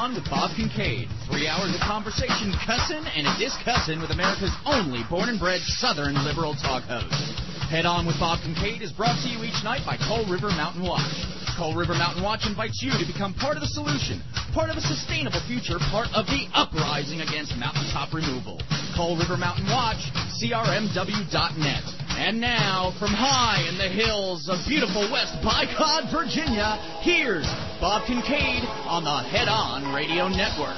On with Bob Kincaid. 3 hours of conversation, cussin' and a discussin' with America's only born and bred Southern liberal talk host. Head On with Bob Kincaid is brought to you each night by Coal River Mountain Watch. Coal River Mountain Watch invites you to become part of the solution, part of a sustainable future, part of the uprising against mountaintop removal. Coal River Mountain Watch, CRMW.net. And now, from high in the hills of beautiful West Bicod, Virginia, here's Bob Kincaid on the Head On Radio Network.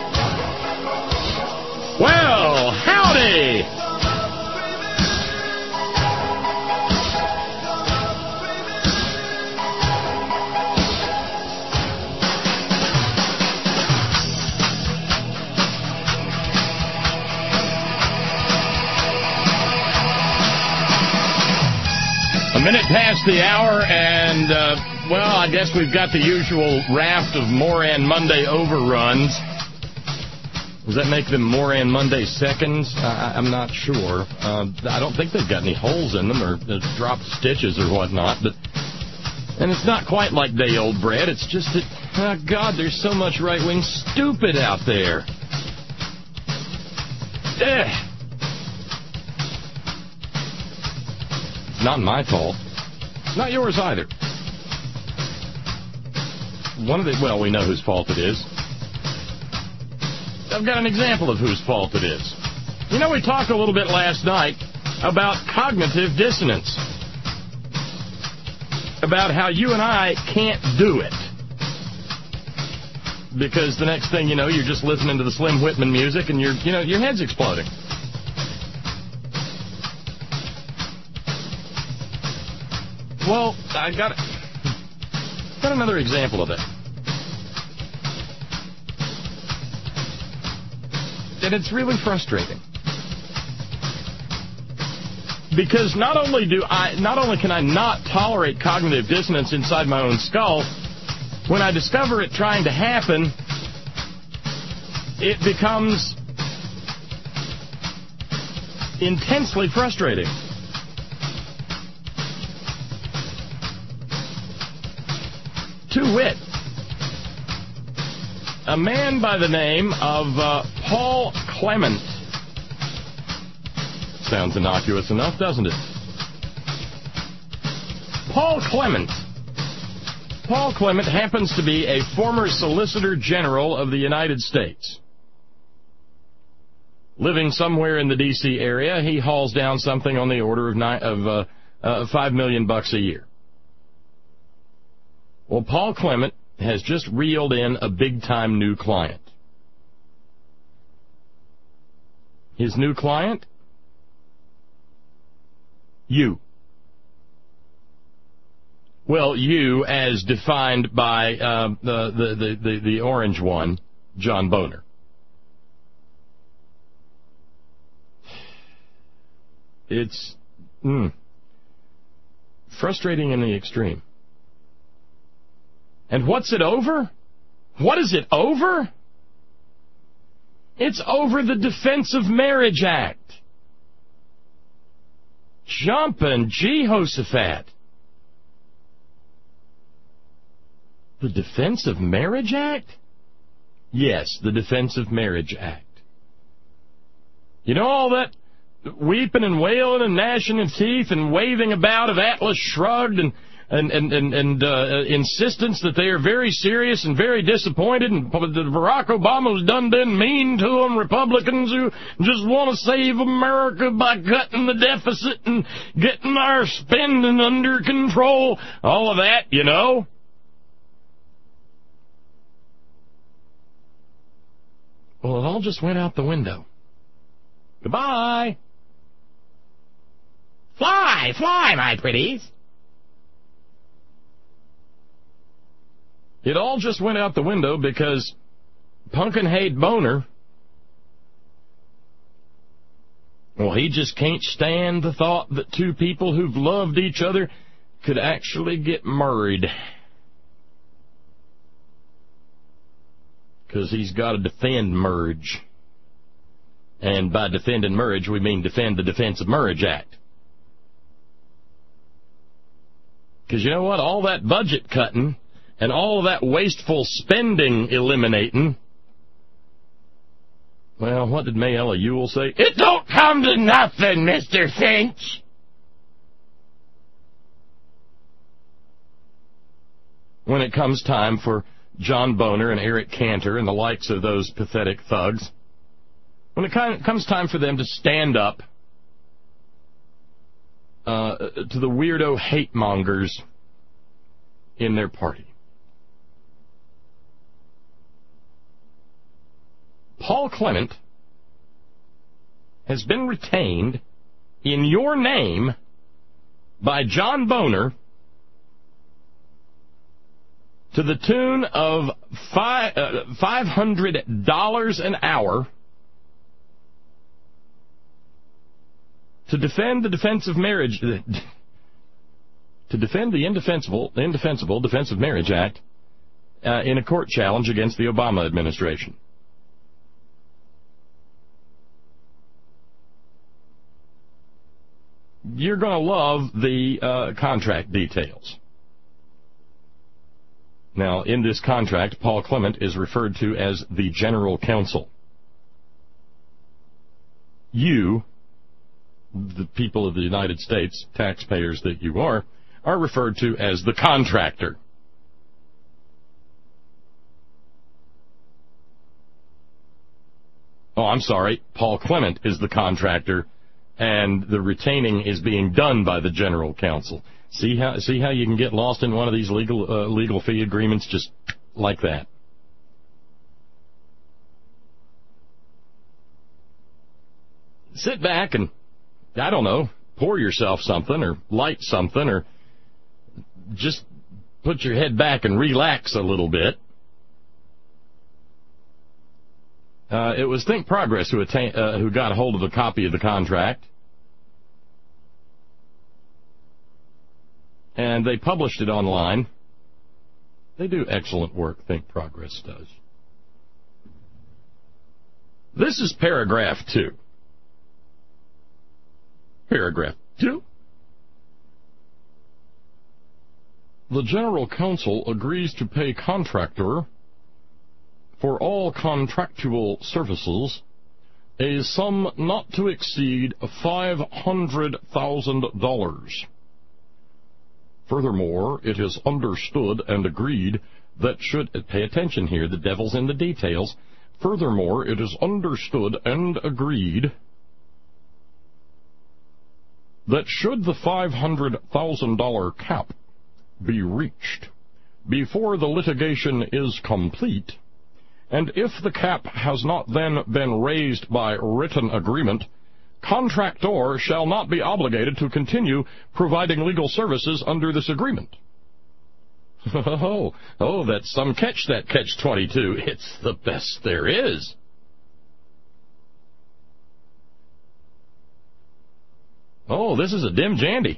Well, howdy! A minute past the hour, and, well, I guess we've got the usual raft of Moran Monday overruns. Does that make them Moran Monday seconds? I'm not sure. I don't think they've got any holes in them or dropped stitches or whatnot. And it's not quite like day-old bread. It's just that, oh, God, there's so much right-wing stupid out there. Not my fault. Not yours either. Well, we know whose fault it is. I've got an example of whose fault it is. You know, we talked a little bit last night about cognitive dissonance. About how you and I can't do it. Because the next thing you know, you're just listening to the Slim Whitman music and your head's exploding. Well, I got another example of that. And it's really frustrating. Because not only can I not tolerate cognitive dissonance inside my own skull, when I discover it trying to happen, it becomes intensely frustrating. To wit, a man by the name of Paul Clement. Sounds innocuous enough, doesn't it? Paul Clement. Paul Clement happens to be a former Solicitor General of the United States. Living somewhere in the D.C. area, he hauls down something on the order of $5 million a year. Well, Paul Clement has just reeled in a big-time new client. His new client? You. Well, you as defined by the orange one, John Boner. It's frustrating in the extreme. And what's it over? What is it over? It's over the Defense of Marriage Act. Jumpin' Jehoshaphat. The Defense of Marriage Act? Yes, the Defense of Marriage Act. You know all that weeping and wailing and gnashing of teeth and waving about of Atlas Shrugged and insistence that they are very serious and very disappointed and that Barack Obama's done been mean to them, Republicans who just want to save America by cutting the deficit and getting our spending under control, all of that, you know. Well, it all just went out the window. Goodbye. Fly, fly, my pretties. It all just went out the window because Pumpkinhead Boner, well, he just can't stand the thought that two people who've loved each other could actually get married. Because he's got to defend marriage. And by defending marriage, we mean defend the Defense of Marriage Act. Because you know what? All that budget cutting and all of that wasteful spending eliminating Well, what did Mayella Ewell say? It don't come to nothing, Mr. Finch. When it comes time for John Boner and Eric Cantor and the likes of those pathetic thugs, when it comes time for them to stand up to the weirdo hate mongers in their party. Paul Clement has been retained in your name by John Boner to the tune of $500 an hour to defend the Defense of Marriage, to defend the indefensible Defense of Marriage Act in a court challenge against the Obama administration. You're going to love the contract details. Now, in this contract, Paul Clement is referred to as the General Counsel. You, the people of the United States, taxpayers that you are referred to as the contractor. Oh, I'm sorry. Paul Clement is the contractor, and the retaining is being done by the General Counsel. See how you can get lost in one of these legal fee agreements just like that. Sit back and, I don't know, pour yourself something or light something or just put your head back and relax a little bit. It was Think Progress who got a hold of a copy of the contract. And they published it online. They do excellent work, Think Progress does. This is paragraph 2. Paragraph 2. The General Counsel agrees to pay contractor for all contractual services a sum not to exceed $500,000. Furthermore, it is understood and agreed that should... Pay attention here, the devil's in the details. Furthermore, it is understood and agreed that should the $500,000 cap be reached before the litigation is complete, and if the cap has not then been raised by written agreement, contractor shall not be obligated to continue providing legal services under this agreement. Oh, that's some catch, that catch-22. It's the best there is. Oh, this is a dim jandy.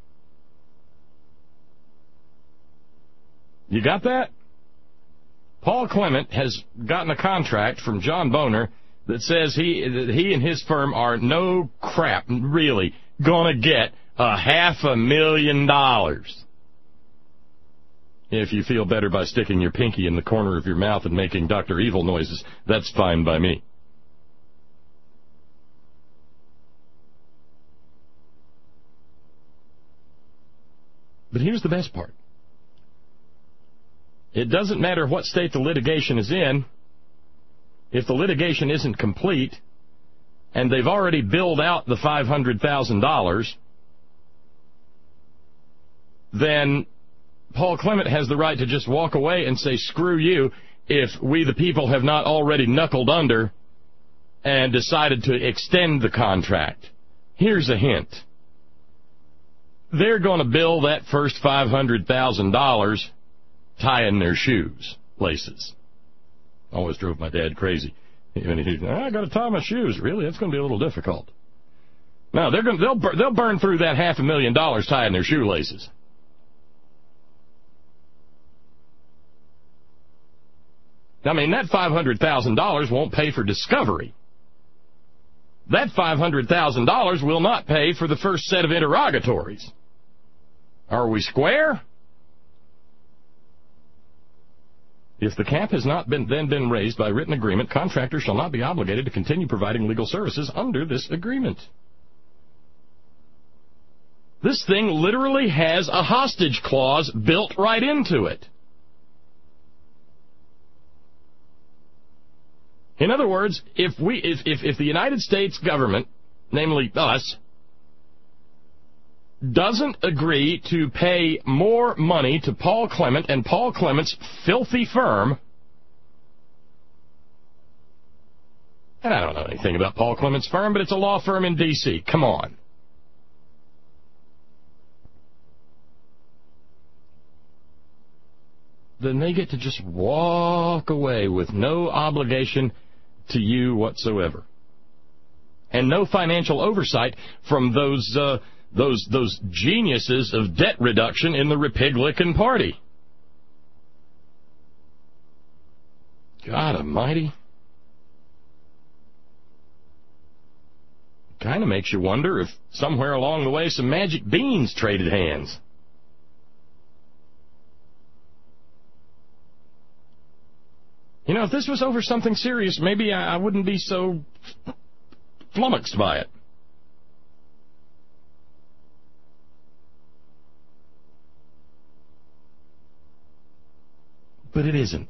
You got that? Paul Clement has gotten a contract from John Boner that says he and his firm are no crap, really, gonna get $500,000. If you feel better by sticking your pinky in the corner of your mouth and making Dr. Evil noises, that's fine by me. But here's the best part. It doesn't matter what state the litigation is in. If the litigation isn't complete, and they've already billed out the $500,000, then Paul Clement has the right to just walk away and say, screw you, if we the people have not already knuckled under and decided to extend the contract. Here's a hint. They're going to bill that first $500,000 tying their shoes, laces. Always drove my dad crazy. I got to tie my shoes. Really, that's going to be a little difficult. No, they'll burn through that $500,000 tying their shoelaces. I mean, that $500,000 won't pay for discovery. That $500,000 will not pay for the first set of interrogatories. Are we square? If the cap has not been raised by written agreement, contractors shall not be obligated to continue providing legal services under this agreement. This thing literally has a hostage clause built right into it. In other words, if the United States government, namely us, doesn't agree to pay more money to Paul Clement and Paul Clement's filthy firm, and I don't know anything about Paul Clement's firm, but it's a law firm in D.C. Come on. Then they get to just walk away with no obligation to you whatsoever, and no financial oversight from those geniuses of debt reduction in the Republican Party. God almighty. Kind of makes you wonder if somewhere along the way some magic beans traded hands. You know, if this was over something serious, maybe I wouldn't be so flummoxed by it. But it isn't.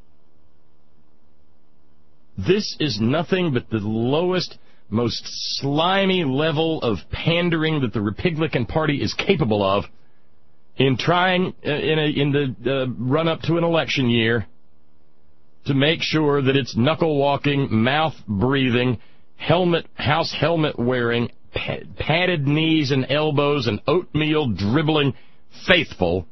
This is nothing but the lowest, most slimy level of pandering that the Republican Party is capable of in trying, in the run-up to an election year, to make sure that it's knuckle-walking, mouth-breathing, house helmet-wearing, padded knees and elbows and oatmeal-dribbling faithful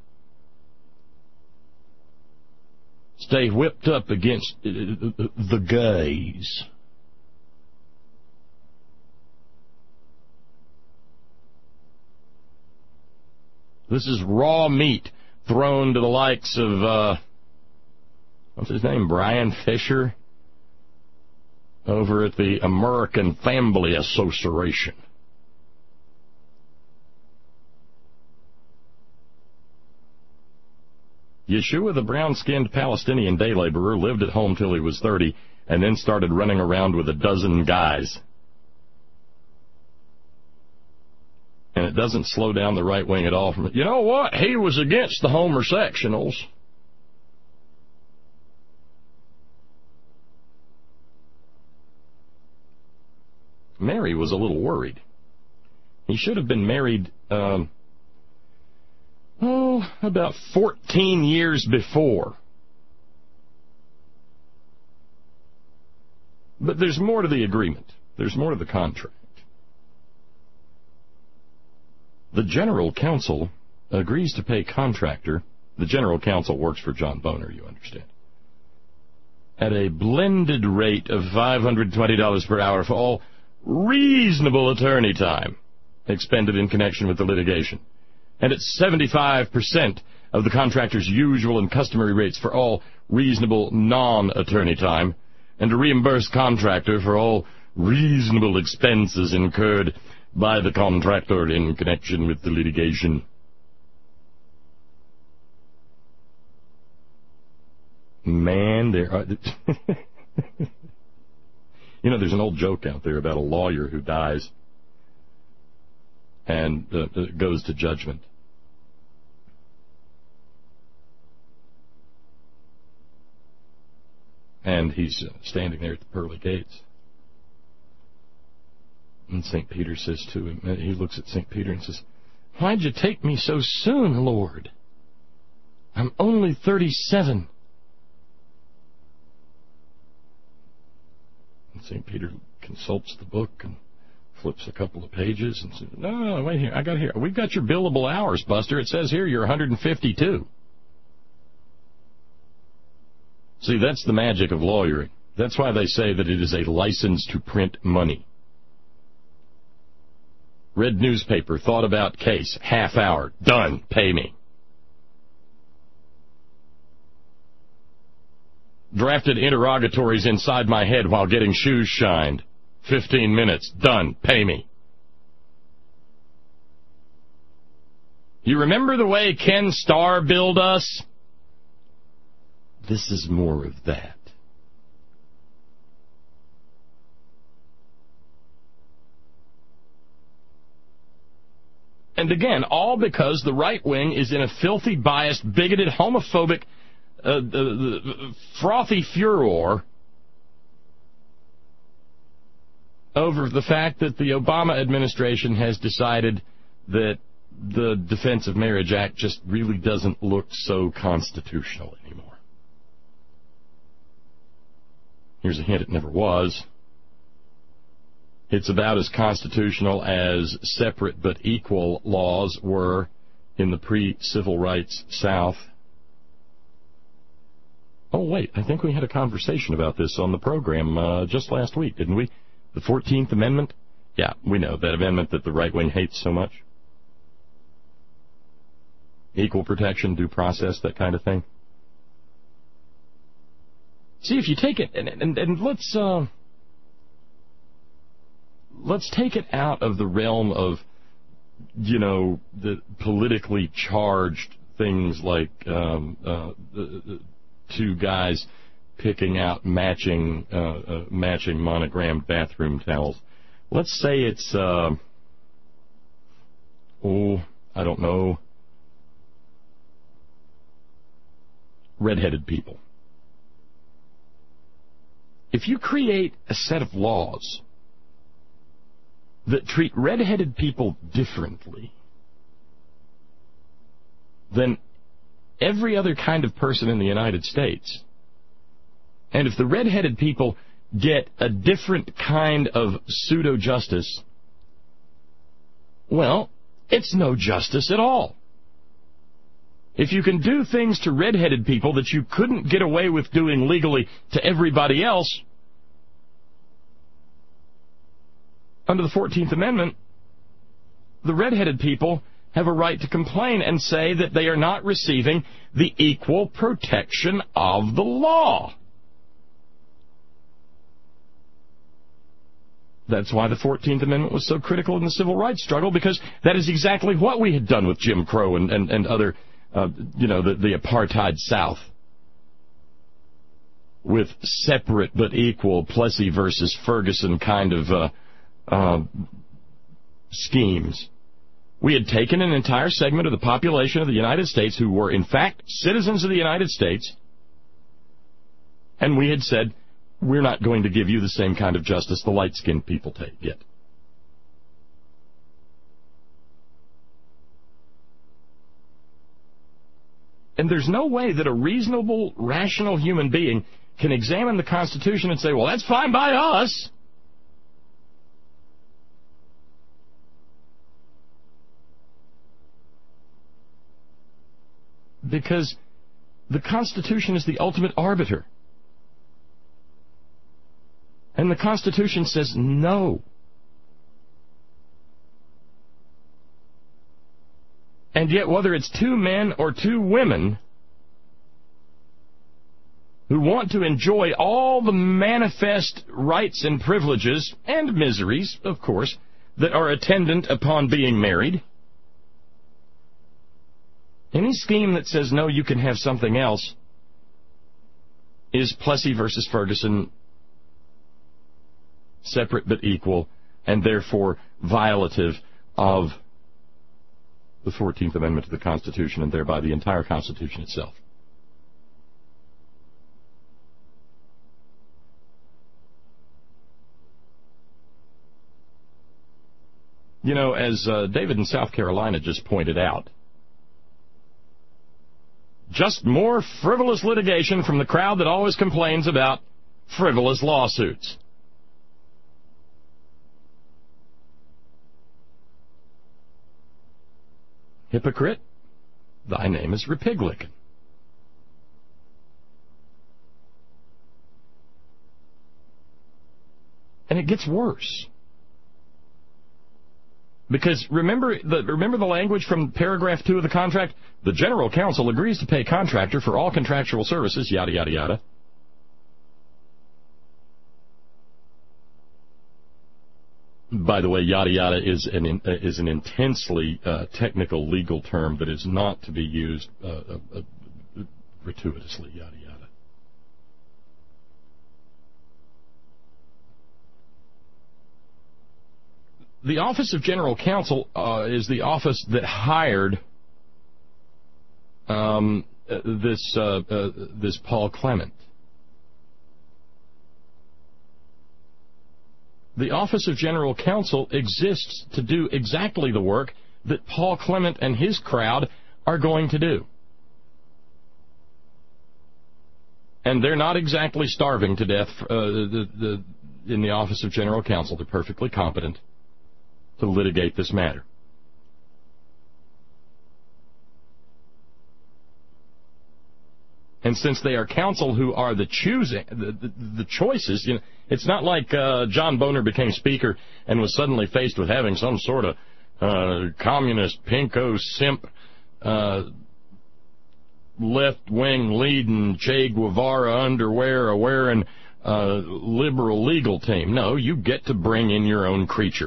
stay whipped up against the gays. This is raw meat thrown to the likes of, what's his name, Brian Fisher, over at the American Family Association. Yeshua, the brown-skinned Palestinian day laborer, lived at home till he was 30 and then started running around with a dozen guys. And it doesn't slow down the right wing at all from it. You know what? He was against the homosexuals. Mary was a little worried. He should have been married, about 14 years before. But there's more to the agreement. There's more to the contract. The General Counsel agrees to pay contractor. The General Counsel works for John Boner, you understand, at a blended rate of $520 per hour for all reasonable attorney time expended in connection with the litigation, and at 75% of the contractor's usual and customary rates for all reasonable non-attorney time, and to reimburse contractor for all reasonable expenses incurred by the contractor in connection with the litigation. Man, there are... You know, there's an old joke out there about a lawyer who dies and goes to judgment. And he's standing there at the pearly gates. And St. Peter says to him, he looks at St. Peter and says, "Why'd you take me so soon, Lord? I'm only 37. And St. Peter consults the book and flips a couple of pages and says, No, wait here. I got here. We've got your billable hours, Buster. It says here you're 152. See, that's the magic of lawyering. That's why they say that it is a license to print money. Read newspaper, thought about case, half hour, done, pay me. Drafted interrogatories inside my head while getting shoes shined, 15 minutes, done, pay me. You remember the way Ken Starr billed us? This is more of that. And again, all because the right wing is in a filthy, biased, bigoted, homophobic, frothy furor over the fact that the Obama administration has decided that the Defense of Marriage Act just really doesn't look so constitutional anymore. Here's a hint: it never was. It's about as constitutional as separate but equal laws were in the pre-civil rights South. Oh, wait, I think we had a conversation about this on the program just last week, didn't we? The 14th Amendment? Yeah, we know, that amendment that the right wing hates so much. Equal protection, due process, that kind of thing. See, if you take it, and let's take it out of the realm of, you know, the politically charged things like two guys picking out matching monogrammed bathroom towels. Let's say it's, I don't know, redheaded people. If you create a set of laws that treat redheaded people differently than every other kind of person in the United States, and if the redheaded people get a different kind of pseudo-justice, well, it's no justice at all. If you can do things to redheaded people that you couldn't get away with doing legally to everybody else, under the 14th Amendment, the redheaded people have a right to complain and say that they are not receiving the equal protection of the law. That's why the 14th Amendment was so critical in the civil rights struggle, because that is exactly what we had done with Jim Crow and other, the apartheid South, with separate but equal Plessy versus Ferguson kind of schemes. We had taken an entire segment of the population of the United States who were, in fact, citizens of the United States, and we had said, we're not going to give you the same kind of justice the light-skinned people get. And there's no way that a reasonable, rational human being can examine the Constitution and say, well, that's fine by us. Because the Constitution is the ultimate arbiter. And the Constitution says no. And yet, whether it's two men or two women who want to enjoy all the manifest rights and privileges, and miseries, of course, that are attendant upon being married, any scheme that says, no, you can have something else, is Plessy versus Ferguson, separate but equal, and therefore violative of the 14th Amendment to the Constitution, and thereby the entire Constitution itself. You know, as David in South Carolina just pointed out, just more frivolous litigation from the crowd that always complains about frivolous lawsuits. Hypocrite, thy name is Repiglican. And it gets worse. Because remember the language from paragraph 2 of the contract? The General Counsel agrees to pay contractor for all contractual services, yada, yada, yada. By the way, yada, yada is an intensely technical legal term that is not to be used gratuitously, yada, yada. the Office of General Counsel is the office that hired this Paul Clement. The Office of General Counsel exists to do exactly the work that Paul Clement and his crowd are going to do. And they're not exactly starving to death in the Office of General Counsel. They're perfectly competent to litigate this matter. And since they are counsel who are the choices, you know, it's not like John Boehner became Speaker and was suddenly faced with having some sort of communist, pinko, simp, left-wing leading Che Guevara underwear wearing liberal legal team. No, you get to bring in your own creature.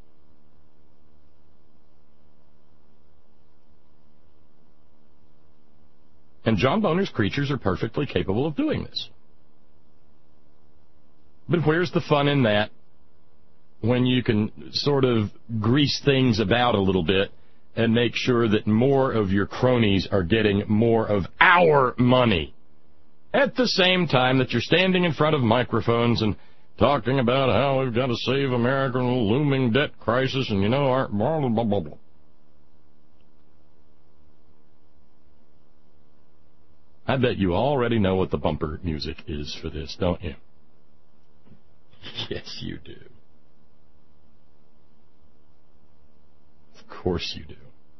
And John Boehner's creatures are perfectly capable of doing this. But where's the fun in that when you can sort of grease things about a little bit and make sure that more of your cronies are getting more of our money at the same time that you're standing in front of microphones and talking about how we've got to save America from a looming debt crisis and, you know, our blah, blah, blah, blah, blah. I bet you already know what the bumper music is for this, don't you? Yes, you do. Of course you do.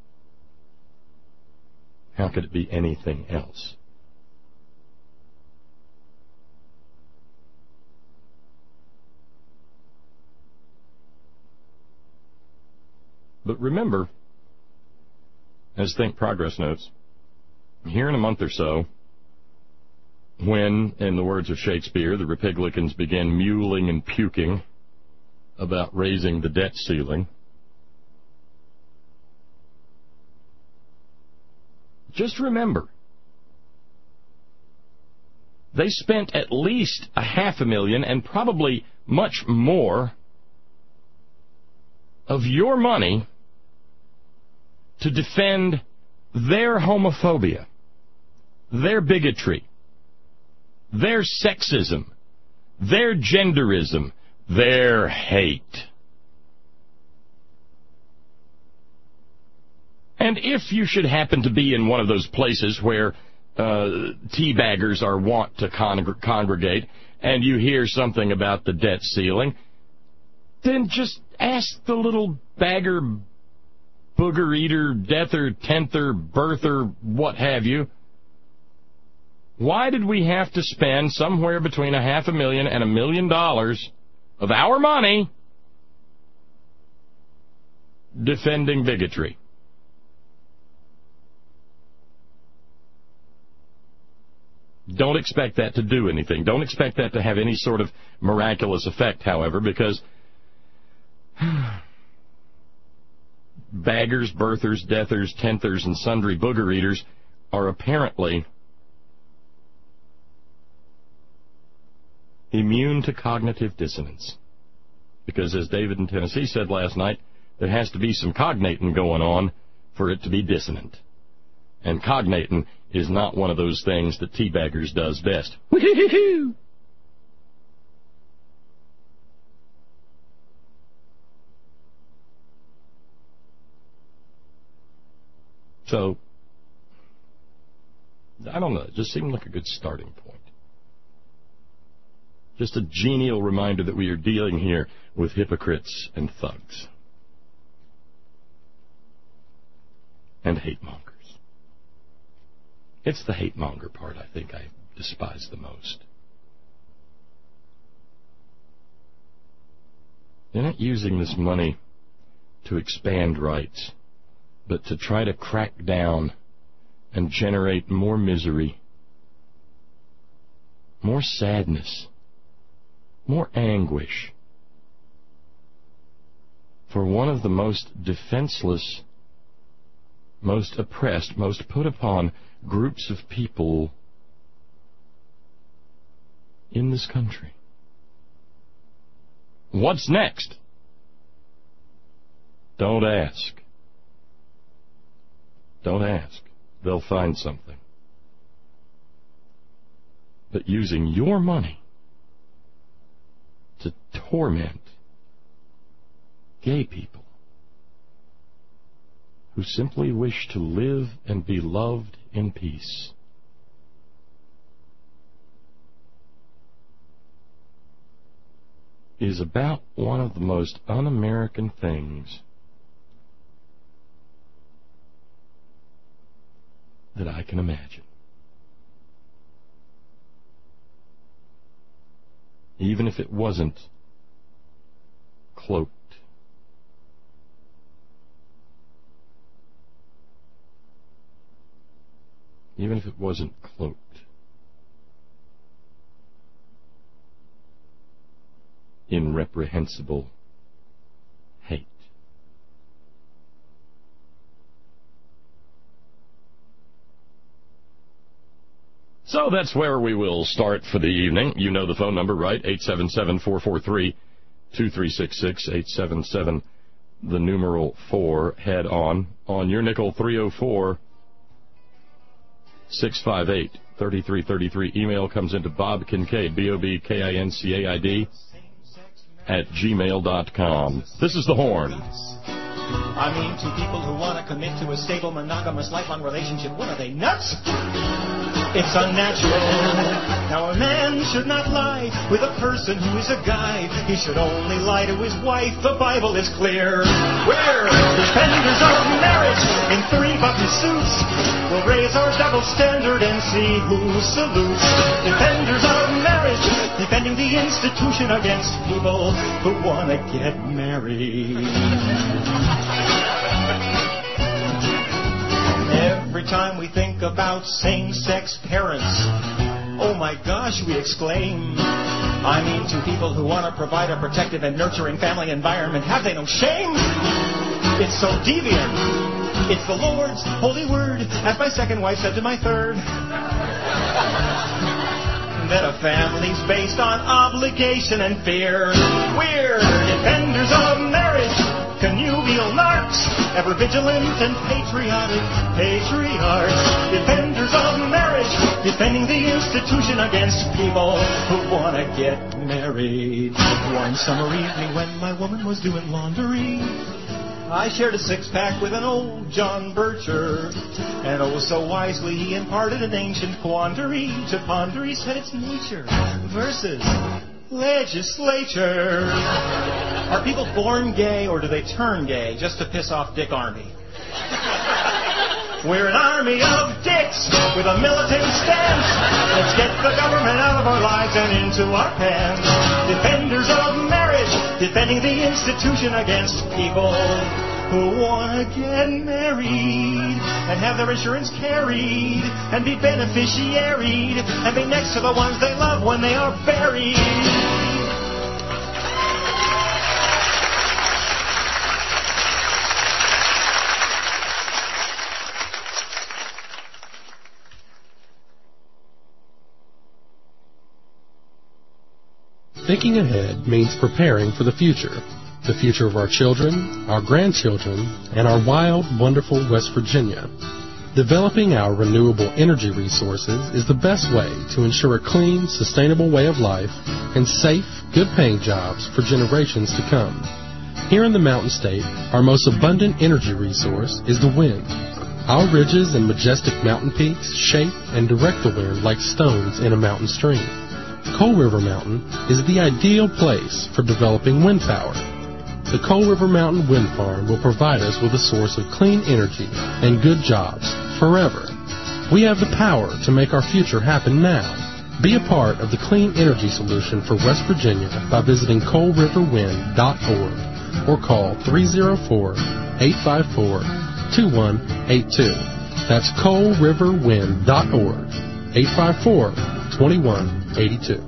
How could it be anything else? But remember, as Think Progress notes, here in a month or so, when, in the words of Shakespeare, the Republicans begin mewling and puking about raising the debt ceiling, just remember, they spent at least $500,000 and probably much more of your money to defend their homophobia, their bigotry, their sexism, their genderism, their hate. And if you should happen to be in one of those places where teabaggers are wont to congregate, and you hear something about the debt ceiling, then just ask the little bagger, booger eater, deather, tenther, birther, what have you, why did we have to spend somewhere between $500,000 and $1 million of our money defending bigotry? Don't expect that to do anything. Don't expect that to have any sort of miraculous effect, however, because baggers, birthers, deathers, tenthers, and sundry booger eaters are apparently immune to cognitive dissonance. Because, as David in Tennessee said last night, there has to be some cognating going on for it to be dissonant. And cognating is not one of those things that teabaggers does best. So, I don't know, it just seemed like a good starting point. Just a genial reminder that we are dealing here with hypocrites and thugs. And hate mongers. It's the hate monger part I think I despise the most. They're not using this money to expand rights, but to try to crack down and generate more misery, more sadness, more anguish for one of the most defenseless, most oppressed, most put upon groups of people in this country. What's next? Don't ask. Don't ask. They'll find something. But using your money to torment gay people who simply wish to live and be loved in peace. Is about one of the most un-American things that I can imagine. Even if it wasn't cloaked. Even if it wasn't cloaked. In reprehensible hate. So that's where we will start for the evening. You know the phone number, right? 877-443-2366, 877, the numeral 4, head on your nickel 304-658-3333. Email comes into Bob Kincaid, BOBKINCAID, @gmail.com. This is The Horn. I mean, to people who want to commit to a stable, monogamous, lifelong relationship, what are they, nuts? It's unnatural. Now, a man should not lie with a person who is a guy. He should only lie to his wife. The Bible is clear. We're defenders of marriage in 3-button suits. We'll raise our double standard and see who salutes. Defenders of marriage, defending the institution against people who want to get married. Every time we think about same-sex parents, oh my gosh, we exclaim. I mean, to people who want to provide a protective and nurturing family environment, have they no shame? It's so deviant. It's the Lord's holy word, as my second wife said to my third, that a family's based on obligation and fear. We're defenders of marriage, connubial narcs, ever vigilant and patriotic patriarchs. Defenders of marriage, defending the institution against people who want to get married. One summer evening when my woman was doing laundry, I shared a six-pack with an old John Bircher, and oh so wisely he imparted an ancient quandary to ponder. He said it's nature versus legislature. Are people born gay or do they turn gay just to piss off Dick Armey? We're an army of dicks with a militant stance. Let's get the government out of our lives and into our pants. Defenders of marriage, defending the institution against people who want to get married and have their insurance carried and be beneficiaried and be next to the ones they love when they are buried. Thinking ahead means preparing for the future of our children, our grandchildren, and our wild, wonderful West Virginia. Developing our renewable energy resources is the best way to ensure a clean, sustainable way of life and safe, good-paying jobs for generations to come. Here in the Mountain State, our most abundant energy resource is the wind. Our ridges and majestic mountain peaks shape and direct the wind like stones in a mountain stream. Coal River Mountain is the ideal place for developing wind power. The Coal River Mountain Wind Farm will provide us with a source of clean energy and good jobs forever. We have the power to make our future happen now. Be a part of the clean energy solution for West Virginia by visiting coalriverwind.org or call 304-854-2182. That's coalriverwind.org, 854-2182.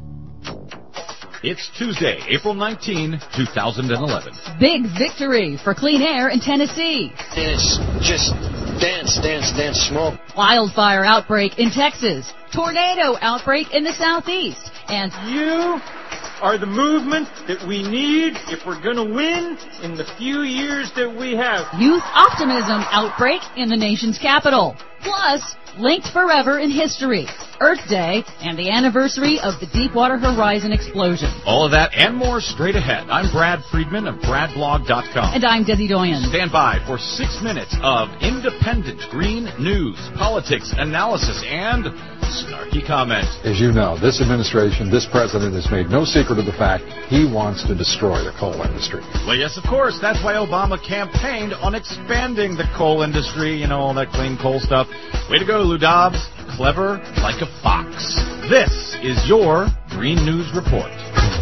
It's Tuesday, April 19, 2011. Big victory for clean air in Tennessee. And it's just dance, smoke. Wildfire outbreak in Texas. Tornado outbreak in the southeast. And are the movement that we need if we're going to win in the few years that we have. Youth optimism outbreak in the nation's capital. Plus, linked forever in history, Earth Day, and the anniversary of the Deepwater Horizon explosion. All of that and more straight ahead. I'm Brad Friedman of BradBlog.com. And I'm Desi Doyen. Stand by for 6 minutes of independent green news, politics, analysis, and snarky comment. As you know, this administration, this president has made no secret of the fact he wants to destroy the coal industry. Well, yes, of course. That's why Obama campaigned on expanding the coal industry, you know, all that clean coal stuff. Way to go, Lou Dobbs. Clever like a fox. This is your Green News Report.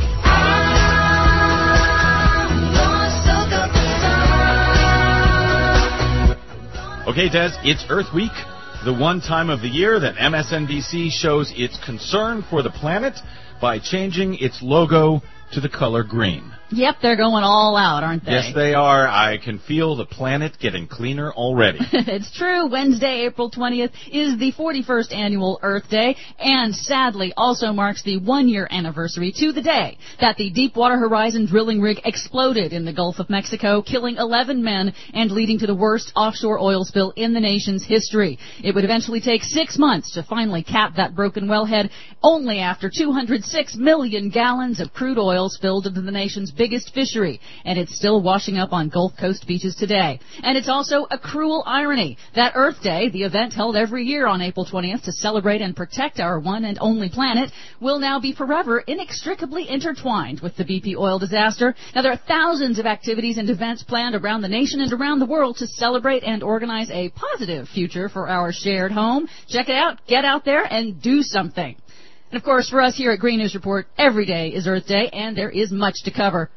Okay, Des, it's Earth Week, the one time of the year that MSNBC shows its concern for the planet by changing its logo to the color green. Yep, they're going all out, aren't they? Yes, they are. I can feel the planet getting cleaner already. It's true. Wednesday, April 20th, is the 41st annual Earth Day, and sadly also marks the one-year anniversary to the day that the Deepwater Horizon drilling rig exploded in the Gulf of Mexico, killing 11 men and leading to the worst offshore oil spill in the nation's history. It would eventually take 6 months to finally cap that broken wellhead, only after 206 million gallons of crude oil spilled into the nation's biggest fishery, and it's still washing up on Gulf Coast beaches today. And it's also a cruel irony that Earth Day, the event held every year on April 20th to celebrate and protect our one and only planet, will now be forever inextricably intertwined with the BP oil disaster. Now, there are thousands of activities and events planned around the nation and around the world to celebrate and organize a positive future for our shared home. Check it out, get out there, and do something. And, of course, for us here at Green News Report, every day is Earth Day, and there is much to cover.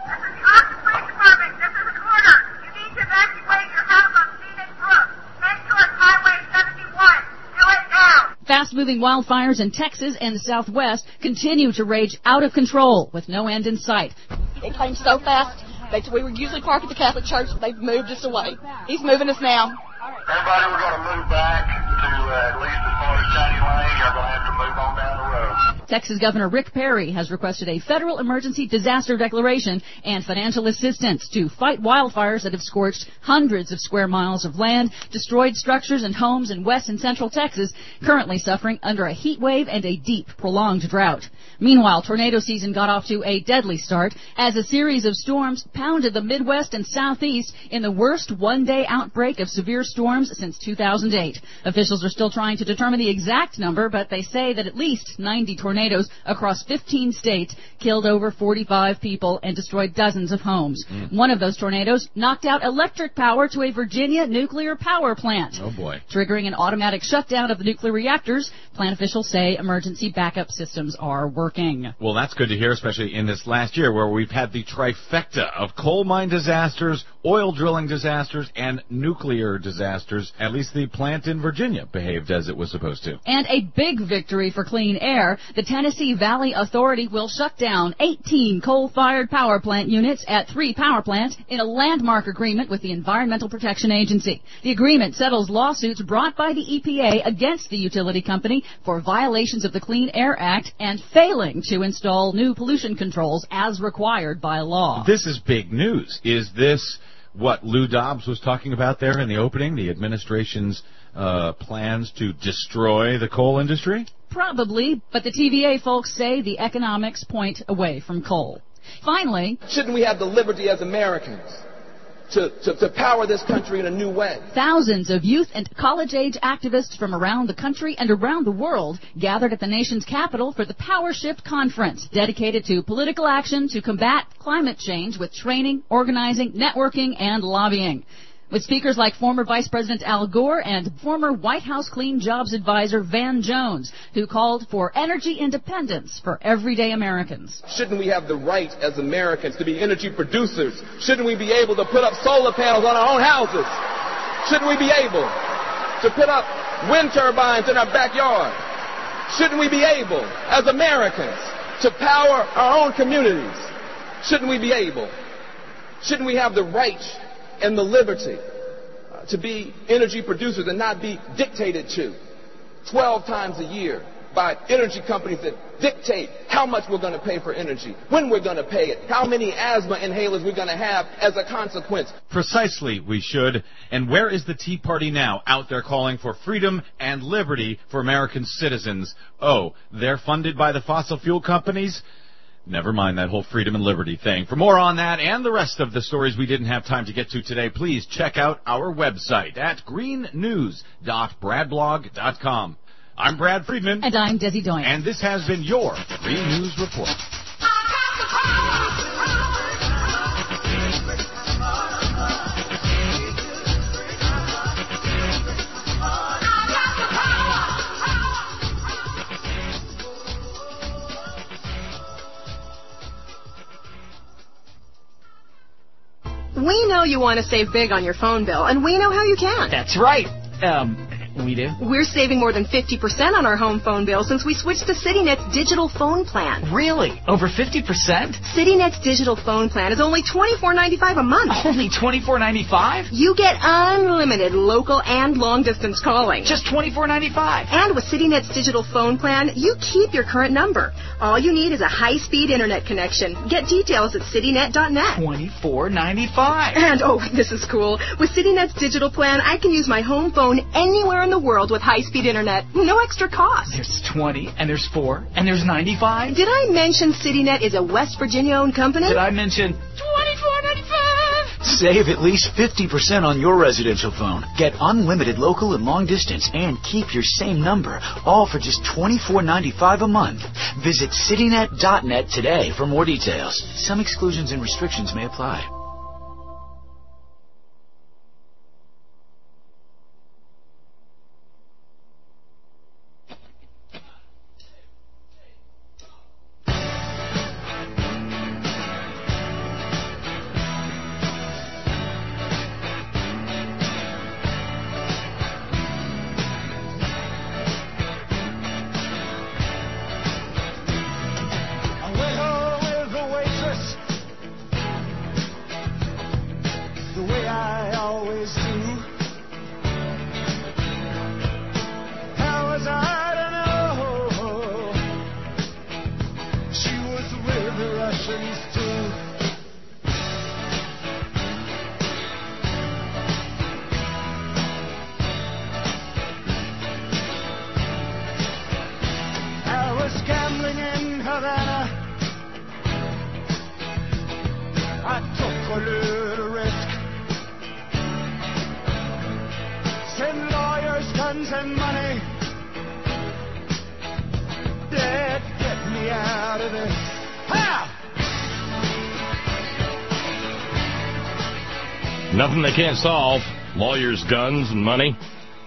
Fast-moving wildfires in Texas and the Southwest continue to rage out of control with no end in sight. It came so fast. We were usually parked at the Catholic Church, but they've moved us away. He's moving us now. Everybody, we're going to move back to at least as far as Chinese Lane. You're going to have to move on down the road. Texas Governor Rick Perry has requested a federal emergency disaster declaration and financial assistance to fight wildfires that have scorched hundreds of square miles of land, destroyed structures and homes in west and central Texas, currently suffering under a heat wave and a deep, prolonged drought. Meanwhile, tornado season got off to a deadly start as a series of storms pounded the Midwest and Southeast in the worst one-day outbreak of severe storms since 2008. Officials are still trying to determine the exact number, but they say that at least 90 tornadoes across 15 states killed over 45 people and destroyed dozens of homes. One of those tornadoes knocked out electric power to a Virginia nuclear power plant. Oh, boy. Triggering an automatic shutdown of the nuclear reactors. Plant officials say emergency backup systems are working. Well, that's good to hear, especially in this last year where we've had the trifecta of coal mine disasters, oil drilling disasters, and nuclear disasters. At least the plant in Virginia behaved as it was supposed to. And a big victory for clean air. The Tennessee Valley Authority will shut down 18 coal-fired power plant units at 3 power plants in a landmark agreement with the Environmental Protection Agency. The agreement settles lawsuits brought by the EPA against the utility company for violations of the Clean Air Act and failing to install new pollution controls as required by law. This is big news. Is this what Lou Dobbs was talking about there in the opening, the administration's plans to destroy the coal industry? Probably, but the TVA folks say the economics point away from coal. Finally, shouldn't we have the liberty as Americans to power this country in a new way? Thousands of youth and college-age activists from around the country and around the world gathered at the nation's capital for the Power Shift Conference, dedicated to political action to combat climate change with training, organizing, networking, and lobbying. With speakers like former Vice President Al Gore and former White House Clean Jobs Advisor Van Jones, who called for energy independence for everyday Americans. Shouldn't we have the right as Americans to be energy producers? Shouldn't we be able to put up solar panels on our own houses? Shouldn't we be able to put up wind turbines in our backyard? Shouldn't we be able, as Americans, to power our own communities? Shouldn't we be able? Shouldn't we have the right and the liberty to be energy producers and not be dictated to 12 times a year by energy companies that dictate how much we're going to pay for energy, when we're going to pay it, how many asthma inhalers we're going to have as a consequence. Precisely, we should. And where is the Tea Party now? Out there calling for freedom and liberty for American citizens. Oh, they're funded by the fossil fuel companies? Never mind that whole freedom and liberty thing. For more on that and the rest of the stories we didn't have time to get to today, please check out our website at greennews.bradblog.com. I'm Brad Friedman. And I'm Desi Doyen. And this has been your Green News Report. We know you want to save big on your phone bill, and we know how you can. That's right. We do? We're saving more than 50% on our home phone bill since we switched to CityNet's digital phone plan. Really? Over 50%? CityNet's digital phone plan is only $24.95 a month. Only $24.95? You get unlimited local and long-distance calling. Just $24.95. And with CityNet's digital phone plan, you keep your current number. All you need is a high-speed internet connection. Get details at citynet.net. $24.95. And, oh, this is cool. With CityNet's digital plan, I can use my home phone anywhere in the world with high-speed internet. No extra cost. There's 20, and there's 4, and there's 95. Did I mention CityNet is a West Virginia-owned company? Did I mention $24.95? Save at least 50% on your residential phone. Get unlimited local and long distance and keep your same number, all for just $24.95 a month. Visit citynet.net today for more details. Some exclusions and restrictions may apply. Nothing they can't solve. Lawyers, guns, and money.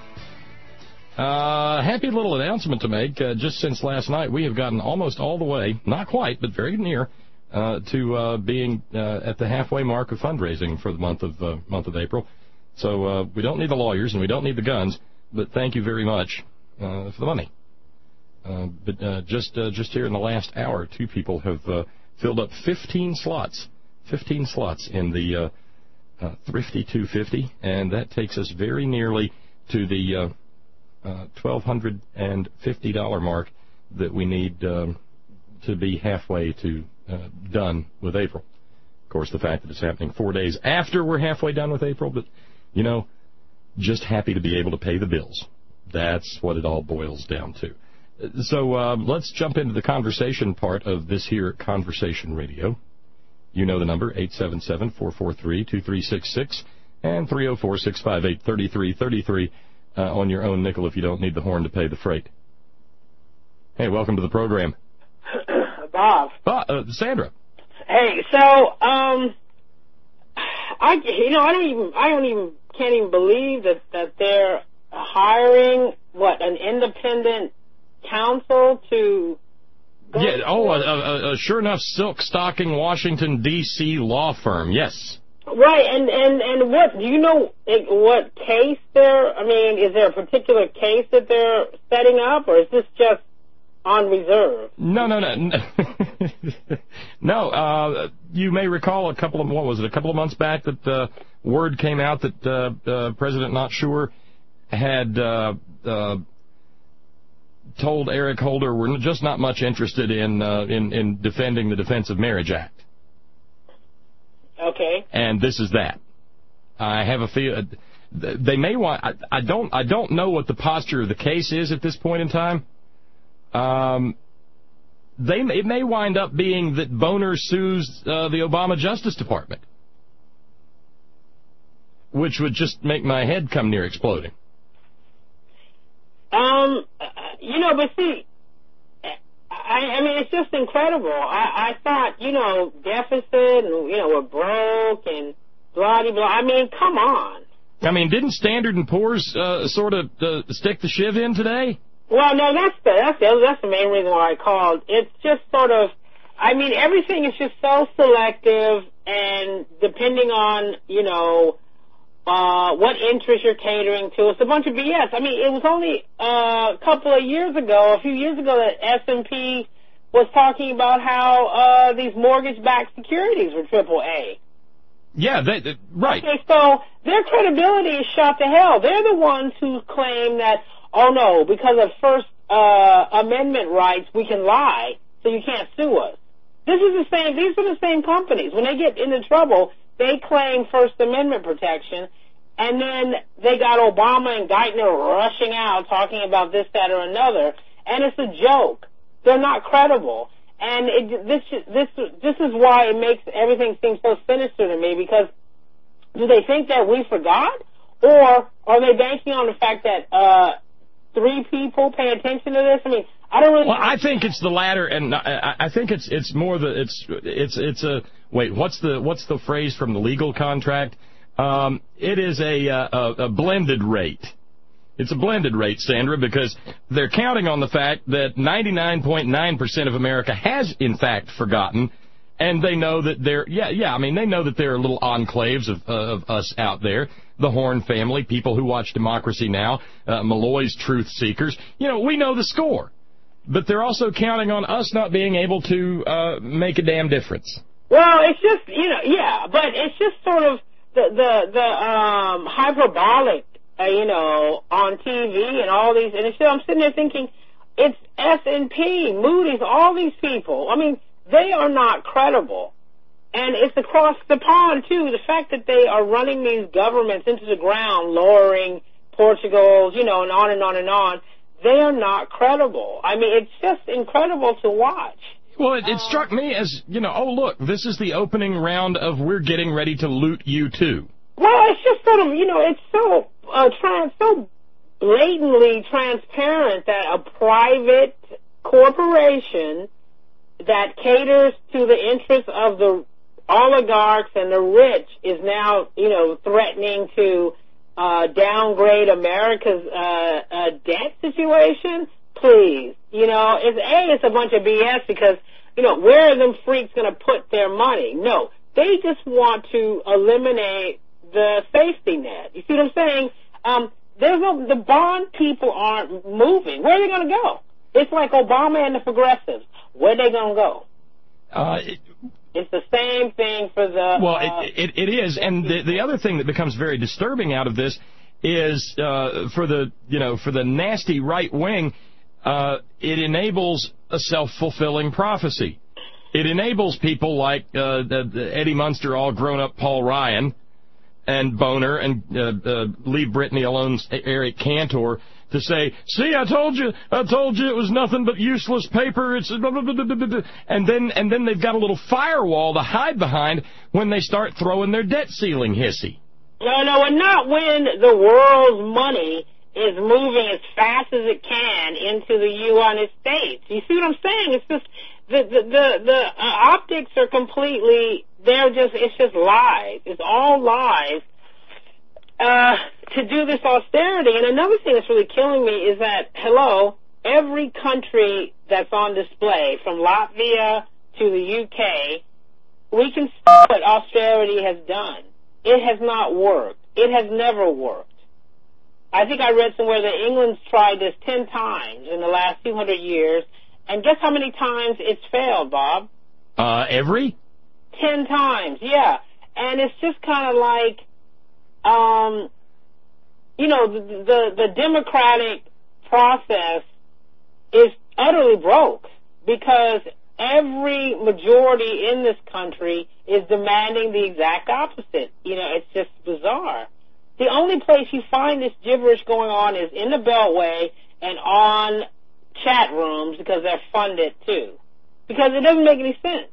Happy little announcement to make. Just since last night, we have gotten almost all the way, not quite, but very near, to being at the halfway mark of fundraising for the month of April. So we don't need the lawyers and we don't need the guns, but thank you very much for the money. But just here in the last hour, 2 people have filled up 15 slots in the Thrifty 250, and that takes us very nearly to the $1,250 mark that we need to be halfway to done with April. Of course, the fact that it's happening 4 days after we're halfway done with April, but, just happy to be able to pay the bills. That's what it all boils down to. So let's jump into the conversation part of this here Conversation Radio. You know the number, 877-443-2366 and 304-658-3333 on your own nickel if you don't need the horn to pay the freight. Hey, welcome to the program. Bob. Sandra. Hey, so can't even believe that they're hiring an independent counsel to. A sure enough silk stocking Washington D.C. law firm. Yes. Right, and what do you know? What case is there a particular case that they're setting up, or is this just on reserve? No. No. You may recall a couple of months back that word came out that President Not Sure had told Eric Holder we're just not much interested in defending the Defense of Marriage Act. Okay. And this is that. I have a feel they may want. I don't know what the posture of the case is at this point in time. It may wind up being that Boner sues the Obama Justice Department, which would just make my head come near exploding. But see, I mean, it's just incredible. I thought, deficit and, we're broke and blah, blah, blah. I mean, come on. I mean, didn't Standard & Poor's sort of stick the shiv in today? Well, no, that's the main reason why I called. It's just sort of, I mean, everything is just so selective, and depending on, what interest you're catering to, it's a bunch of BS. I mean, it was only a few years ago, that S&P was talking about how these mortgage-backed securities were AAA. Yeah, right. Okay, so their credibility is shot to hell. They're the ones who claim that, oh no, because of First Amendment rights, we can lie, so you can't sue us. These are the same companies. When they get into trouble, they claim First Amendment protection, and then they got Obama and Geithner rushing out talking about this, that, or another, and it's a joke. They're not credible. And this is why it makes everything seem so sinister to me, because do they think that we forgot? Or are they banking on the fact that 3 people pay attention to this? I mean, I don't really... Well, I think it's the latter, and I think it's more the... It's a... Wait, what's the phrase from the legal contract? It is a blended rate. It's a blended rate, Sandra, because they're counting on the fact that 99.9% of America has, in fact, forgotten, and they know that they know that there are little enclaves of us out there, the Horn family, people who watch Democracy Now!, Malloy's Truth Seekers. We know the score, but they're also counting on us not being able to make a damn difference. Well, it's just, but it's just sort of the hyperbolic, on TV and all these, and I'm sitting there thinking, it's S&P, Moody's, all these people. I mean, they are not credible. And it's across the pond, too. The fact that they are running these governments into the ground, lowering Portugal's, and on and on and on, they are not credible. I mean, it's just incredible to watch. Well, it struck me as, oh, look, this is the opening round of we're getting ready to loot you, too. Well, it's just sort of, it's so so blatantly transparent that a private corporation that caters to the interests of the oligarchs and the rich is now, threatening to downgrade America's debt situation. Please, it's a bunch of BS, because, where are them freaks going to put their money? No, they just want to eliminate the safety net. You see what I'm saying? The bond people aren't moving. Where are they going to go? It's like Obama and the progressives. Where are they going to go? It's the same thing for the... Well, it is, and the other thing that becomes very disturbing out of this is for the nasty right wing, it enables a self-fulfilling prophecy. It enables people like Eddie Munster, all grown-up Paul Ryan, and Boner, and Leave Britney Alone, Eric Cantor, to say, see, I told you it was nothing but useless paper. It's blah, blah, blah, blah, blah, blah. And then they've got a little firewall to hide behind when they start throwing their debt ceiling hissy. No, and not when the world's money is moving as fast as it can into the United States. You see what I'm saying? It's just the optics are completely, it's just lies. It's all lies to do this austerity. And another thing that's really killing me is that, every country that's on display, from Latvia to the UK, we can see what austerity has done. It has not worked. It has never worked. I think I read somewhere that England's tried this 10 times in the last 200 years, and guess how many times it's failed, Bob? Every? 10 times, yeah. And it's just kind of like, the democratic process is utterly broke because every majority in this country is demanding the exact opposite. It's just bizarre. The only place you find this gibberish going on is in the Beltway and on chat rooms because they're funded too. Because it doesn't make any sense.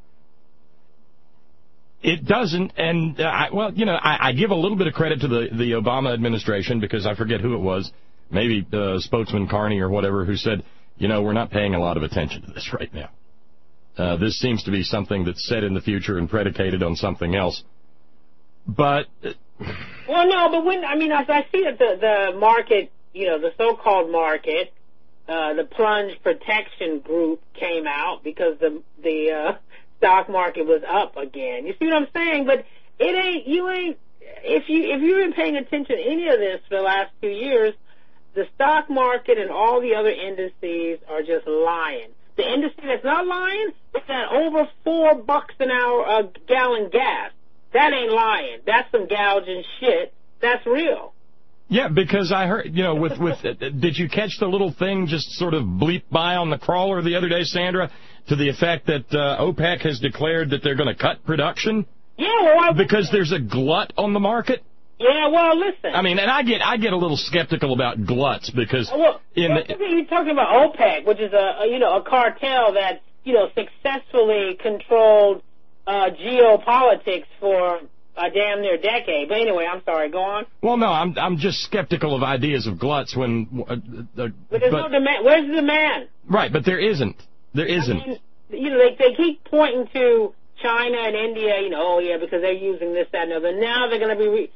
It doesn't, and, I give a little bit of credit to the Obama administration because I forget who it was, maybe Spokesman Carney or whatever, who said, we're not paying a lot of attention to this right now. This seems to be something that's set in the future and predicated on something else. But... Well, no, but as I see that the market, the so-called market, the plunge protection group came out because the stock market was up again. You see what I'm saying? But if you've been paying attention to any of this for the last 2 years, the stock market and all the other indices are just lying. The industry that's not lying is that over $4 an hour a gallon gas. That ain't lying. That's some gouging shit. That's real. Yeah, because I heard, did you catch the little thing just sort of bleep by on the crawler the other day, Sandra, to the effect that OPEC has declared that they're going to cut production? Yeah, well, because there's a glut on the market? Yeah, well, listen. And I get a little skeptical about gluts because you're talking about OPEC, which is a cartel that successfully controlled geopolitics for a damn near decade. But anyway, I'm sorry. Go on. Well, no, I'm just skeptical of ideas of gluts when. But there's no demand. Where's the demand? Right, but there isn't. There isn't. They keep pointing to China and India. Because they're using this, that, and other. Now they're going to be,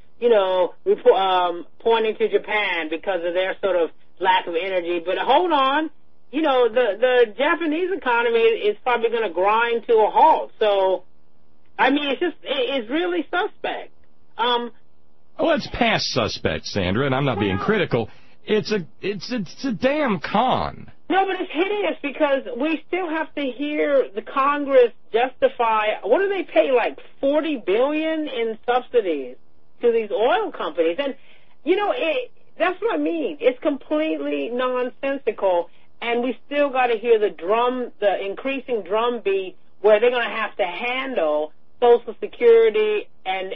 pointing to Japan because of their sort of lack of energy. But hold on. The Japanese economy is probably going to grind to a halt. So. It's really suspect. Well, it's past suspect, Sandra, and I'm not being critical. It's a damn con. No, but it's hideous because we still have to hear the Congress justify. What do they pay? Like $40 billion in subsidies to these oil companies, and that's what I mean. It's completely nonsensical, and we still got to hear the increasing drumbeat where they're going to have to handle Social Security and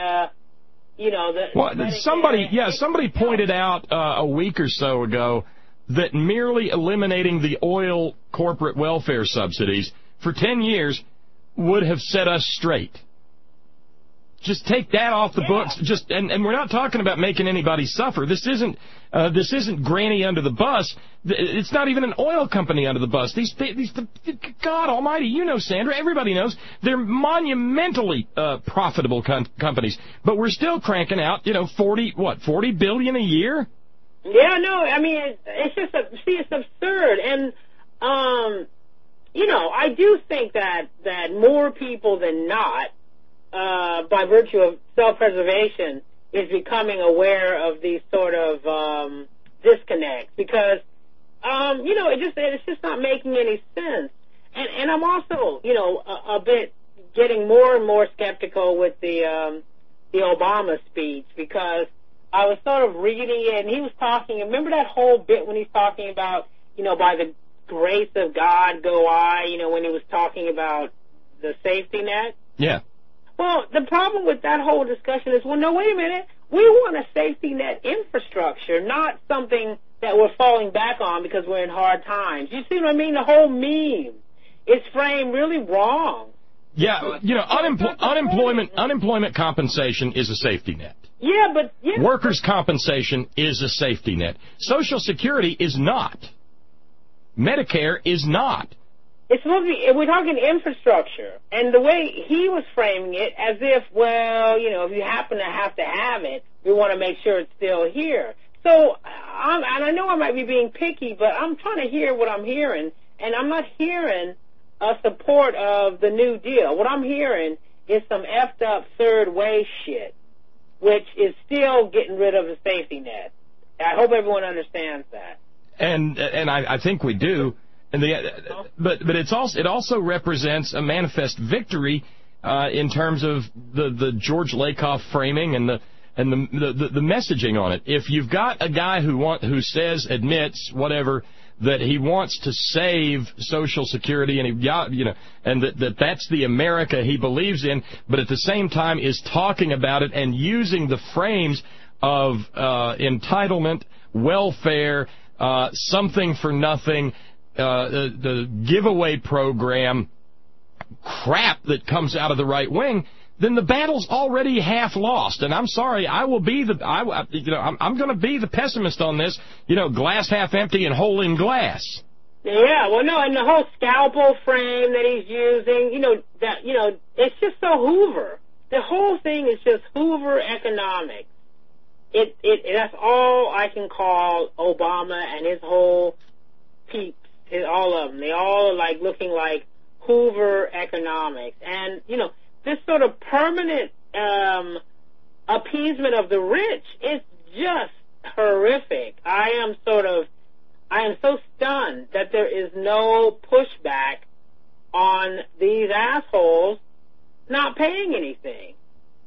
somebody pointed out a week or so ago that merely eliminating the oil corporate welfare subsidies for 10 years would have set us straight. Just take that off the books. And we're not talking about making anybody suffer. This isn't Granny under the bus. It's not even an oil company under the bus. These God Almighty, Sandra, everybody knows they're monumentally profitable companies. But we're still cranking out, $40 billion a year. Yeah, no, it's just it's absurd, and I do think that more people than not. By virtue of self-preservation, is becoming aware of these sort of disconnects because, it's just not making any sense. And I'm also, a bit getting more and more skeptical with the Obama speech because I was sort of reading it and he was talking. Remember that whole bit when he's talking about, by the grace of God go I, when he was talking about the safety net? Yeah. Well, the problem with that whole discussion is, well, no, wait a minute. We want a safety net infrastructure, not something that we're falling back on because we're in hard times. You see what I mean? The whole meme is framed really wrong. Yeah, unemployment compensation is a safety net. Yeah, but... Yeah, workers' compensation is a safety net. Social Security is not. Medicare is not. It's supposed to be, we're talking infrastructure, and the way he was framing it as if, well, if you happen to have it, we want to make sure it's still here. So, and I know I might be being picky, but I'm trying to hear what I'm hearing, and I'm not hearing a support of the New Deal. What I'm hearing is some effed up third way shit, which is still getting rid of the safety net. I hope everyone understands that. And I think we do. And but it also represents a manifest victory in terms of the George Lakoff framing and the messaging on it. If you've got a guy who admits whatever that he wants to save Social Security, and that's the America he believes in, but at the same time is talking about it and using the frames of entitlement, welfare, something for nothing, the giveaway program, crap that comes out of the right wing, then the battle's already half lost. And I'm sorry, I'm going to be the pessimist on this. Glass half empty and whole in glass. Yeah, well, no, and the whole scalpel frame that he's using, it's just so Hoover. The whole thing is just Hoover economics. That's all I can call Obama and his whole peeps, all of them. They all are like looking like Hoover economics. And, this sort of permanent appeasement of the rich is just horrific. I am so stunned that there is no pushback on these assholes not paying anything.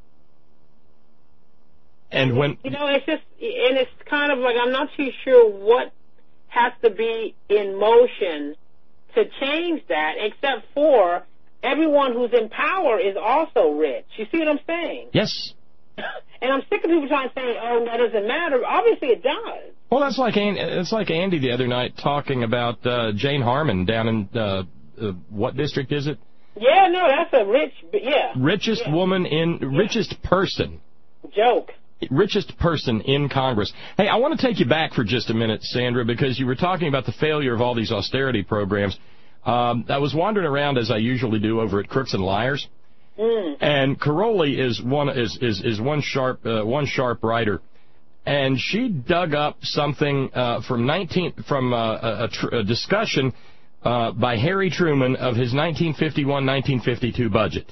And when it's kind of like I'm not too sure what has to be in motion to change that, except for everyone who's in power is also rich. You see what I'm saying? Yes. And I'm sick of people trying to say, "Oh, that doesn't matter." Obviously, it does. Well, it's like Andy the other night talking about Jane Harmon down in what district is it? Yeah, no, that's a richest person. Joke. Richest person in Congress. Hey, I want to take you back for just a minute, Sandra, because you were talking about the failure of all these austerity programs. I was wandering around, as I usually do, over at Crooks and Liars, and Caroli is one sharp writer, and she dug up something from a discussion by Harry Truman of his 1951-1952 budget.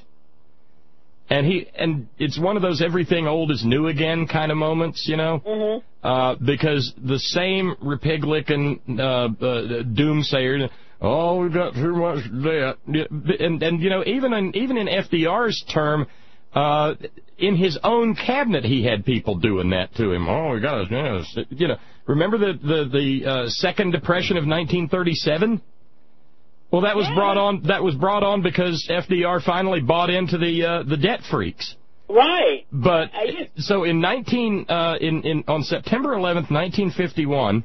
And it's one of those everything old is new again kind of moments, because the same Republican doomsayer, we've got too much debt, and even in FDR's term, in his own cabinet he had people doing that to him. We got remember the Second Depression of 1937? Well, that was brought on because FDR finally bought into the debt freaks. Right. But so on September 11th, 1951,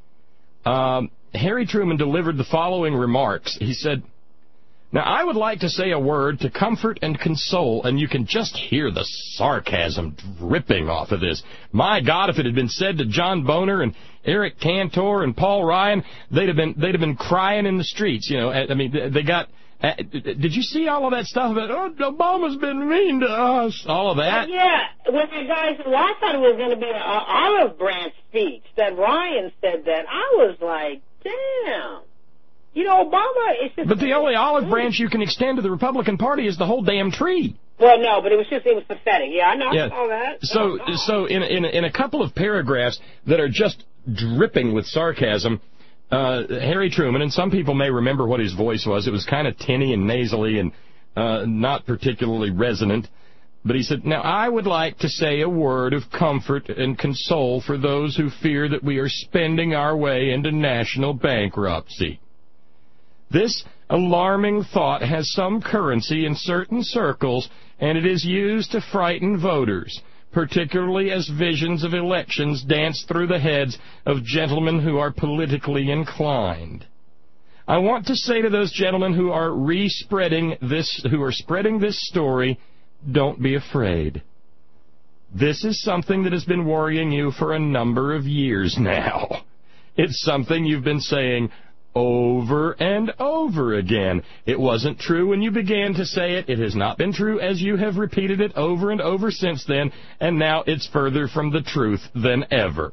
Harry Truman delivered the following remarks. He said, "Now, I would like to say a word to comfort and console," and you can just hear the sarcasm dripping off of this. My God, if it had been said to John Boehner and Eric Cantor and Paul Ryan, they'd have been crying in the streets. I mean, they got. Did you see all of that stuff about, Obama's been mean to us, all of that? Yeah. Well, I thought it was going to be an olive branch speech that Ryan said that. I was like, damn. Obama is just... But the only olive branch you can extend to the Republican Party is the whole damn tree. Well, no, but it was pathetic. Yeah, I know. Yeah. I saw that. So in a couple of paragraphs that are just dripping with sarcasm, Harry Truman, and some people may remember what his voice was. It was kind of tinny and nasally and not particularly resonant. But he said, "Now, I would like to say a word of comfort and console for those who fear that we are spending our way into national bankruptcy. This alarming thought has some currency in certain circles, and it is used to frighten voters, particularly as visions of elections dance through the heads of gentlemen who are politically inclined. I want to say to those gentlemen who are spreading this story, don't be afraid. This is something that has been worrying you for a number of years now. It's something you've been saying over and over again. It wasn't true when you began to say it. It has not been true as you have repeated it over and over since then, and now it's further from the truth than ever."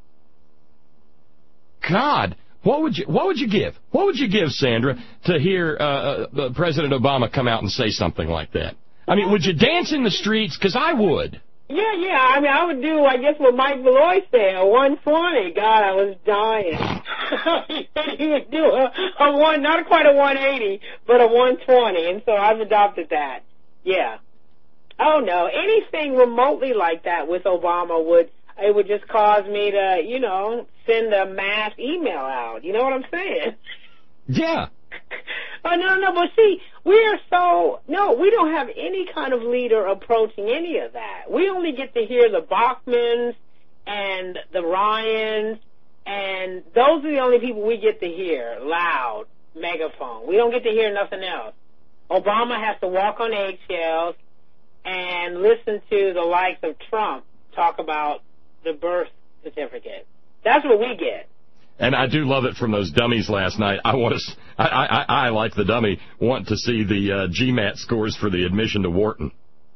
God, what would you give? What would you give, Sandra, to hear President Obama come out and say something like that? I mean, would you dance in the streets? Because I would. Yeah. I mean, I would do, I guess, what Mike Malloy said, a 120. God, I was dying. He said he would do not quite a 180, but a 120, and so I've adopted that. Yeah. Oh, no. Anything remotely like that with Obama would, it would just cause me to, you know, send a mass email out. You know what I'm saying? Yeah. Oh, no, but see, we don't have any kind of leader approaching any of that. We only get to hear the Bachmans and the Ryans, and those are the only people we get to hear loud, megaphone. We don't get to hear nothing else. Obama has to walk on eggshells and listen to the likes of Trump talk about the birth certificate. That's what we get. And I do love it from those dummies last night. I like the dummy, want to see the GMAT scores for the admission to Wharton.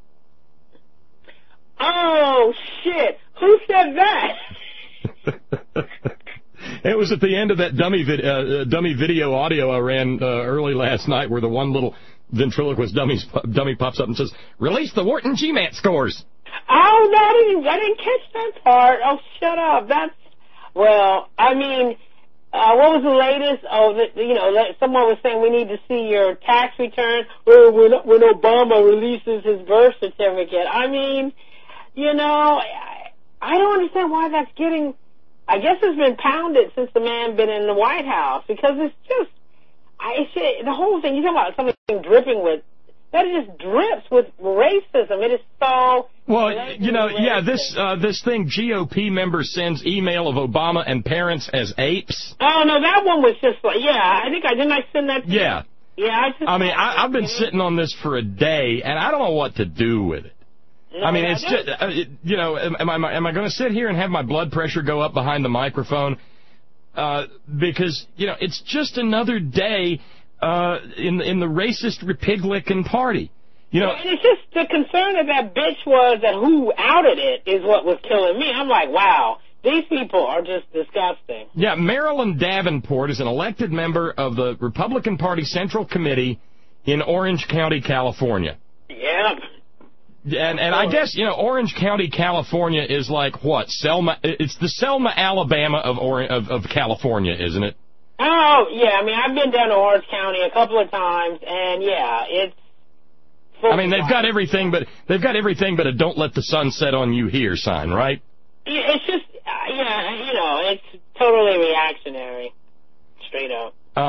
Oh, shit. Who said that? It was at the end of that dummy video audio I ran early last night where the one little ventriloquist dummy pops up and says, "Release the Wharton GMAT scores." Oh, no, I didn't catch that part. Oh, shut up. Well, I mean, what was the latest? Someone was saying we need to see your tax return when Obama releases his birth certificate. I mean, you know, I don't understand why that's getting, I guess it's been pounded since the man been in the White House, because it's just, the whole thing, you're talking about something dripping with, that just drips with racism. It is so... Well, you know, yeah, this thing, GOP member sends email of Obama and parents as apes. Oh, no, that one was just like, yeah, didn't I send that to you? Yeah. Yeah, I've been sitting on this for a day, and I don't know what to do with it. No, I mean, it's just, you know, am I going to sit here and have my blood pressure go up behind the microphone? Because, you know, it's just another day in the racist Republican Party. You know, and it's just the concern that bitch was that who outed it is what was killing me. I'm like, wow, these people are just disgusting. Yeah, Marilyn Davenport is an elected member of the Republican Party Central Committee in Orange County, California. Yep. And I guess, you know, Orange County, California is like what? Selma? It's the Selma, Alabama of California, isn't it? Oh, yeah. I mean, I've been down to Orange County a couple of times, and yeah, it's... I mean, they've got everything but a "Don't let the sun set on you" here sign, right? It's just, yeah, you know, it's totally reactionary, straight up.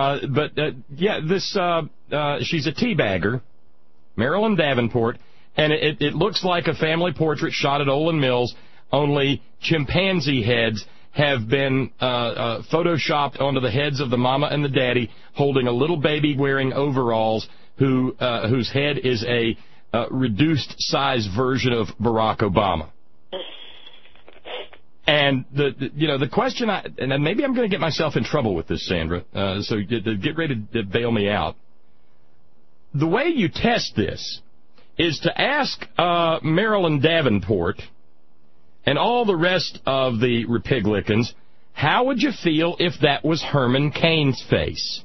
She's a teabagger, Marilyn Davenport, and it looks like a family portrait shot at Olin Mills, only chimpanzee heads have been photoshopped onto the heads of the mama and the daddy, holding a little baby wearing overalls, whose head is a reduced size version of Barack Obama. And the question, and maybe I'm going to get myself in trouble with this, Sandra. So get ready to bail me out. The way you test this is to ask Marilyn Davenport and all the rest of the Republicans, how would you feel if that was Herman Cain's face?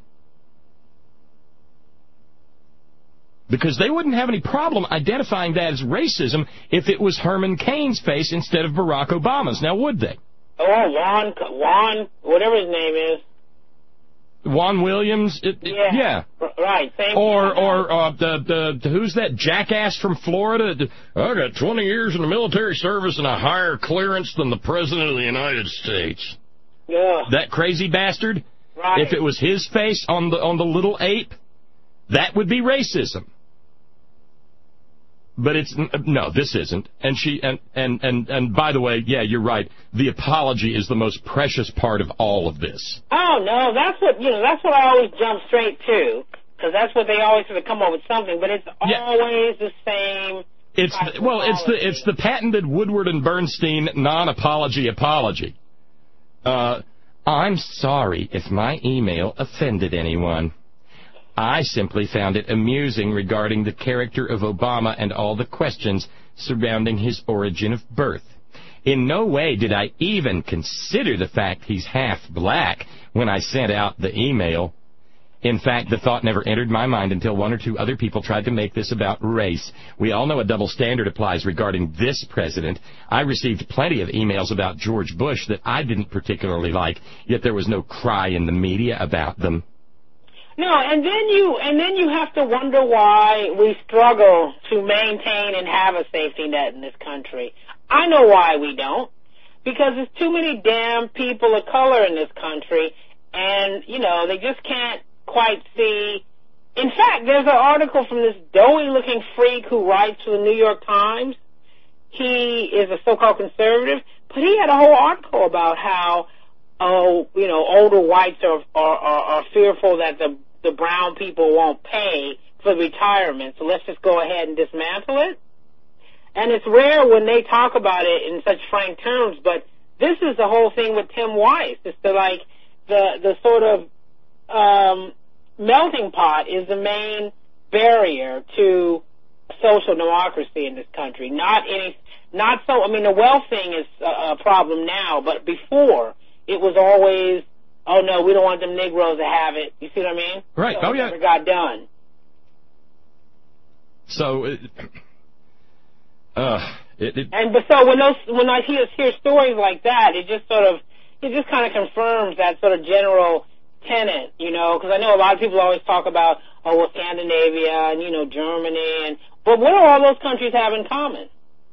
Because they wouldn't have any problem identifying that as racism if it was Herman Cain's face instead of Barack Obama's. Now, would they? Oh, Juan, whatever his name is. Juan Williams? Yeah. Right. Same. Or who's that jackass from Florida? I got 20 years in the military service and a higher clearance than the President of the United States. Yeah. That crazy bastard? Right. If it was his face on the little ape, that would be racism. But this isn't. And and by the way, yeah, you're right. The apology is the most precious part of all of this. Oh no, that's what I always jump straight to, because that's what they always sort of come up with something. But it's always the same. It's the patented Woodward and Bernstein non-apology apology. I'm sorry if my email offended anyone. I simply found it amusing regarding the character of Obama and all the questions surrounding his origin of birth. In no way did I even consider the fact he's half black when I sent out the email. In fact, the thought never entered my mind until one or two other people tried to make this about race. We all know a double standard applies regarding this president. I received plenty of emails about George Bush that I didn't particularly like, yet there was no cry in the media about them. No, and then you have to wonder why we struggle to maintain and have a safety net in this country. I know why we don't. because there's too many damn people of color in this country, and, you know, they just can't quite see. In fact, there's an article from this doughy-looking freak who writes for the New York Times. He is a so-called conservative, but he had a whole article about how, you know, older whites are fearful that the brown people won't pay for retirement, so let's just go ahead and dismantle it. And it's rare when they talk about it in such frank terms, but this is the whole thing with Tim Weiss. It's the sort of melting pot is the main barrier to social democracy in this country. I mean, the wealth thing is a problem now, but before it was always, oh no, we don't want them Negroes to have it. You see what I mean? Right. So it never got done. So, so when I hear stories like that, it just kind of confirms that sort of general tenet, you know, because I know a lot of people always talk about, Scandinavia and, you know, Germany, but what do all those countries have in common?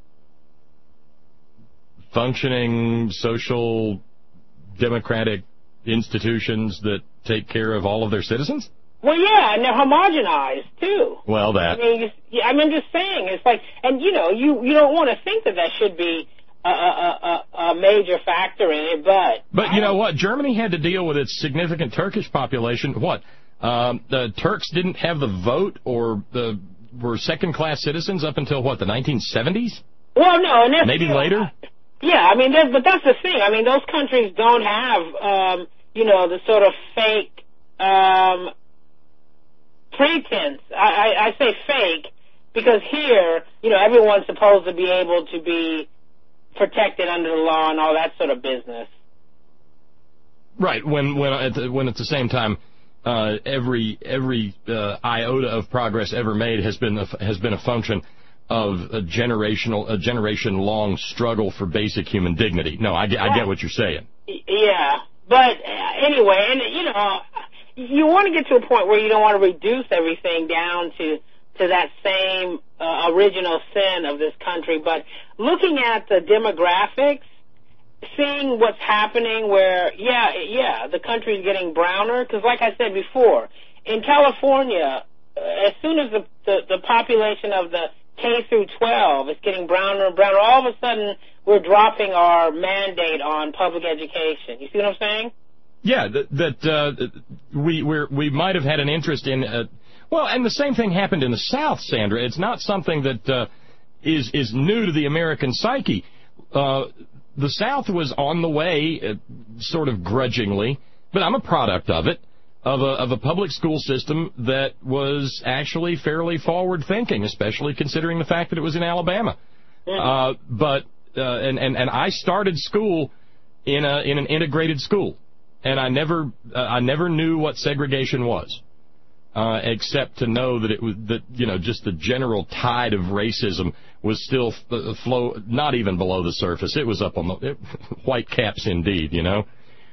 Functioning social democratic institutions that take care of all of their citizens? Well, yeah, and they're homogenized, too. Well, that. I'm just saying, it's like, and, you know, you don't want to think that should be a major factor in it, But you know what? Germany had to deal with its significant Turkish population. What? The Turks didn't have the vote or were second-class citizens up until, what, the 1970s? Well, no, and maybe later? Yeah, I mean, but that's the thing. I mean, those countries don't have, you know, the sort of fake pretense. I say fake because here, you know, everyone's supposed to be able to be protected under the law and all that sort of business. Right. When at the same time, every iota of progress ever made has been a function of a generation-long struggle for basic human dignity. No, I get what you're saying. Yeah, but anyway, and you know, you want to get to a point where you don't want to reduce everything down to that same original sin of this country, but looking at the demographics, seeing what's happening where, the country's getting browner, because like I said before, in California, as soon as the population of the K through 12 is getting browner and browner, all of a sudden we're dropping our mandate on public education. You see what I'm saying? Yeah, we might have had an interest in, and the same thing happened in the South, Sandra. It's not something that is new to the American psyche. The South was on the way, sort of grudgingly, but I'm a product of it, of a public school system that was actually fairly forward-thinking, especially considering the fact that it was in Alabama. But I started school in an integrated school, and I never knew what segregation was, except to know that it was just the general tide of racism was still not even below the surface. It was up on the white caps indeed, you know.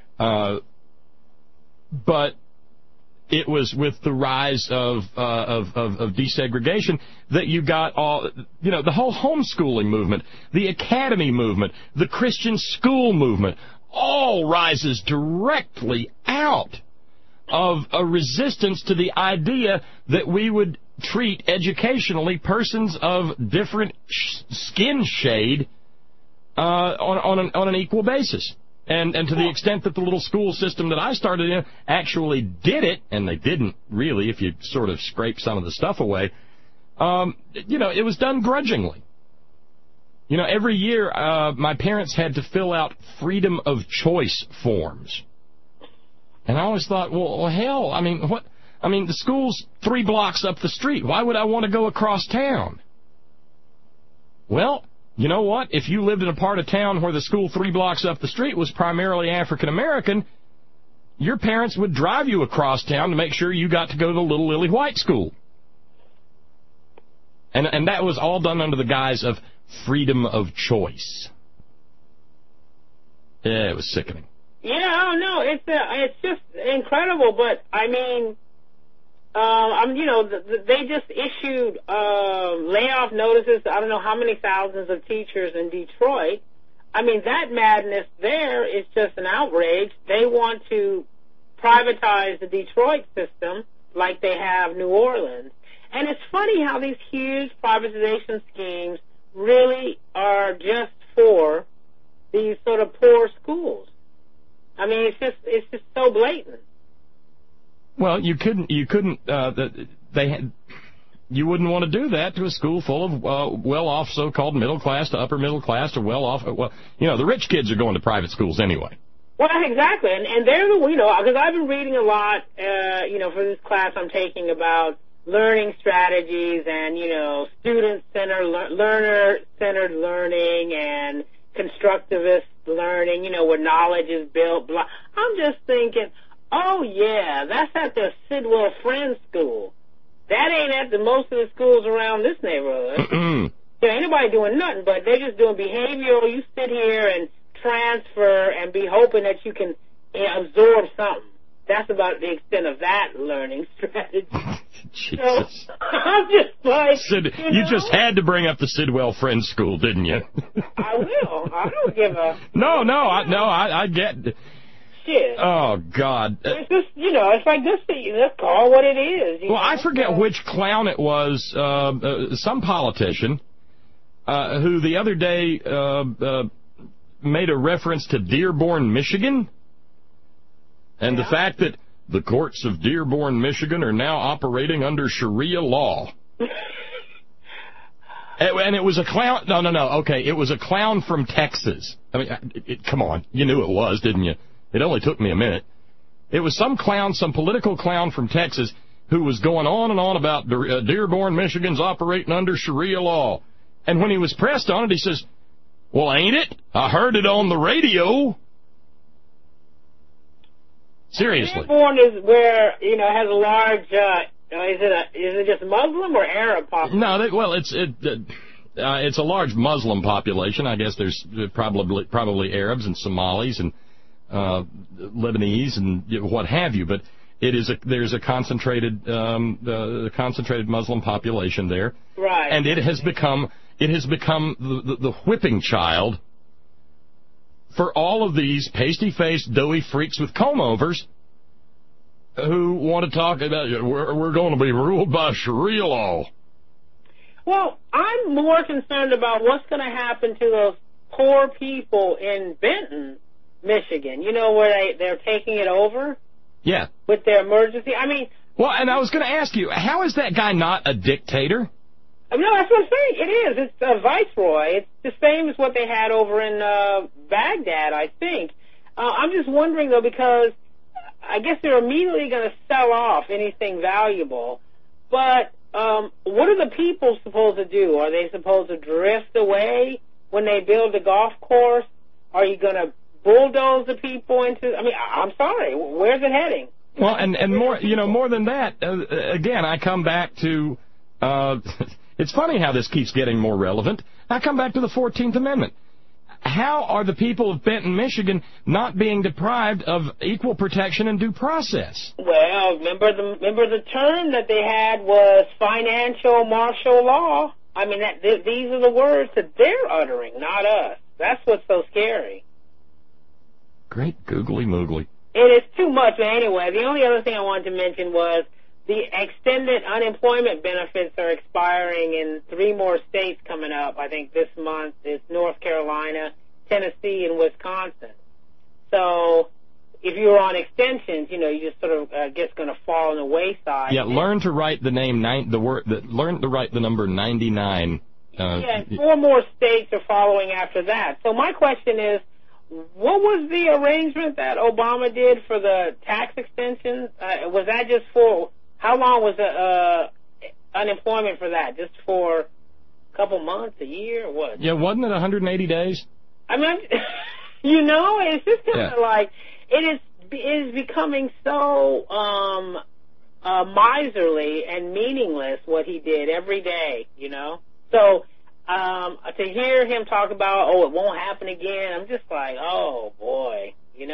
But it was with the rise of desegregation that you got the whole homeschooling movement, the academy movement, the Christian school movement, all rises directly out of a resistance to the idea that we would treat educationally persons of different skin shade on an equal basis. And to the extent that the little school system that I started in actually did it, and they didn't really, if you sort of scrape some of the stuff away, it was done grudgingly. You know, every year my parents had to fill out freedom of choice forms. And I always thought, well, hell, I mean, what? I mean, the school's 3 blocks up the street. Why would I want to go across town? Well, you know what? If you lived in a part of town where the school 3 blocks up the street was primarily African American, your parents would drive you across town to make sure you got to go to the Little Lily White School. And that was all done under the guise of freedom of choice. Yeah, it was sickening. Yeah, no, it's just incredible. But I mean, they just issued layoff notices to I don't know how many thousands of teachers in Detroit. I mean, that madness there is just an outrage. They want to privatize the Detroit system like they have New Orleans. And it's funny how these huge privatization schemes really are just for these sort of poor schools. I mean, it's just so blatant. Well, you wouldn't want to do that to a school full of well-off so-called middle class to upper middle class to well-off. Well, the rich kids are going to private schools anyway. Well, exactly, and they're because I've been reading a lot, for this class I'm taking about learning strategies and student-centered, learner-centered learning and constructivist learning, where knowledge is built. Blah. I'm just thinking, oh yeah, that's at the Sidwell Friends School. That ain't at most of the schools around this neighborhood. There ain't anybody doing nothing, but they're just doing behavioral. You sit here and transfer and be hoping that you can absorb something. That's about the extent of that learning strategy. Jesus. So, I'm just like, you just had to bring up the Sidwell Friends School, didn't you? I will. I don't give a... No, I get... Shit. Oh, God. It's just, it's like this thing. Let's call what it is. I forget which clown it was, some politician, who the other day made a reference to Dearborn, Michigan, and the fact that the courts of Dearborn, Michigan are now operating under Sharia law. And it was a clown. No. Okay, it was a clown from Texas. I mean, come on. You knew it was, didn't you? It only took me a minute. It was some clown, some political clown from Texas who was going on and on about Dearborn, Michigan's operating under Sharia law. And when he was pressed on it, he says, well, ain't it? I heard it on the radio. Seriously. Dearborn is where, has a large, is it just Muslim or Arab population? No, it's a large Muslim population. I guess there's probably Arabs and Somalis and Lebanese and what have you, but there's a concentrated Muslim population there, right? And it has become the whipping child for all of these pasty-faced, doughy freaks with comb-overs who want to talk about we're going to be ruled by Sharia law. Well, I'm more concerned about what's going to happen to those poor people in Benton, Michigan, where they're taking it over? Yeah. With their emergency? I mean... Well, and I was going to ask you, how is that guy not a dictator? No, that's what I'm saying. It is. It's a viceroy. It's the same as what they had over in Baghdad, I think. I'm just wondering, though, because I guess they're immediately going to sell off anything valuable. But what are the people supposed to do? Are they supposed to drift away when they build a golf course? Are you going to bulldoze the people into... I mean, I'm sorry. Where's it heading? Well, and more, more than that, again, I come back to... it's funny how this keeps getting more relevant. I come back to the 14th Amendment. How are the people of Benton, Michigan, not being deprived of equal protection and due process? Well, remember the term that they had was financial martial law. I mean, these are the words that they're uttering, not us. That's what's so scary. Great googly moogly. It is too much, but anyway, the only other thing I wanted to mention was the extended unemployment benefits are expiring in 3 more states coming up. I think this month is North Carolina, Tennessee, and Wisconsin. So if you're on extensions, you just sort of just going to fall on the wayside. Yeah, learn to write the name learn to write the number 99. Yeah, 4 more states are following after that. So my question is, what was the arrangement that Obama did for the tax extension? Was that just for... How long was the unemployment for that? Just for a couple months, a year, or what? Yeah, wasn't it 180 days? I mean, it's just kind of like it is becoming so miserly and meaningless what he did every day. So to hear him talk about, it won't happen again, I'm just like, oh boy,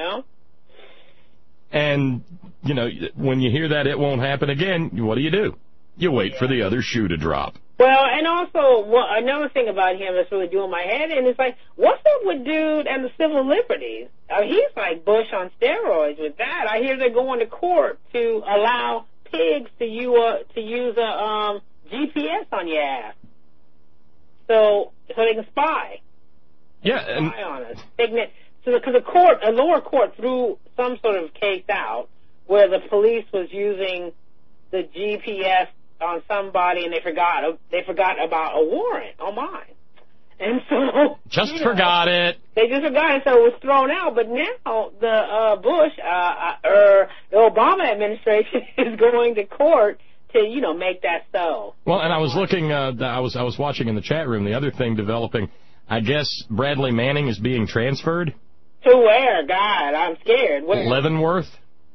And, when you hear that it won't happen again, what do? You wait for the other shoe to drop. Well, and also, another thing about him that's really doing my head in is like, what's up with dude and the civil liberties? He's like Bush on steroids with that. I hear they're going to court to allow pigs to use a GPS on your ass, so they can spy. Yeah, Spy on us. So because a lower court threw some sort of case out where the police was using the GPS on somebody, and they forgot about a warrant on mine. And so forgot it. They just forgot it, so it was thrown out. But now the Bush or the Obama administration is going to court to make that so. Well, and I was looking. I was watching in the chat room. The other thing developing, I guess Bradley Manning is being transferred. To where? God, I'm scared. Where? Leavenworth.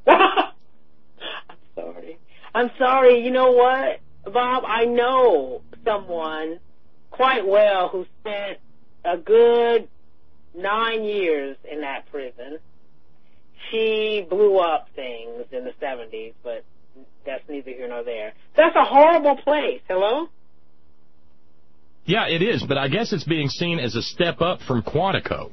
I'm sorry, you know what, Bob? I know someone quite well who spent a good 9 years in that prison. She blew up things in the 70s, but that's neither here nor there. That's a horrible place. Hello? Yeah, it is, but I guess it's being seen as a step up from Quantico.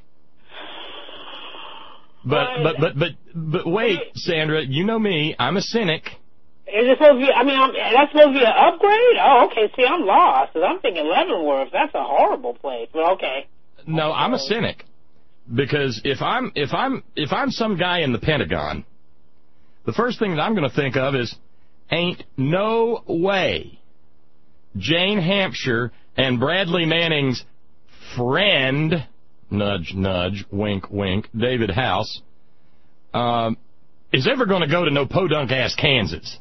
But wait, Sandra, you know me, I'm a cynic. Is it supposed to be, that's supposed to be an upgrade? Oh, okay, see, I'm lost, because I'm thinking Leavenworth, that's a horrible place, but okay. No, I'm a cynic. Because if I'm some guy in the Pentagon, the first thing that I'm going to think of is, ain't no way Jane Hampshire and Bradley Manning's friend, nudge, nudge, wink, wink, David House, is ever going to go to no podunk-ass Kansas.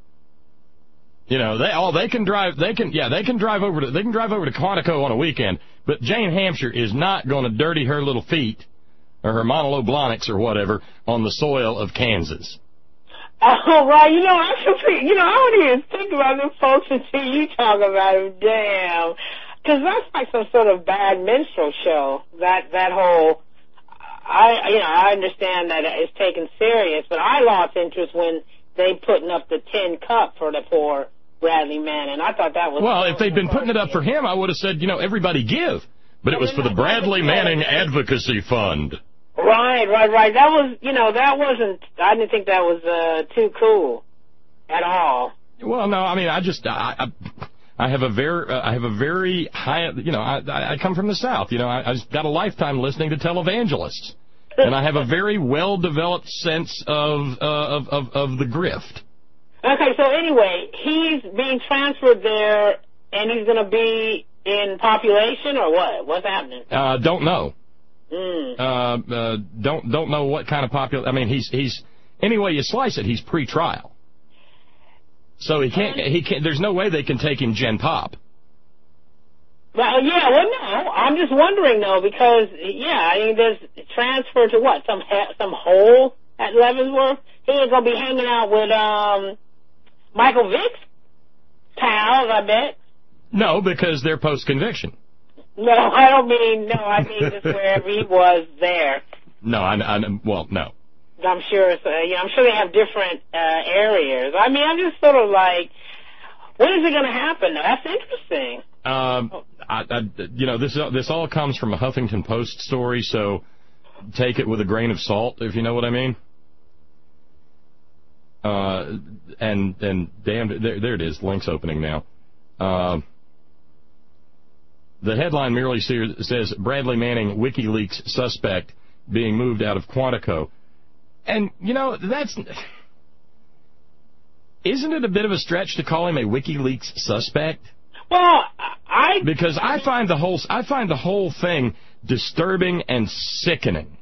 They can drive over to Quantico on a weekend, but Jane Hampshire is not going to dirty her little feet or her monoloblonics or whatever on the soil of Kansas. Oh, right. I don't even think about them folks until you talk about them. Damn. Because that's like some sort of bad minstrel show. That whole, I understand that it's taken serious, but I lost interest when they putting up the tin cup for the poor Bradley Manning. I thought that was... Well, if they'd been putting it up for him, I would have said, everybody give. But it was for the Bradley Manning Advocacy Fund. Right. That was, I didn't think that was too cool at all. Well, no, I have a very high, I come from the South. I've got a lifetime listening to televangelists. And I have a very well-developed sense of the grift. Okay, so anyway, he's being transferred there, and he's going to be in population, or what? What's happening? Don't know. Don't know what kind of population. He's any way you slice it, he's pre-trial. So he can't. There's no way they can take him Gen Pop. Well, no. I'm just wondering though, because there's transfer to what? Some hole at Leavenworth. He ain't gonna be hanging out with Michael Vick's pals, I bet. No, because they're post-conviction. No, I don't mean. No, I mean just wherever he was there. No, no. I'm sure. I'm sure they have different areas. I'm just sort of like, when is it going to happen? That's interesting. This all comes from a Huffington Post story, so take it with a grain of salt, if you know what I mean. And damn, there it is. Link's opening now. The headline merely says Bradley Manning, WikiLeaks suspect, being moved out of Quantico. And, isn't it a bit of a stretch to call him a WikiLeaks suspect? Well, because I find the whole thing disturbing and sickening.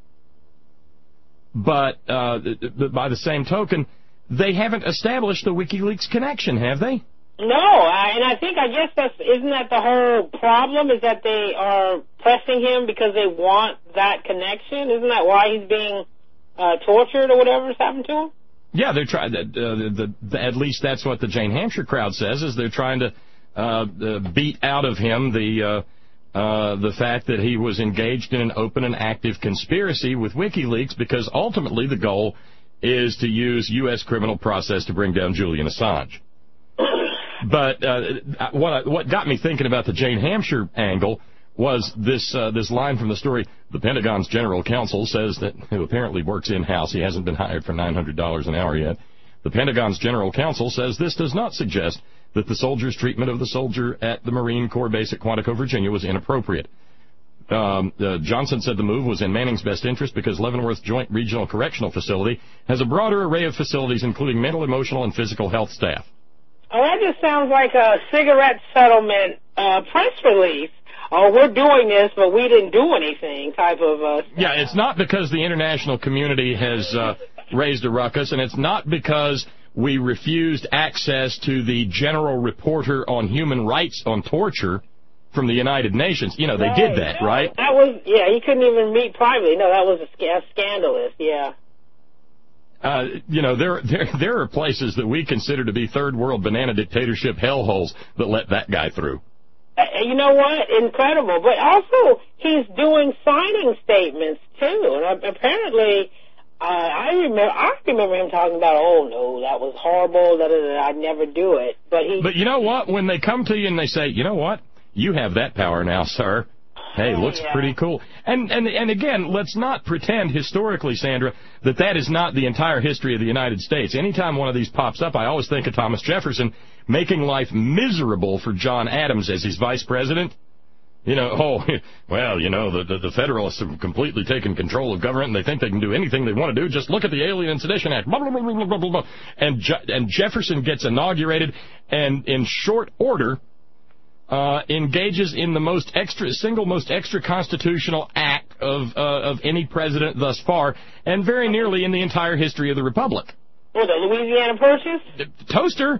But by the same token, they haven't established a WikiLeaks connection, have they? No, I guess isn't that the whole problem, is that they are pressing him because they want that connection? Isn't that why he's being tortured or whatever's happened to him? Yeah, they're trying. At least that's what the Jane Hampshire crowd says, is they're trying to beat out of him the fact that he was engaged in an open and active conspiracy with WikiLeaks, because ultimately the goal is to use U.S. criminal process to bring down Julian Assange. But what got me thinking about the Jane Hampshire angle was this line from the story. The Pentagon's general counsel says that, who apparently works in-house, he hasn't been hired for $900 an hour yet. The Pentagon's general counsel says this does not suggest that the soldier's treatment of the soldier at the Marine Corps base at Quantico, Virginia was inappropriate. Johnson said the move was in Manning's best interest because Leavenworth Joint Regional Correctional Facility has a broader array of facilities, including mental, emotional, and physical health staff. Oh, that just sounds like a cigarette settlement press release. Oh, we're doing this, but we didn't do anything type of... Yeah, it's not because the international community has raised a ruckus, and it's not because we refused access to the general reporter on human rights on torture from the United Nations. You know, they did that, right? That was, he couldn't even meet privately. No, that was scandalous, yeah. You know, there are places that we consider to be third world banana dictatorship hellholes that let that guy through. You know what? Incredible. But also, he's doing signing statements, too. And apparently, I remember him talking about, oh, no, that was horrible, I'd never do it. But you know what? When they come to you and they say, you know what? You have that power now, sir. Hey, looks pretty cool. And again, let's not pretend historically, Sandra, that is not the entire history of the United States. Anytime one of these pops up, I always think of Thomas Jefferson making life miserable for John Adams as his vice president. You know, the Federalists have completely taken control of government, and they think they can do anything they want to do. Just look at the Alien and Sedition Act. Blah, blah, blah, blah, blah, blah, blah. And Jefferson gets inaugurated, and in short order... engages in the single most extra constitutional act of any president thus far, and very nearly in the entire history of the Republic. What, the Louisiana Purchase? Toaster.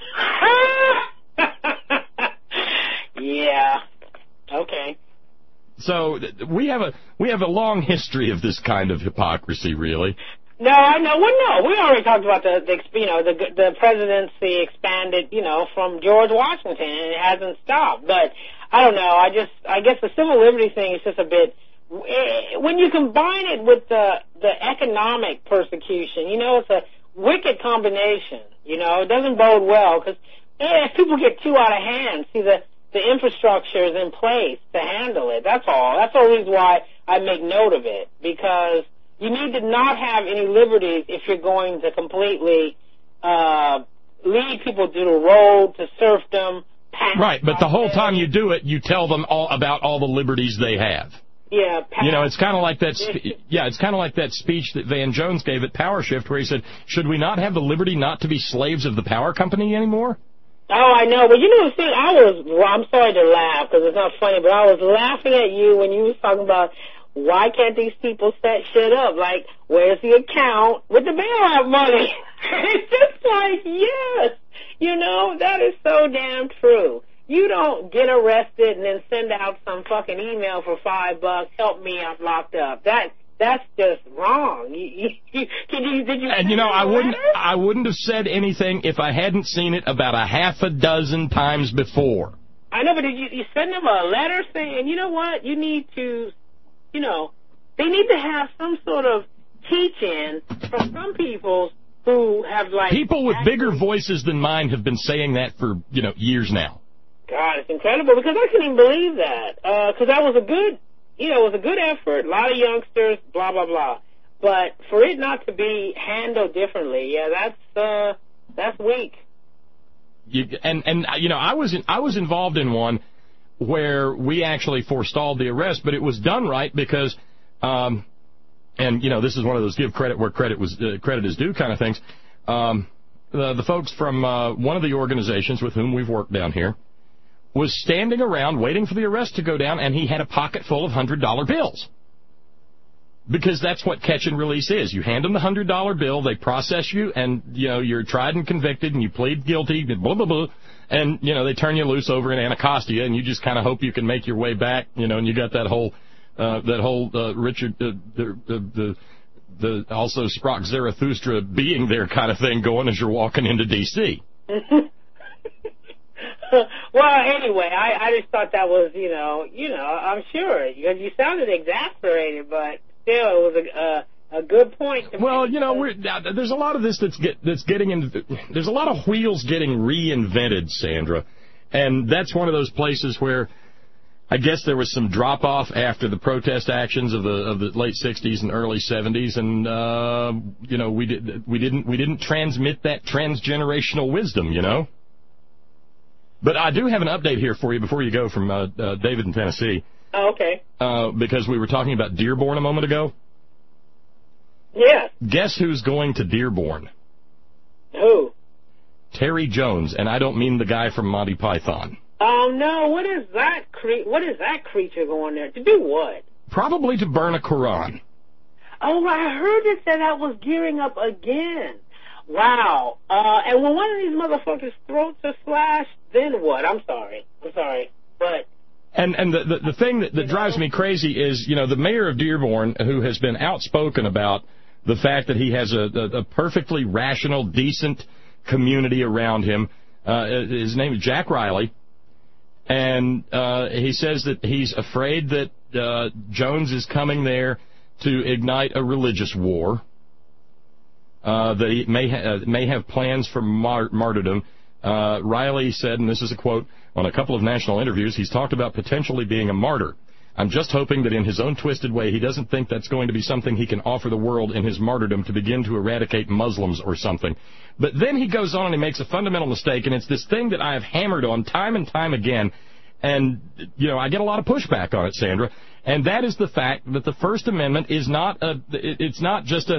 Yeah. Okay. So we have a long history of this kind of hypocrisy, really. No, I know. Well, no, we already talked about the presidency expanded, from George Washington, and it hasn't stopped. But I don't know. I guess the civil liberty thing is just a bit. When you combine it with the economic persecution, it's a wicked combination. It doesn't bode well because if people get too out of hand, see the infrastructure is in place to handle it. That's all. That's the reason why I make note of it, because you need to not have any liberties if you're going to completely lead people to the road, to serfdom. Right, but the whole time you do it, you tell them all about all the liberties they have. Yeah. It's kind of like that. It's kind of like that speech that Van Jones gave at Power Shift, where he said, "Should we not have the liberty not to be slaves of the power company anymore?" Oh, I know, but see, I'm sorry to laugh because it's not funny, but I was laughing at you when you was talking about. Why can't these people set shit up? Like, where's the account with the bailout money? It's just like, yes. That is so damn true. You don't get arrested and then send out some fucking email for $5, help me, I'm locked up. That's just wrong. Did you? And I wouldn't have said anything if I hadn't seen it about a half a dozen times before. I know, but did you send them a letter saying, you know what, you need to... they need to have some sort of teach-in from some people who have, People with bigger voices than mine have been saying that for, years now. God, it's incredible, because I couldn't even believe that. Because that was a good effort, a lot of youngsters, blah, blah, blah. But for it not to be handled differently, that's weak. I was involved in one where we actually forestalled the arrest, but it was done right because, this is one of those give credit where credit is due kind of things. The folks from one of the organizations with whom we've worked down here was standing around waiting for the arrest to go down, and he had a pocket full of $100 bills. Because that's what catch and release is. You hand them the $100 bill, they process you, and, you're tried and convicted, and you plead guilty, blah, blah, blah. And, they turn you loose over in Anacostia, and you just kind of hope you can make your way back, and you got that whole Richard, the also Sprach Zarathustra being there kind of thing going as you're walking into D.C. Well, anyway, I just thought that was, I'm sure, because you sounded exasperated, but still, it was A good point. Well, you know, there's a lot of this that's getting in. There's a lot of wheels getting reinvented, Sandra, and that's one of those places where I guess there was some drop off after the protest actions of the late '60s and early '70s, and you know, we didn't transmit that transgenerational wisdom, you know. But I do have an update here for you before you go from David in Tennessee. Oh, okay. Because we were talking about Dearborn a moment ago. Yeah. Guess who's going to Dearborn? Who? Terry Jones, and I don't mean the guy from Monty Python. Oh no! What is that creature going there to do? What? Probably to burn a Quran. Oh, I heard it said that was gearing up again. Wow. And when one of these motherfuckers' throats are slashed, then what? I'm sorry, but. And the thing that drives me crazy is, you know, the mayor of Dearborn, who has been outspoken about the fact that he has a perfectly rational, decent community around him. His name is Jack Riley. And he says that he's afraid that Jones is coming there to ignite a religious war. That he may have plans for martyrdom. Riley said, and this is a quote, on a couple of national interviews, he's talked about potentially being a martyr. I'm just hoping that in his own twisted way, he doesn't think that's going to be something he can offer the world in his martyrdom to begin to eradicate Muslims or something. But then he goes on and he makes a fundamental mistake, and it's this thing that I have hammered on time and time again, and, you know, I get a lot of pushback on it, Sandra, and that is the fact that the First Amendment is not it's not just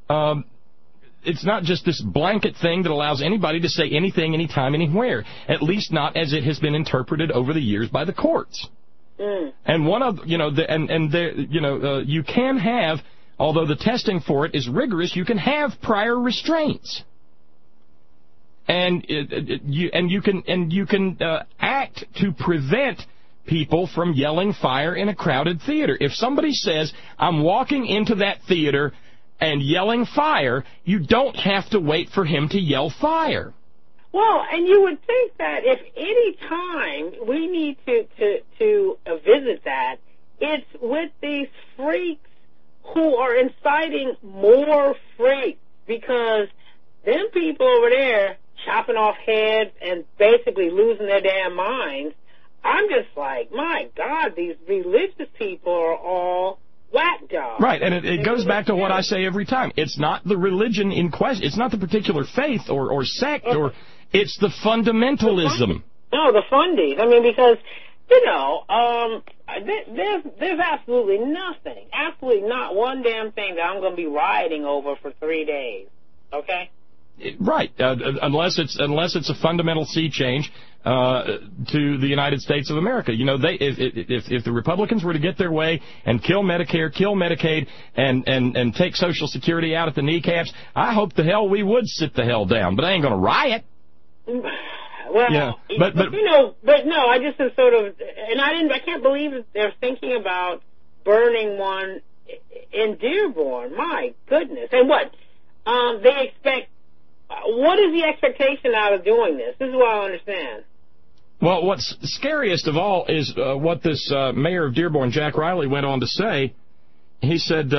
this blanket thing that allows anybody to say anything, anytime, anywhere, at least not as it has been interpreted over the years by the courts. And one of, you know, you can have, although the testing for it is rigorous, you can have prior restraints. And you can act to prevent people from yelling fire in a crowded theater. If somebody says, I'm walking into that theater and yelling fire, you don't have to wait for him to yell fire. Well, and you would think that if any time we need to visit that, it's with these freaks who are inciting more freaks, because them people over there chopping off heads and basically losing their damn minds, I'm just like, my God, these religious people are all whack jobs. Right, and it goes back to what I say every time. It's not the religion in question. It's not the particular faith or sect, or it's the fundamentalism. No, the fundies. I mean, because, you know, there's absolutely nothing, absolutely not one damn thing that I'm going to be rioting over for 3 days. Okay? Right, unless it's a fundamental sea change to the United States of America. You know, if the Republicans were to get their way and kill Medicare, kill Medicaid, and take Social Security out at the kneecaps, I hope the hell we would sit the hell down. But I ain't going to riot. Well, yeah, but no, I just am sort of, and I can't believe that they're thinking about burning one in Dearborn. My goodness, and what they expect. What is the expectation out of doing this? This is what I understand. Well, what's scariest of all is what this mayor of Dearborn, Jack Riley, went on to say. He said,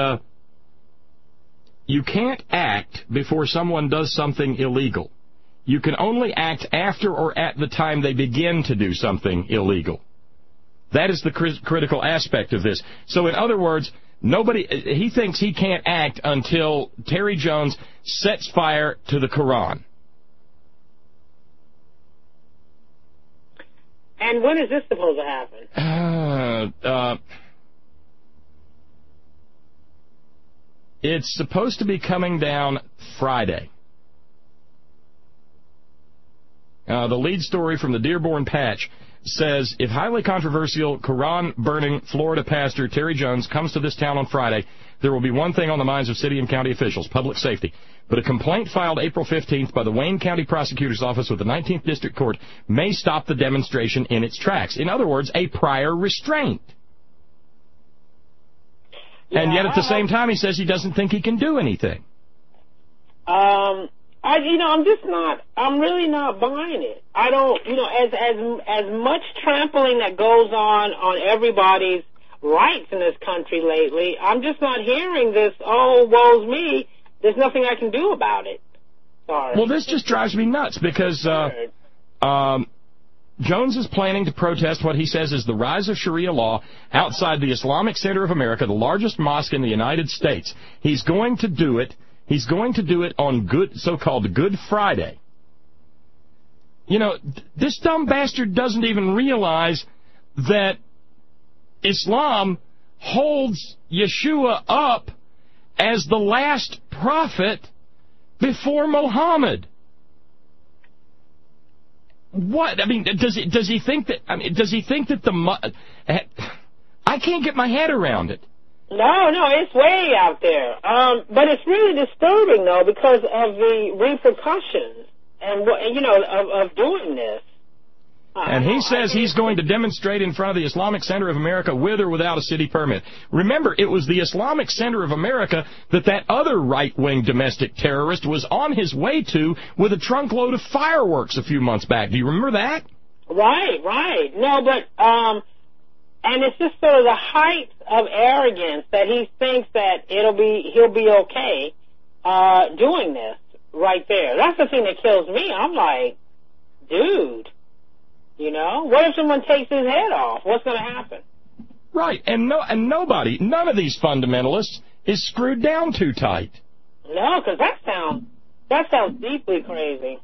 you can't act before someone does something illegal. You can only act after or at the time they begin to do something illegal. That is the critical aspect of this. So, in other words, he thinks he can't act until Terry Jones sets fire to the Quran. And when is this supposed to happen? It's supposed to be coming down Friday. The lead story from the Dearborn Patch says, if highly controversial Quran-burning Florida pastor Terry Jones comes to this town on Friday, there will be one thing on the minds of city and county officials: public safety. But a complaint filed April 15th by the Wayne County Prosecutor's Office with the 19th District Court may stop the demonstration in its tracks. In other words, a prior restraint. Yeah, and yet at the same time, he says he doesn't think he can do anything. I'm really not buying it. I don't, as much trampling that goes on everybody's rights in this country lately. I'm just not hearing this, oh, woe's me, there's nothing I can do about it. Sorry. Well, this just drives me nuts because Jones is planning to protest what he says is the rise of Sharia law outside the Islamic Center of America, the largest mosque in the United States. He's going to do it. He's going to do it on so-called Good Friday. You know, this dumb bastard doesn't even realize that Islam holds Yeshua up as the last prophet before Muhammad. What? I mean, does he think that? I mean, does he think that I can't get my head around it. No, it's way out there. But it's really disturbing, though, because of the repercussions and of doing this. And he says he's going to demonstrate in front of the Islamic Center of America with or without a city permit. Remember, it was the Islamic Center of America that other right-wing domestic terrorist was on his way to with a trunk load of fireworks a few months back. Do you remember that? Right. No, but, and it's just sort of the height of arrogance that he thinks that he'll be okay, doing this right there. That's the thing that kills me. I'm like, dude. You know, what if someone takes his head off? What's going to happen? Right, and none of these fundamentalists is screwed down too tight. No, because that sounds deeply crazy.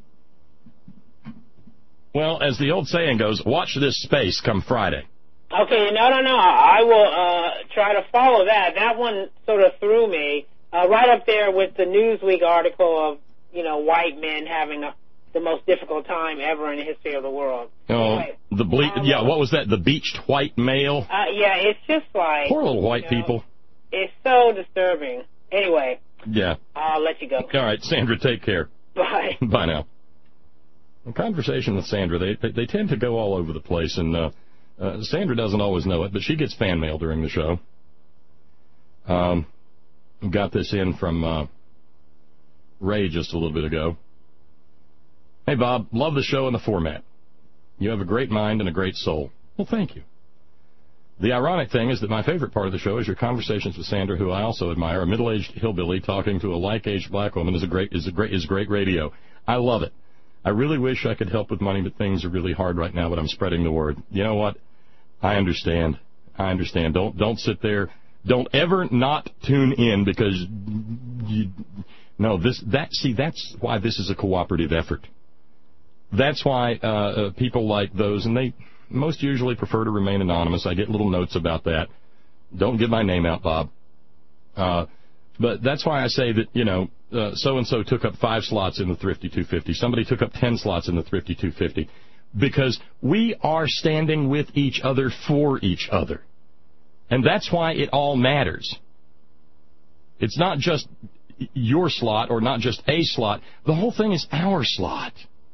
Well, as the old saying goes, watch this space come Friday. Okay, no. I will try to follow that. That one sort of threw me right up there with the Newsweek article of white men having the most difficult time ever in the history of the world. Oh, what was that? The beached white male? Yeah, it's just like... Poor little white people. It's so disturbing. Anyway. Yeah. I'll let you go. All right, Sandra, take care. Bye. Bye now. In conversation with Sandra, they tend to go all over the place, and Sandra doesn't always know it, but she gets fan mail during the show. Got this in from Ray just a little bit ago. Hey, Bob, love the show and the format. You have a great mind and a great soul. Well, thank you. The ironic thing is that my favorite part of the show is your conversations with Sandra, who I also admire. A middle-aged hillbilly talking to a like-aged black woman is great radio. I love it. I really wish I could help with money, but things are really hard right now, but I'm spreading the word. You know what? I understand. Don't sit there. Don't ever not tune in because that's why this is a cooperative effort. That's why people like those, and they most usually prefer to remain anonymous. I get little notes about that. Don't give my name out, Bob. But that's why I say that, so-and-so took up 5 slots in the Thrifty 250. Somebody took up 10 slots in the Thrifty 250. Because we are standing with each other for each other. And that's why it all matters. It's not just your slot or not just a slot. The whole thing is our slot.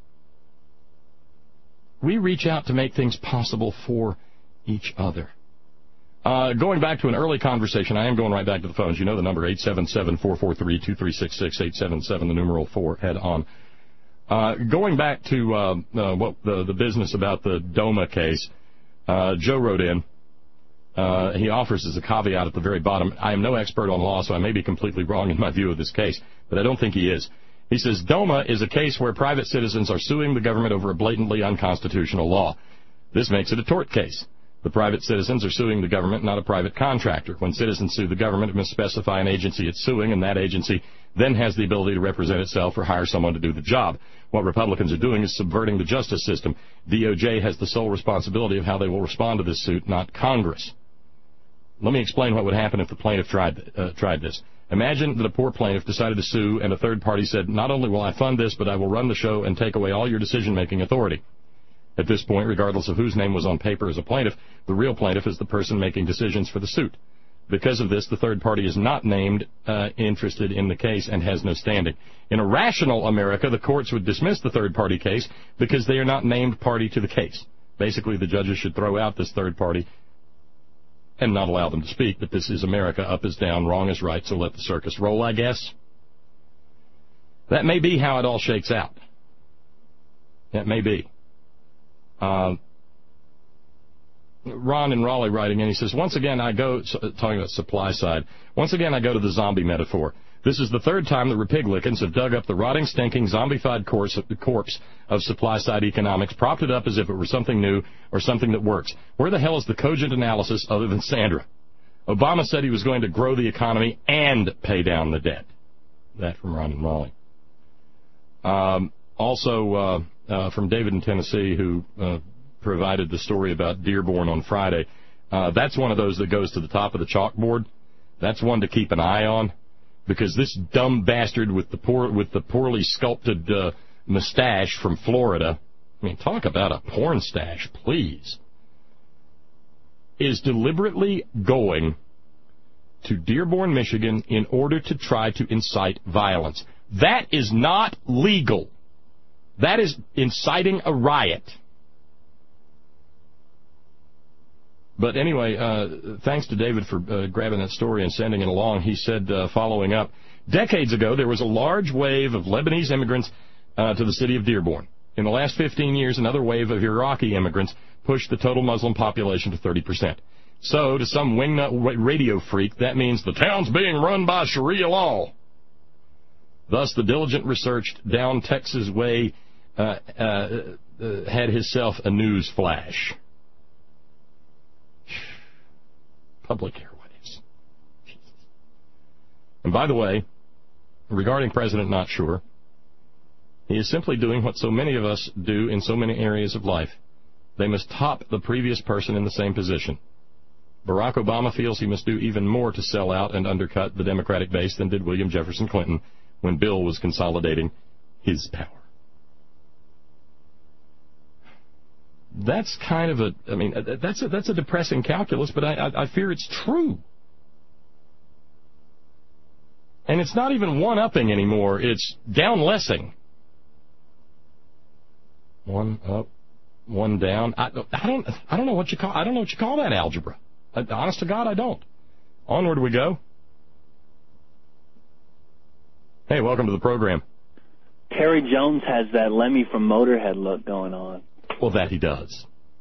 We reach out to make things possible for each other. Going back to an early conversation, I am going right back to the phones. You know the number, 877-443-2366, 877, the numeral 4, head on. Going back to the business about the DOMA case, Joe wrote in. He offers as a caveat at the very bottom, I am no expert on law, so I may be completely wrong in my view of this case, but I don't think he is. He says, DOMA is a case where private citizens are suing the government over a blatantly unconstitutional law. This makes it a tort case. The private citizens are suing the government, not a private contractor. When citizens sue the government, it must specify an agency it's suing, and that agency then has the ability to represent itself or hire someone to do the job. What Republicans are doing is subverting the justice system. DOJ has the sole responsibility of how they will respond to this suit, not Congress. Let me explain what would happen if the plaintiff tried this. Imagine that a poor plaintiff decided to sue, and a third party said, not only will I fund this, but I will run the show and take away all your decision-making authority. At this point, regardless of whose name was on paper as a plaintiff, the real plaintiff is the person making decisions for the suit. Because of this, the third party is not named interested in the case and has no standing. In a rational America, the courts would dismiss the third-party case because they are not named party to the case. Basically, the judges should throw out this third party and not allow them to speak, but this is America. Up is down, wrong is right, so let the circus roll, I guess. That may be how it all shakes out. That may be. Ron in Raleigh writing in, he says, once again I go, talking about supply side, once again I go to the zombie metaphor. This is the third time the Republicans have dug up the rotting, stinking, zombified corpse of supply-side economics, propped it up as if it were something new or something that works. Where the hell is the cogent analysis other than Sandra? Obama said he was going to grow the economy and pay down the debt. That from Ron and Raleigh. Also from David in Tennessee, who provided the story about Dearborn on Friday. That's one of those that goes to the top of the chalkboard. That's one to keep an eye on. Because this dumb bastard with the poorly sculpted mustache from Florida, I mean, talk about a porn stash, please, is deliberately going to Dearborn, Michigan, in order to try to incite violence. That is not legal. That is inciting a riot. But anyway, thanks to David for grabbing that story and sending it along. He said, following up, decades ago there was a large wave of Lebanese immigrants to the city of Dearborn. In the last 15 years, another wave of Iraqi immigrants pushed the total Muslim population to 30%. So, to some wingnut radio freak, that means the town's being run by Sharia law. Thus, the diligent researched down Texas way had himself a news flash. Public airwaves. And by the way, regarding President Not Sure, he is simply doing what so many of us do in so many areas of life. They must top the previous person in the same position. Barack Obama feels he must do even more to sell out and undercut the Democratic base than did William Jefferson Clinton when Bill was consolidating his power. That's kind of that's a depressing calculus, but I fear it's true. And it's not even one-upping anymore, it's down-lessing. One up, one down. I don't know what you call that algebra. Honest to God, I don't. Onward we go. Hey, welcome to the program. Terry Jones has that Lemmy from Motorhead look going on. Well, that he does.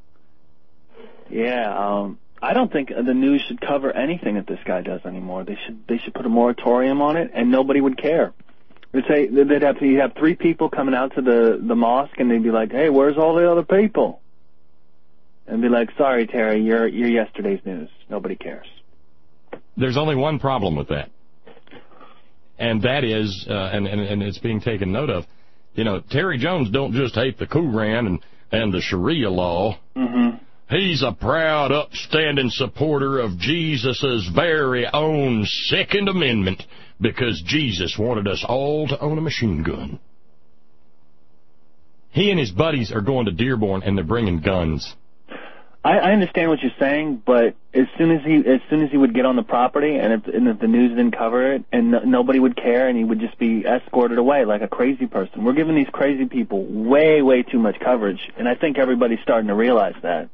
Yeah, I don't think the news should cover anything that this guy does anymore. They should put a moratorium on it, and nobody would care. They'd say you'd have 3 people coming out to the mosque, and they'd be like, "Hey, where's all the other people?" And be like, "Sorry, Terry, you're yesterday's news. Nobody cares." There's only one problem with that, and that is, and it's being taken note of. You know, Terry Jones don't just hate the Quran and the Sharia law. Mm-hmm. He's a proud, upstanding supporter of Jesus' very own Second Amendment because Jesus wanted us all to own a machine gun. He and his buddies are going to Dearborn, and they're bringing guns. I understand what you're saying, but as soon as he would get on the property, and if the news didn't cover it, and nobody would care, and he would just be escorted away like a crazy person. We're giving these crazy people way, way too much coverage, and I think everybody's starting to realize that.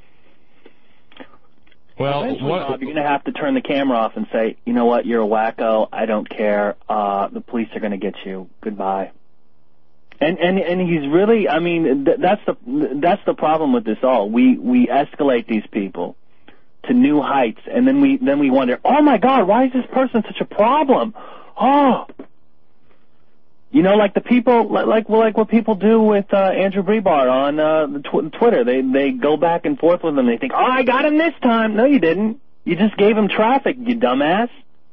Well, Bob, you're going to have to turn the camera off and say, you know what, you're a wacko, I don't care, the police are going to get you, goodbye. And he's really, I mean, that's the problem with this all. We escalate these people to new heights, and then we wonder, oh my God, why is this person such a problem? Oh, you know, like the people, like what people do with Andrew Breitbart on Twitter. They go back and forth with him. They think, oh, I got him this time. No, you didn't. You just gave him traffic, you dumbass.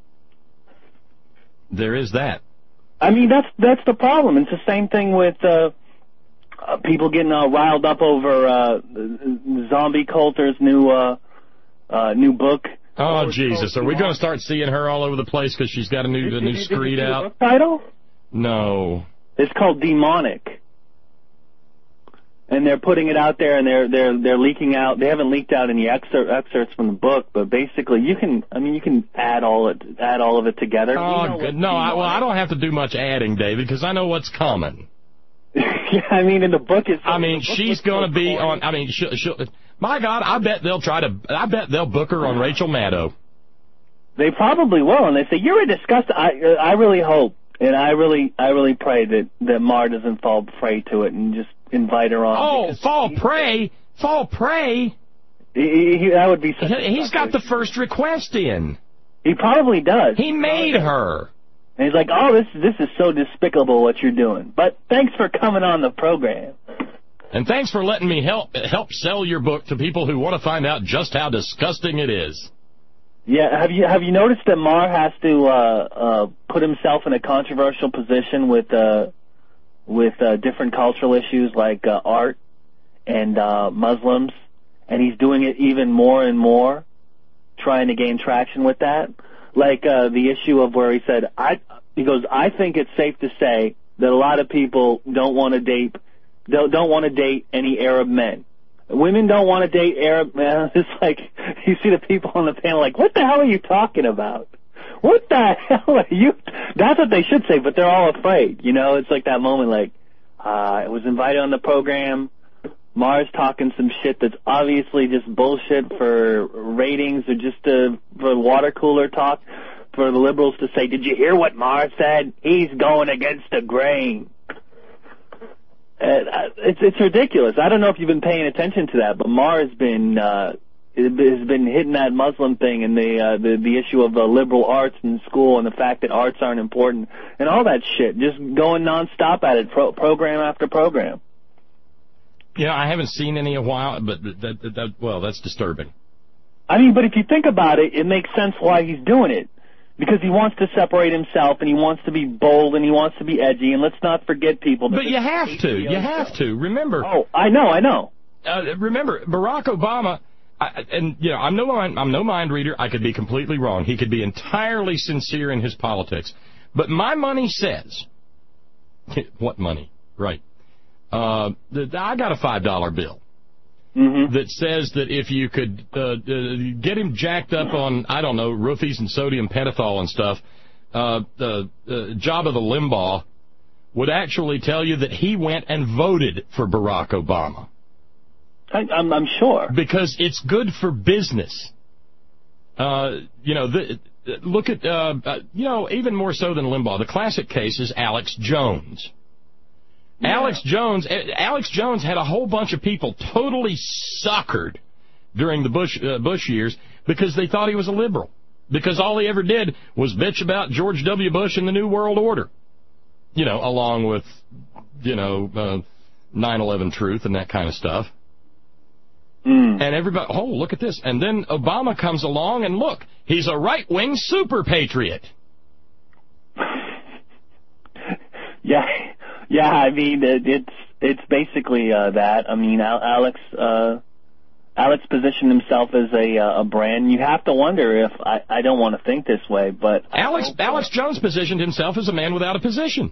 There is that. I mean, that's the problem. It's the same thing with people getting riled up over Zombie Coulter's new book. Oh, Jesus. Are we going to start seeing her all over the place because she's got a new screed out? Book title? No. It's called Demonic. And they're putting it out there, and they're leaking out. They haven't leaked out any excerpts from the book, but basically you can add all of it together. Oh, good. No, I don't have to do much adding, David, because I know what's coming. Yeah, I mean, in the book it's. I mean, she's going to be on. I mean, my God, I bet they'll book her on Rachel Maddow. They probably will, and they say you're a disgusting. I really hope, and I really pray that Mar doesn't fall prey to it and just invite her on. Oh, fall prey! That would be. He's got the first request in. He probably does. He made her. And he's like, oh, this is so despicable what you're doing. But thanks for coming on the program. And thanks for letting me help sell your book to people who want to find out just how disgusting it is. Yeah, have you noticed that Maher has to put himself in a controversial position with different cultural issues like art and Muslims, and he's doing it even more and more, trying to gain traction with that. Like the issue of where he said, I think it's safe to say that a lot of people don't want to date any Arab men. Women don't want to date Arab men. It's like you see the people on the panel like, what the hell are you talking about? What the hell are you? That's what they should say, but they're all afraid. You know, it's like that moment like, I was invited on the program. Maher's talking some shit that's obviously just bullshit for ratings or just for water cooler talk for the liberals to say, did you hear what Maher said? He's going against the grain. It's ridiculous. I don't know if you've been paying attention to that, but Maher has been hitting that Muslim thing and the issue of liberal arts in school and the fact that arts aren't important and all that shit. Just going nonstop at it, program after program. Yeah, I haven't seen any in a while, but that's disturbing. I mean, but if you think about it, it makes sense why he's doing it. Because he wants to separate himself, and he wants to be bold, and he wants to be edgy, and let's not forget people. But you have to. You have to. Remember. Oh, I know. Remember, Barack Obama, I'm no mind reader. I could be completely wrong. He could be entirely sincere in his politics. But my money says, what money? Right. I got a $5 bill. Mm-hmm. That says that if you could get him jacked up on, I don't know, roofies and sodium pentothal and stuff, the job of the Limbaugh would actually tell you that he went and voted for Barack Obama. I'm sure. Because it's good for business. Look at, even more so than Limbaugh, the classic case is Alex Jones. Yeah. Alex Jones had a whole bunch of people totally suckered during the Bush years because they thought he was a liberal. Because all he ever did was bitch about George W. Bush and the New World Order. Along with, 9/11 truth and that kind of stuff. And everybody, oh, look at this. And then Obama comes along and look, he's a right-wing super patriot. Yeah, I mean, it's basically that. I mean, Alex positioned himself as a brand. You have to wonder if, I don't want to think this way, but... Alex Jones positioned himself as a man without a position.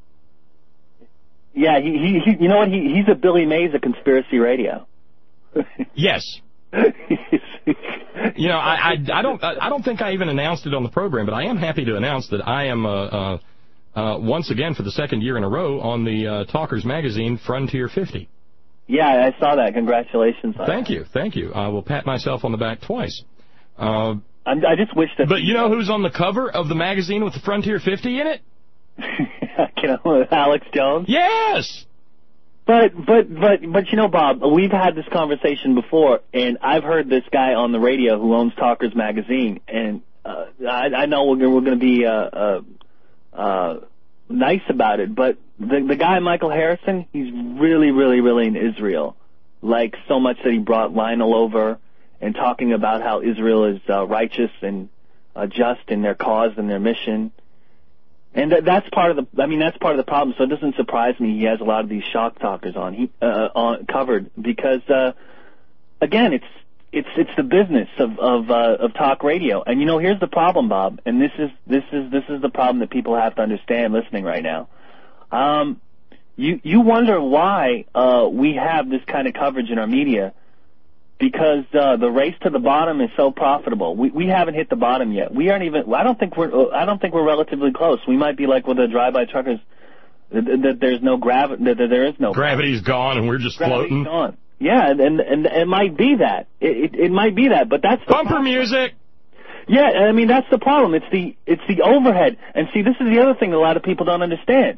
Yeah, he you know what, he's a Billy Mays of conspiracy radio. Yes. I don't think I even announced it on the program, but I am happy to announce that I am... once again, for the second year in a row, on the Talkers Magazine Frontier 50. Yeah, I saw that. Congratulations. Thank you. I will pat myself on the back twice. I just wish that... But you know who's on the cover of the magazine with the Frontier 50 in it? Alex Jones? Yes! But Bob, we've had this conversation before, and I've heard this guy on the radio who owns Talkers Magazine, and I know we're going to be... nice about it, but the guy Michael Harrison, he's really, really, really in Israel, like so much that he brought Lionel over and talking about how Israel is righteous and just in their cause and their mission, and that's part of the problem. So it doesn't surprise me he has a lot of these shock talkers on covered because again it's the business of talk radio. And here's the problem, Bob, and this is the problem that people have to understand listening right now. You wonder why we have this kind of coverage in our media, because the race to the bottom is so profitable. We haven't hit the bottom yet. We aren't even. I don't think we're relatively close. We might be like with the drive-by truckers that there's no gravity. That there is no gravity's gone and we're just floating. Gone. Yeah, and it might be that. It might be that, but that's the bumper problem. Music. Yeah, I mean that's the problem. It's the overhead. And see, this is the other thing that a lot of people don't understand.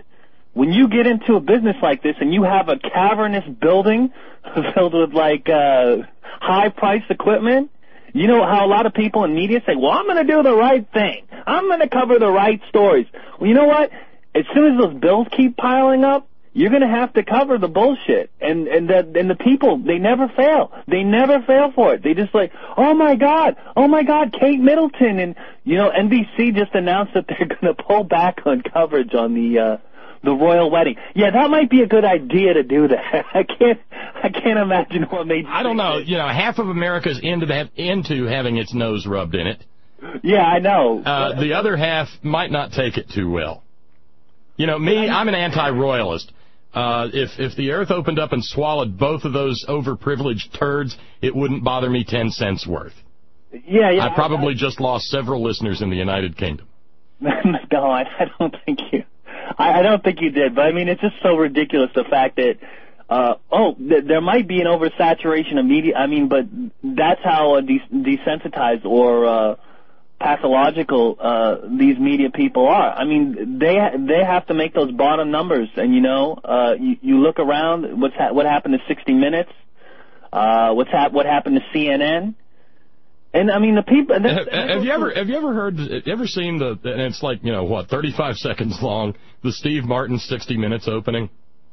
when you get into a business like this and you have a cavernous building filled with, like, high-priced equipment, you know how a lot of people in media say, well, I'm going to do the right thing. I'm going to cover the right stories. Well, you know what? As soon as those bills keep piling up, you're going to have to cover the bullshit. And the people, they never fail. They never fail for it. They just like, oh my God, Kate Middleton. And, you know, NBC just announced that they're going to pull back on coverage on the royal wedding. Yeah, that might be a good idea to do that. I can't imagine what made. I don't know. You know, half of America's into having its nose rubbed in it. Yeah, I know. The other half might not take it too well. You know, me, I'm an anti-royalist. If the earth opened up and swallowed both of those overprivileged turds, it wouldn't bother me 10 cents worth. Yeah. I probably just lost several listeners in the United Kingdom. No, I don't think you. I don't think you did, but I mean, it's just so ridiculous the fact that, there might be an oversaturation of media. I mean, but that's how desensitized or pathological these media people are. I mean, they have to make those bottom numbers, and you know, you look around. What happened to 60 Minutes? What happened to CNN? And I mean, the people. Have you ever seen and it's like, you know, what, 35 seconds long, the Steve Martin 60 Minutes opening?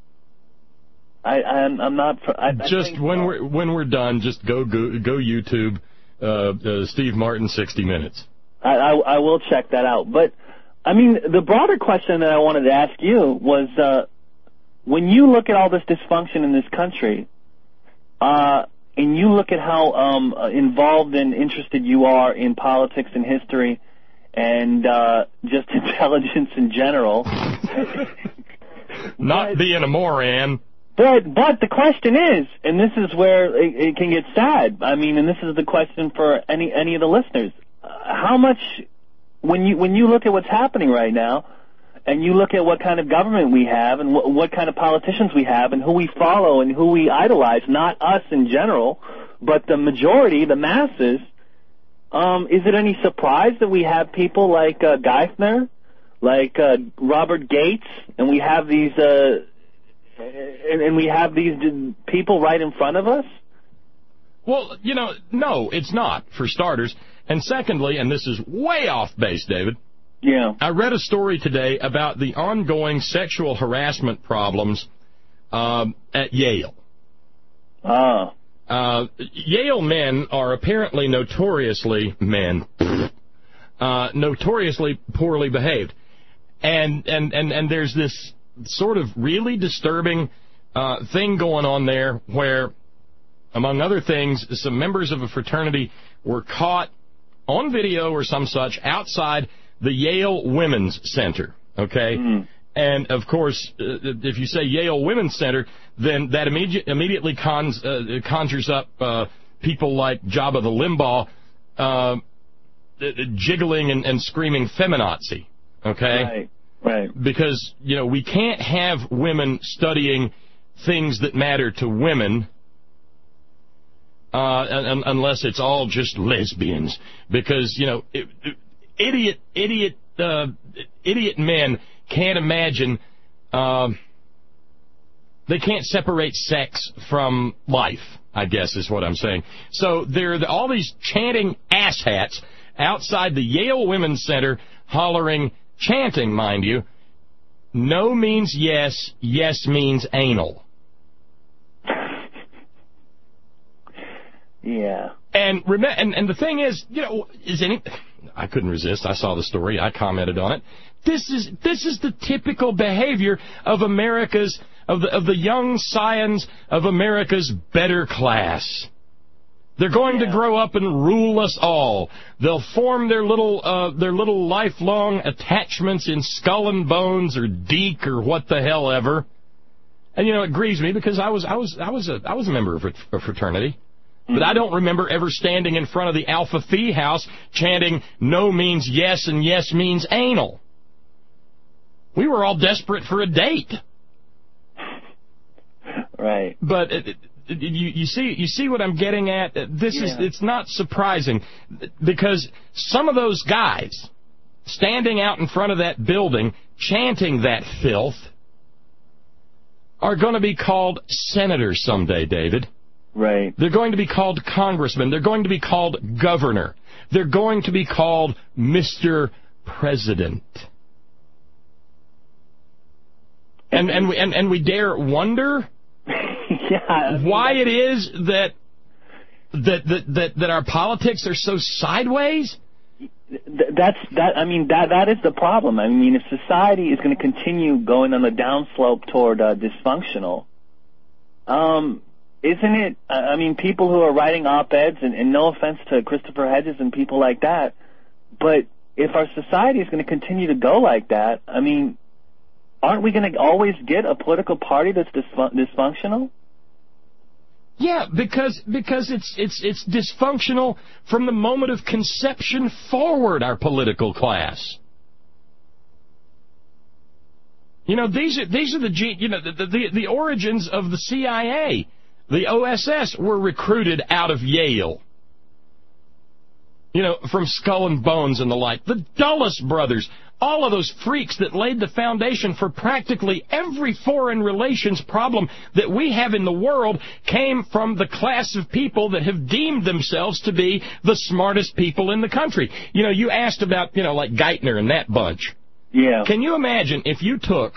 I'm not. When we're done, just go YouTube Steve Martin 60 Minutes. I will check that out. But I mean, the broader question that I wanted to ask you was, when you look at all this dysfunction in this country, and you look at how involved and interested you are in politics and history and just intelligence in general. Not being a moron. But the question is, and this is where it can get sad, I mean, and this is the question for any of the listeners, how much, when you look at what's happening right now, and you look at what kind of government we have and what kind of politicians we have and who we follow and who we idolize, not us in general, but the majority, the masses, is it any surprise that we have people like Geithner, like Robert Gates, and we have these people right in front of us? Well, you know, no, it's not, for starters. And secondly, and this is way off base, David, yeah, I read a story today about the ongoing sexual harassment problems at Yale. Yale men are apparently notoriously poorly behaved. And there's this sort of really disturbing thing going on there where, among other things, some members of a fraternity were caught on video or some such outside the Yale Women's Center, okay? Mm-hmm. And, of course, if you say Yale Women's Center, then that immediately conjures up people like Jabba the Limbaugh jiggling and screaming feminazi, okay? Right. Because, you know, we can't have women studying things that matter to women unless it's all just lesbians. Because, you know, idiot men can't imagine, they can't separate sex from life, I guess is what I'm saying. So there are all these chanting asshats outside the Yale Women's Center chanting, mind you, no means yes, yes means anal. Yeah. And the thing is, you know, I couldn't resist. I saw the story. I commented on it. This is the typical behavior of of the young scions of America's better class. They're going to grow up and rule us all. They'll form their little lifelong attachments in Skull and Bones or Deke or what the hell ever. And you know, it grieves me because I was a member of a fraternity. But I don't remember ever standing in front of the Alpha Phi house chanting, no means yes and yes means anal. We were all desperate for a date. Right. But you see what I'm getting at? It's not surprising because some of those guys standing out in front of that building chanting that filth are going to be called senators someday, David. Right. They're going to be called congressmen. They're going to be called governor. They're going to be called Mr. President. And we dare wonder why it is that our politics are so sideways. That is the problem. I mean, if society is going to continue going on the downslope toward dysfunctional, isn't it? I mean, people who are writing op-eds, and no offense to Christopher Hedges and people like that, but if our society is going to continue to go like that, I mean, aren't we going to always get a political party that's dysfunctional? Yeah, because it's dysfunctional from the moment of conception forward, our political class. You know, these are the origins of the CIA. The OSS were recruited out of Yale. You know, from Skull and Bones and the like. The Dulles brothers, all of those freaks that laid the foundation for practically every foreign relations problem that we have in the world came from the class of people that have deemed themselves to be the smartest people in the country. You know, you asked about, like Geithner and that bunch. Yeah. Can you imagine if you took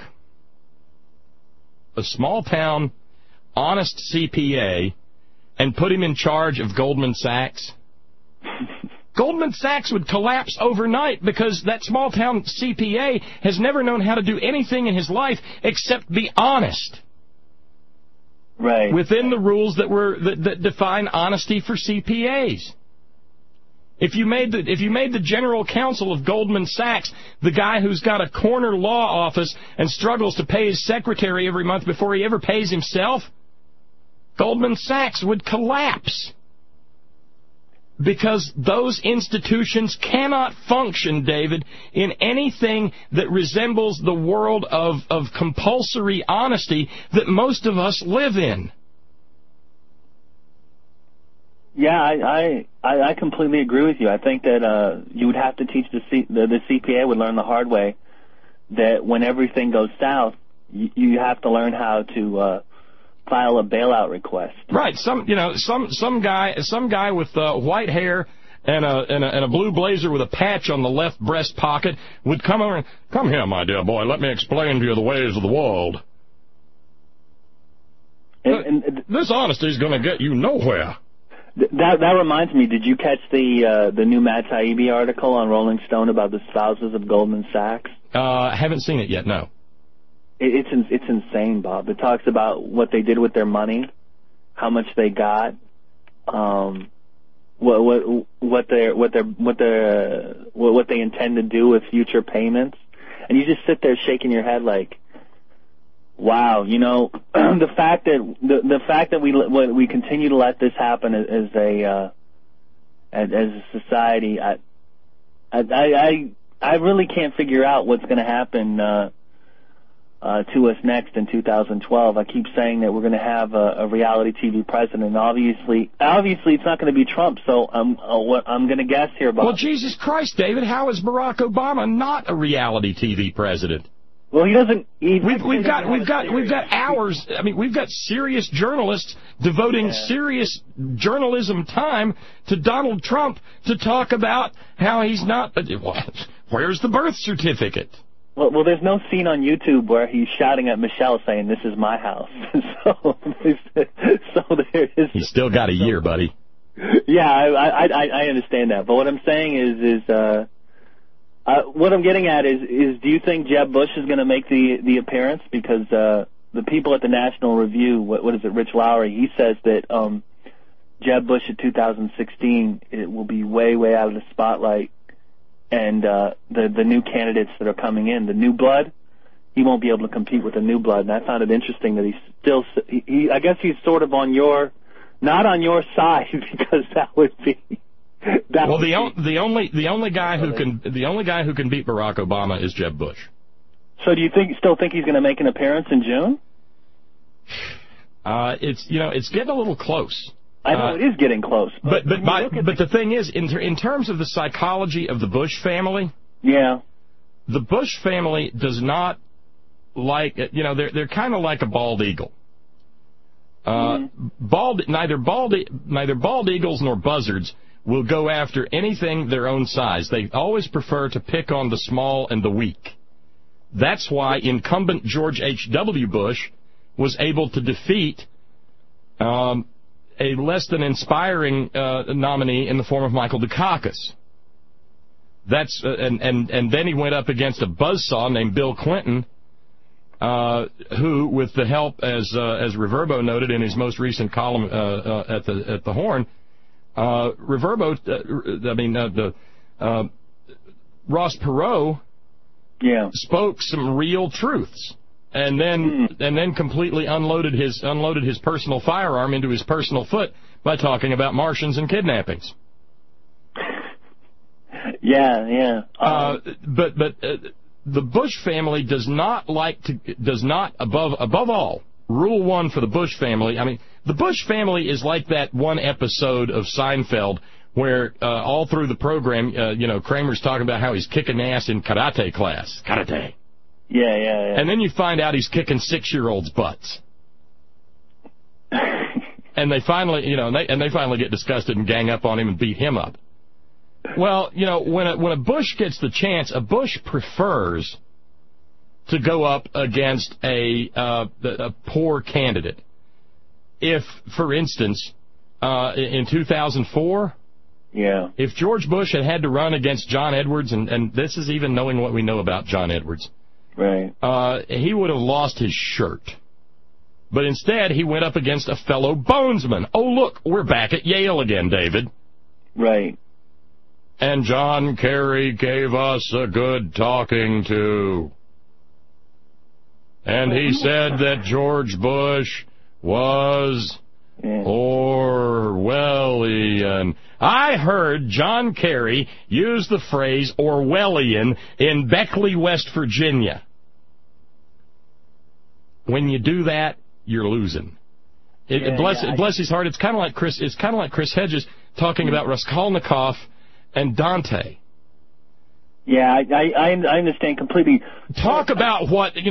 a small-town, honest CPA and put him in charge of Goldman Sachs? Goldman Sachs would collapse overnight because that small-town CPA has never known how to do anything in his life except be honest. Right. Within the rules that define honesty for CPAs. If you made the general counsel of Goldman Sachs the guy who's got a corner law office and struggles to pay his secretary every month before he ever pays himself, Goldman Sachs would collapse. Because those institutions cannot function, David, in anything that resembles the world of compulsory honesty that most of us live in. Yeah, I completely agree with you. I think that you would have to teach the CPA would learn the hard way that when everything goes south, you have to learn how to file a bailout request. Right. Some guy with white hair and a blue blazer with a patch on the left breast pocket would come over and, "Come here, my dear boy, let me explain to you the ways of the world." This honesty is going to get you nowhere. That reminds me, did you catch the new Matt Taibbi article on Rolling Stone about the spouses of Goldman Sachs? Haven't seen it yet, no. It's insane, Bob. It talks about what they did with their money, how much they got, what they intend to do with future payments, and you just sit there shaking your head like, wow, the fact that we continue to let this happen as a society, I really can't figure out what's going to happen to us next in 2012. I keep saying that we're going to have a reality TV president. And obviously, it's not going to be Trump. So I'm going to guess here, Bob. Well, Jesus Christ, David, how is Barack Obama not a reality TV president? Well, he doesn't. We've got hours. I mean, we've got serious journalists devoting serious journalism time to Donald Trump to talk about how he's not. Where's the birth certificate? Well, there's no scene on YouTube where he's shouting at Michelle saying, "This is my house." so there is. He's still got a year, buddy. Yeah, I understand that. But what I'm saying is what I'm getting at is do you think Jeb Bush is going to make the appearance? Because the people at the National Review, what is it, Rich Lowry, he says that Jeb Bush in 2016 it will be way out of the spotlight. And the new candidates that are coming in, the new blood, he won't be able to compete with the new blood. And I found it interesting that he's still, I guess he's sort of not on your side, because that would be. The only guy who can beat Barack Obama is Jeb Bush. So do you still think he's going to make an appearance in June? It's getting a little close. I know it is getting close. But the thing is, in terms of the psychology of the Bush family, yeah, the Bush family does not like, they're kind of like a bald eagle. Neither bald eagles nor buzzards will go after anything their own size. They always prefer to pick on the small and the weak. That's why incumbent George H.W. Bush was able to defeat a less than inspiring nominee in the form of Michael Dukakis. That's and then he went up against a buzzsaw named Bill Clinton, who, with the help, as Reverbo noted in his most recent column at the Horn, Ross Perot, spoke some real truths, and then completely unloaded his personal firearm into his personal foot by talking about Martians and kidnappings. But the Bush family does not above all, rule one for the Bush family. I mean, the Bush family is like that one episode of Seinfeld where all through the program, Kramer's talking about how he's kicking ass in karate class. Karate. Yeah. And then you find out he's kicking 6-year-olds' butts. And they finally, they finally get disgusted and gang up on him and beat him up. Well, when a Bush gets the chance, a Bush prefers to go up against a poor candidate. If, for instance, in 2004, if George Bush had to run against John Edwards, and this is even knowing what we know about John Edwards, right? He would have lost his shirt. But instead, he went up against a fellow bonesman. Oh, look, we're back at Yale again, David. Right. And John Kerry gave us a good talking to. And he said that George Bush was Orwellian. I heard John Kerry use the phrase Orwellian in Beckley, West Virginia. When you do that, you're losing. Bless his heart. It's kind of like Chris Hedges talking about Raskolnikov and Dante. Yeah, I understand completely. Talk about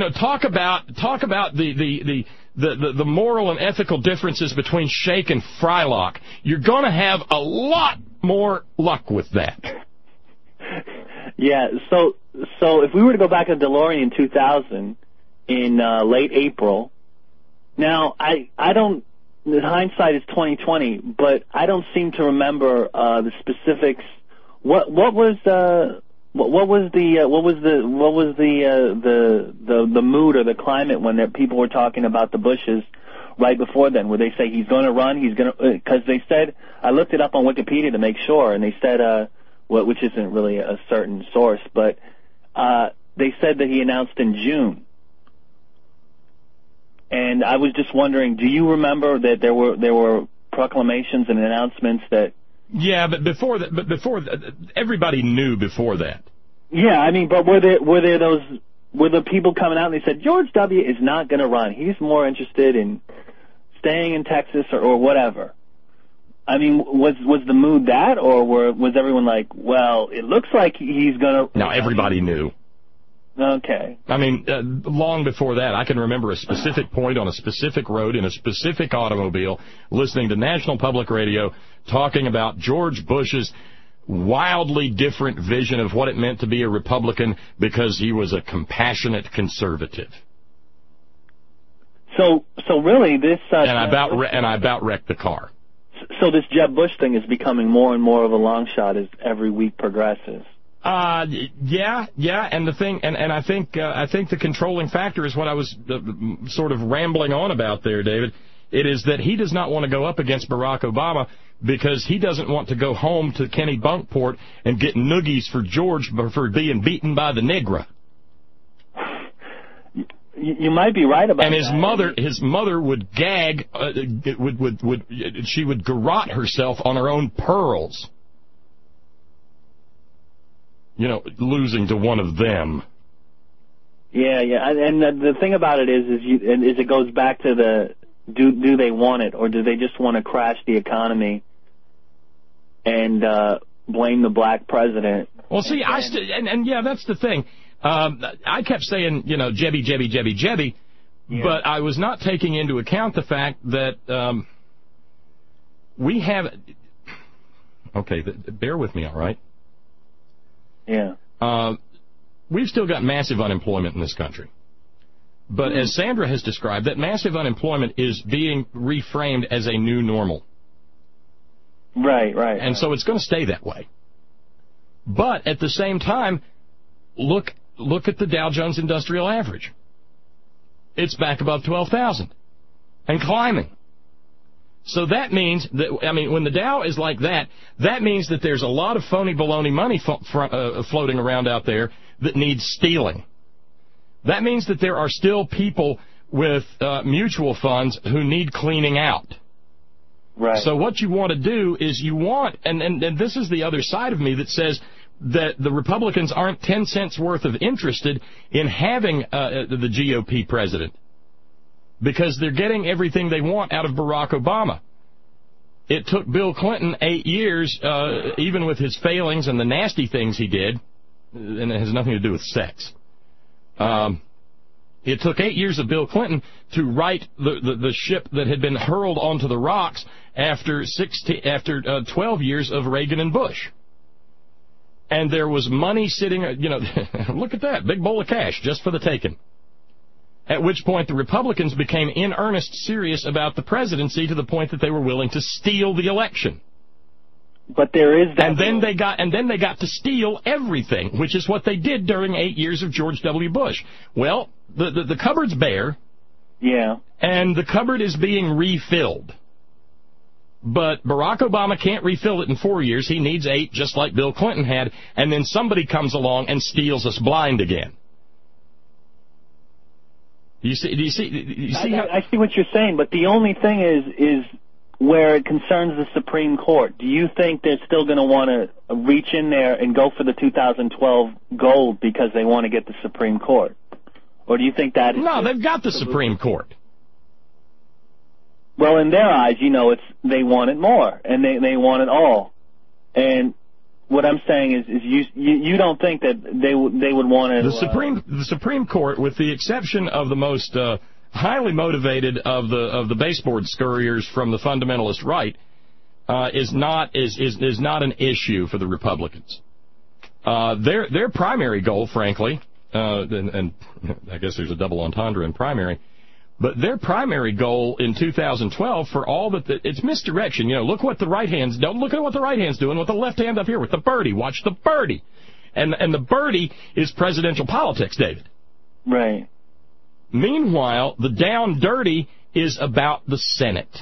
the moral and ethical differences between Shake and Frylock. You're going to have a lot more luck with that. Yeah, so if we were to go back to DeLorean in 2000 in late April, now I don't. The hindsight is 20/20, but I don't seem to remember the specifics. What was the mood or the climate when people were talking about the Bushes right before then? Where they say he's going to run, because they said, I looked it up on Wikipedia to make sure, and they said, which isn't really a certain source, but they said that he announced in June. And I was just wondering, do you remember that there were proclamations and announcements that? Yeah, but before that, everybody knew before that. Yeah, I mean, but were the people coming out and they said George W. is not going to run? He's more interested in staying in Texas or whatever. I mean, was the mood that, or was everyone like, well, it looks like he's going to? No, everybody knew. Okay. I mean, long before that, I can remember a specific point on a specific road in a specific automobile, listening to National Public Radio, talking about George Bush's wildly different vision of what it meant to be a Republican because he was a compassionate conservative. So really, this and I about wrecked the car. So this Jeb Bush thing is becoming more and more of a long shot as every week progresses. Yeah, and the thing, and I think the controlling factor is what I was sort of rambling on about there, David. It is that he does not want to go up against Barack Obama because he doesn't want to go home to Kenny Bunkport and get noogies for George for being beaten by the Negra. You might be right about that. And his mother would gag, she would garrote herself on her own pearls. Losing to one of them. Yeah, and the thing about it is it goes back to the do they want it, or do they just want to crash the economy and blame the black president? Well, see, yeah, that's the thing. I kept saying, Jebby, but I was not taking into account the fact that we have... Okay, bear with me, all right? Yeah. We've still got massive unemployment in this country. But as Sandra has described, that massive unemployment is being reframed as a new normal. Right. And so it's going to stay that way. But at the same time, look at the Dow Jones Industrial Average. It's back above 12,000 and climbing. So that means that, when the Dow is like that, that means that there's a lot of phony baloney money floating around out there that needs stealing. That means that there are still people with mutual funds who need cleaning out. Right. So what you want to do is and this is the other side of me that says that the Republicans aren't 10 cents worth of interested in having the GOP president, because they're getting everything they want out of Barack Obama. It took Bill Clinton 8 years, even with his failings and the nasty things he did, and it has nothing to do with sex. It took 8 years of Bill Clinton to right the ship that had been hurled onto the rocks after 12 years of Reagan and Bush. And there was money sitting, look at that, big bowl of cash just for the taking. At which point the Republicans became in earnest serious about the presidency to the point that they were willing to steal the election. But there is that. And then they got to steal everything, which is what they did during 8 years of George W. Bush. Well, the cupboard's bare. Yeah. And the cupboard is being refilled. But Barack Obama can't refill it in 4 years. He needs 8, just like Bill Clinton had. And then somebody comes along and steals us blind again. Do you see? I see what you're saying, but the only thing is where it concerns the Supreme Court. Do you think they're still going to want to reach in there and go for the 2012 gold because they want to get the Supreme Court? Or do you think that is... No, they've got the Supreme Court. Well, in their eyes, they want it more, and they want it all. And what I'm saying is you don't think that they would want to... The Supreme Court, with the exception of the most... highly motivated of the baseboard scurriers from the fundamentalist right, is not an issue for the Republicans. Their primary goal, frankly, and I guess there's a double entendre in primary, but their primary goal in 2012 for all that it's misdirection. Look what the right hand's don't look at what the right hand's doing with the left hand up here with the birdie. Watch the birdie, and the birdie is presidential politics, David. Right. Meanwhile, the down dirty is about the Senate.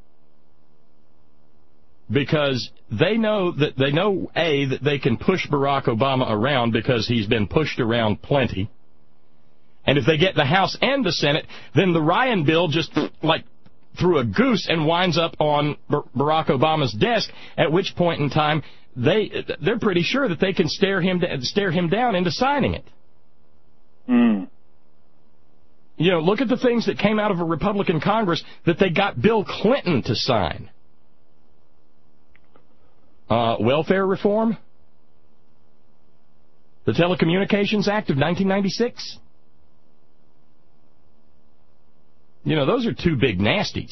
Because they know that they can push Barack Obama around because he's been pushed around plenty. And if they get the House and the Senate, then the Ryan bill just threw a goose and winds up on Barack Obama's desk, at which point in time they're pretty sure that they can stare him down into signing it. Look at the things that came out of a Republican Congress that they got Bill Clinton to sign. Welfare reform, the Telecommunications Act of 1996. Those are two big nasties.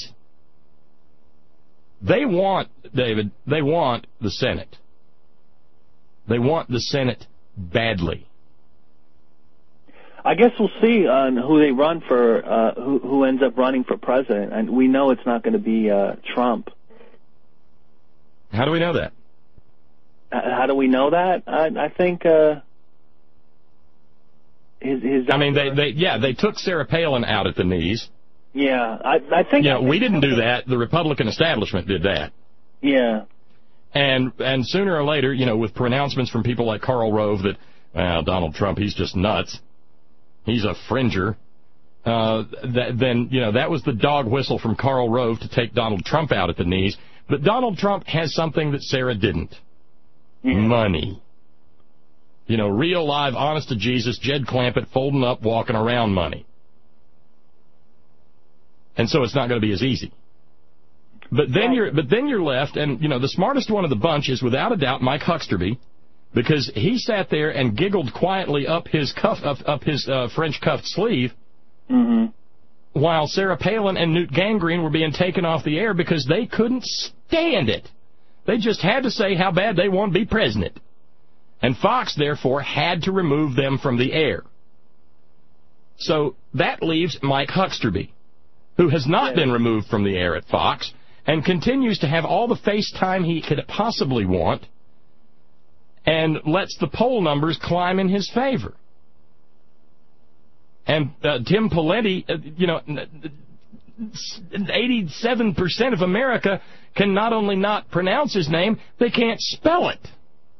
They want the Senate. They want the Senate badly. I guess we'll see on who they run for, who ends up running for president. And we know it's not going to be Trump. How do we know that? How do we know that? I think they took Sarah Palin out at the knees. Yeah, I think... we didn't do that. The Republican establishment did that. Yeah. And sooner or later, with pronouncements from people like Karl Rove that, Donald Trump, he's just nuts. He's a fringer. That was the dog whistle from Karl Rove to take Donald Trump out at the knees. But Donald Trump has something that Sarah didn't. Money. Real, live, honest to Jesus, Jed Clampett folding up, walking around money. And so it's not going to be as easy. But then you're left, and the smartest one of the bunch is without a doubt Mike Hucksterby, because he sat there and giggled quietly up his French cuffed sleeve, while Sarah Palin and Newt Gingrich were being taken off the air because they couldn't stand it. They just had to say how bad they want to be president. And Fox, therefore, had to remove them from the air. So that leaves Mike Hucksterby, who has not been removed from the air at Fox and continues to have all the face time he could possibly want and lets the poll numbers climb in his favor. And Tim Pawlenty, 87% of America can not only not pronounce his name, they can't spell it.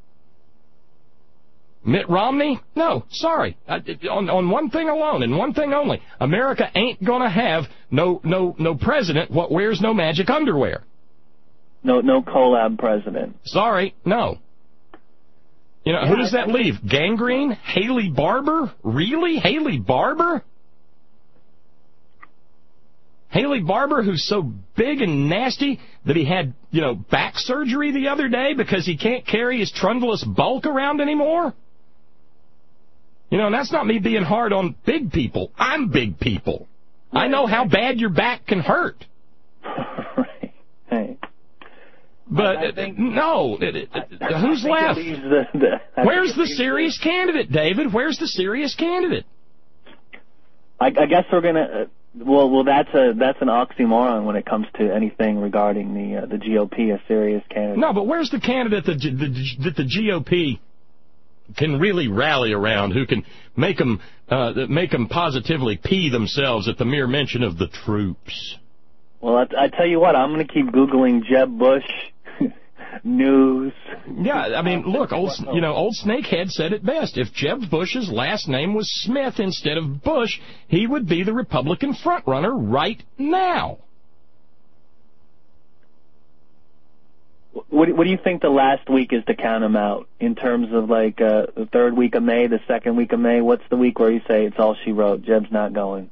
Mitt Romney? No, sorry. On one thing alone, and one thing only, America ain't going to have no president what wears no magic underwear. No collab president. Sorry, no. Who does that leave? Gangrene? Haley Barbour? Really? Haley Barbour? Haley Barbour, who's so big and nasty that he had, back surgery the other day because he can't carry his trundless bulk around anymore? And that's not me being hard on big people. I'm big people. I know how bad your back can hurt. Right. Hey. But, who's left? Where's the serious candidate, David? Where's the serious candidate? I guess we're going to... Well, that's an oxymoron when it comes to anything regarding the GOP, a serious candidate. No, but where's the candidate that the GOP can really rally around, who can make them positively pee themselves at the mere mention of the troops? Well, I tell you what, I'm going to keep Googling Jeb Bush news. Yeah, I mean, look, old Snakehead said it best. If Jeb Bush's last name was Smith instead of Bush, he would be the Republican frontrunner right now. What do you think the last week is to count him out in terms of the third week of May, the second week of May? What's the week where you say it's all she wrote? Jeb's not going.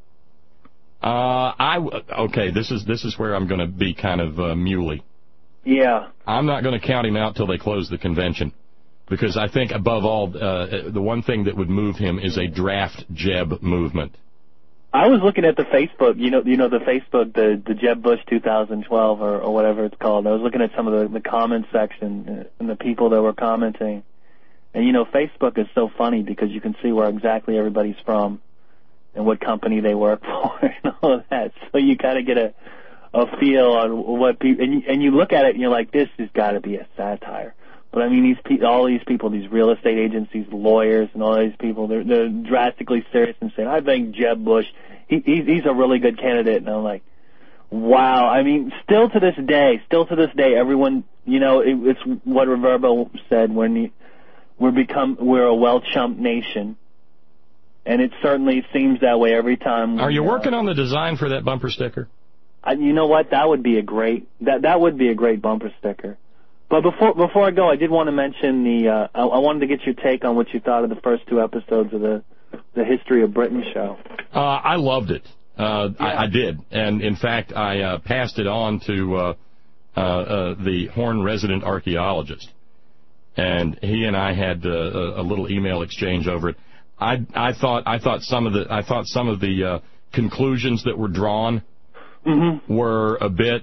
Okay. This is where I'm going to be kind of muley. Yeah. I'm not going to count him out till they close the convention, because I think above all, the one thing that would move him is a draft Jeb movement. I was looking at the Facebook, the Facebook, the Jeb Bush 2012 or whatever it's called. I was looking at some of the comment section and the people that were commenting. And, Facebook is so funny because you can see where exactly everybody's from and what company they work for and all of that. So you kind of get a feel on what people, and you look at it and you're like, this has got to be a satire. But I mean, all these people, these real estate agencies, lawyers, and all these people, they're drastically serious and saying, I think Jeb Bush, he's a really good candidate. And I'm like, wow. I mean, still to this day, everyone, it's what Reverbo said when we're a well-chumped nation. And it certainly seems that way every time. Are you working on the design for that bumper sticker? You know what? That would be a great bumper sticker. But before I go, I did want to mention I wanted to get your take on what you thought of the first two episodes of the History of Britain show. I loved it. I did, and in fact, I passed it on to the Horn resident archaeologist, and he and I had a little email exchange over it. I thought some of the conclusions that were drawn were a bit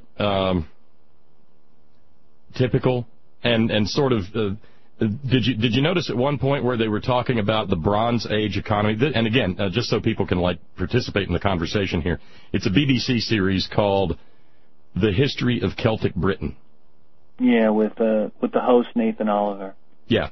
typical and sort of. Did you notice at one point where they were talking about the Bronze Age economy? And again, just so people can participate in the conversation here, it's a BBC series called The History of Celtic Britain. Yeah, with the host Nathan Oliver. Yeah,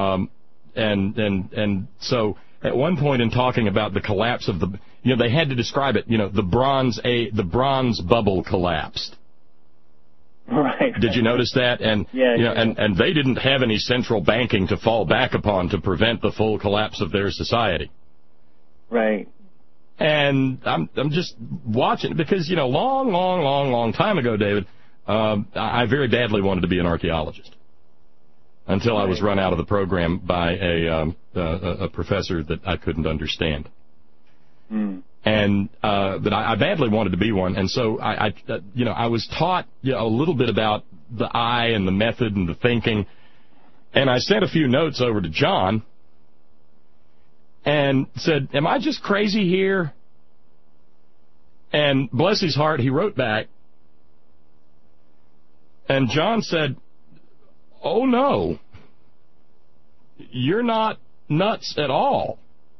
and so at one point in talking about the collapse of they had to describe it. The bronze bubble collapsed. Right. Did you notice that? And and they didn't have any central banking to fall back upon to prevent the full collapse of their society. Right. And I'm just watching because long time ago, David, I very badly wanted to be an archaeologist until I was run out of the program by a professor that I couldn't understand. And but I badly wanted to be one, and so I was taught a little bit about the eye and the method and the thinking, And I sent a few notes over to John and said, am I just crazy here? And bless his heart, he wrote back. And John said, oh, no, you're not nuts at all.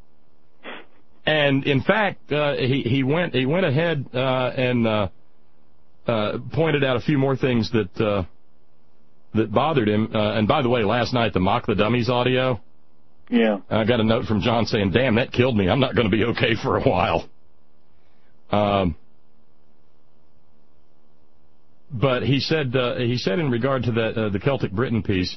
And, in fact, he went ahead and pointed out a few more things that bothered him. And, by the way, last night, the Mock the Dummies audio. Yeah. I got a note from John saying, damn, that killed me. I'm not going to be okay for a while. But he said in regard to the Celtic Britain piece,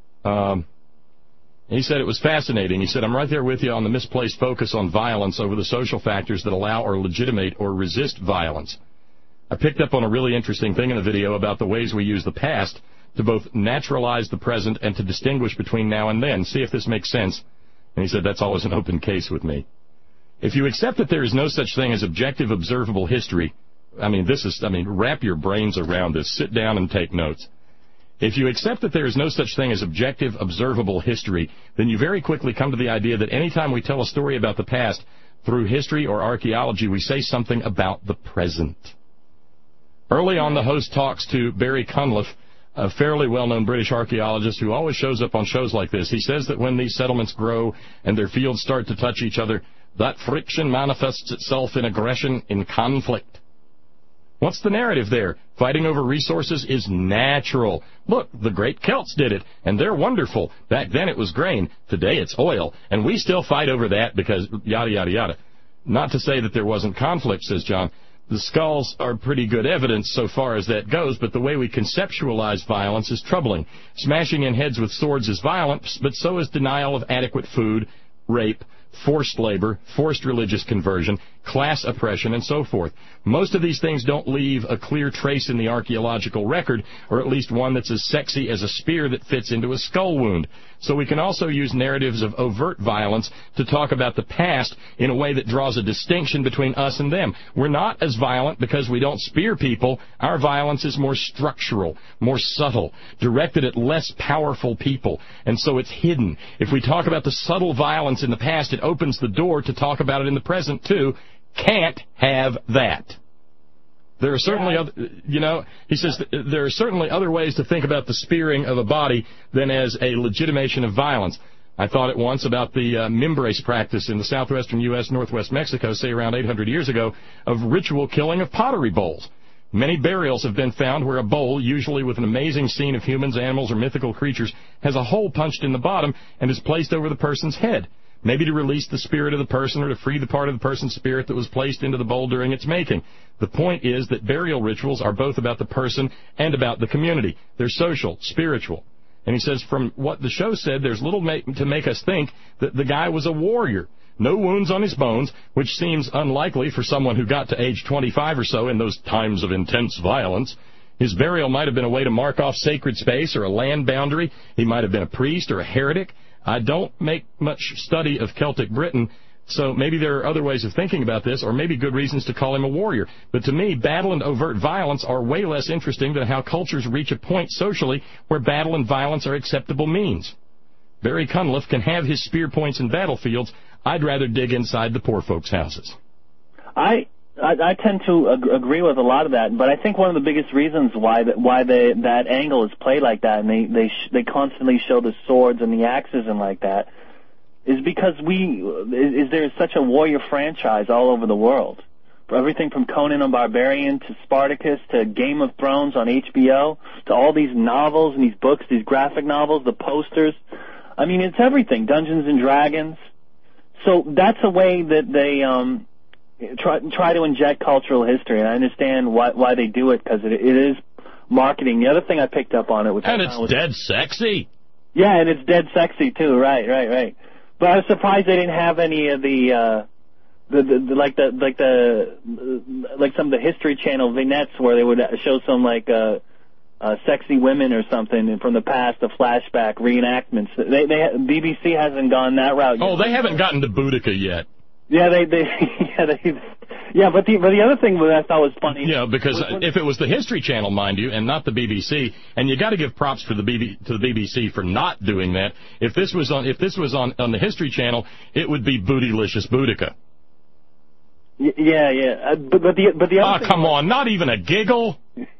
he said it was fascinating. He said, I'm right there with you on the misplaced focus on violence over the social factors that allow or legitimate or resist violence. I picked up on a really interesting thing in the video about the ways we use the past to both naturalize the present and to distinguish between now and then. See if this makes sense. And he said, that's always an open case with me. If you accept that there is no such thing as objective observable history, wrap your brains around this. Sit down and take notes. If you accept that there is no such thing as objective observable history, then you very quickly come to the idea that anytime we tell a story about the past through history or archaeology, we say something about the present. Early on, the host talks to Barry Cunliffe, a fairly well-known British archaeologist who always shows up on shows like this. He says that when these settlements grow and their fields start to touch each other, that friction manifests itself in aggression, in conflict. What's the narrative there? Fighting over resources is natural. Look, the great Celts did it, and they're wonderful. Back then it was grain. Today it's oil. And we still fight over that because yada, yada, yada. Not to say that there wasn't conflict, says John. The skulls are pretty good evidence so far as that goes, but the way we conceptualize violence is troubling. Smashing in heads with swords is violent, but so is denial of adequate food, rape, forced labor, forced religious conversion, class oppression, and so forth. Most of these things don't leave a clear trace in the archaeological record, or at least one that's as sexy as a spear that fits into a skull wound. So we can also use narratives of overt violence to talk about the past in a way that draws a distinction between us and them. We're not as violent because we don't spear people. Our violence is more structural, more subtle, directed at less powerful people, and so it's hidden. If we talk about the subtle violence in the past, it opens the door to talk about it in the present, too. Can't have that. There are certainly other, he says there are certainly other ways to think about the spearing of a body than as a legitimation of violence. I thought at once about the Mimbres practice in the southwestern U.S., northwest Mexico, say around 800 years ago, of ritual killing of pottery bowls. Many burials have been found where a bowl, usually with an amazing scene of humans, animals, or mythical creatures, has a hole punched in the bottom and is placed over the person's head. Maybe to release the spirit of the person or to free the part of the person's spirit that was placed into the bowl during its making. The point is that burial rituals are both about the person and about the community. They're social, spiritual. And he says from what the show said, there's little to make us think that the guy was a warrior. No wounds on his bones, which seems unlikely for someone who got to age 25 or so in those times of intense violence. His burial might have been a way to mark off sacred space or a land boundary. He might have been a priest or a heretic. I don't make much study of Celtic Britain, so maybe there are other ways of thinking about this, or maybe good reasons to call him a warrior. But to me, battle and overt violence are way less interesting than how cultures reach a point socially where battle and violence are acceptable means. Barry Cunliffe can have his spear points in battlefields. I'd rather dig inside the poor folks' houses. I tend to agree with a lot of that, but I think one of the biggest reasons why that angle is played like that, and they constantly show the swords and the axes and like that, is because there's such a warrior franchise all over the world. Everything from Conan the Barbarian to Spartacus to Game of Thrones on HBO to all these novels and these books, these graphic novels, the posters. I mean, it's everything. Dungeons and Dragons. So that's a way that they try to inject cultural history, and I understand why they do it, because it is marketing. The other thing I picked up on it, and it's dead sexy. Yeah, and it's dead sexy too. Right. But I was surprised they didn't have any of like some of the History Channel vignettes where they would show some sexy women or something from the past, the flashback reenactments. BBC hasn't gone that route yet. Oh, they haven't gotten to Boudica yet. Yeah, Yeah, but the other thing that I thought was funny. You know, because if it was the History Channel, mind you, and not the BBC, and you got to give props to the BBC for not doing that. If this was on the History Channel, it would be Bootylicious Boudica. Yeah. But the other come on, not even a giggle.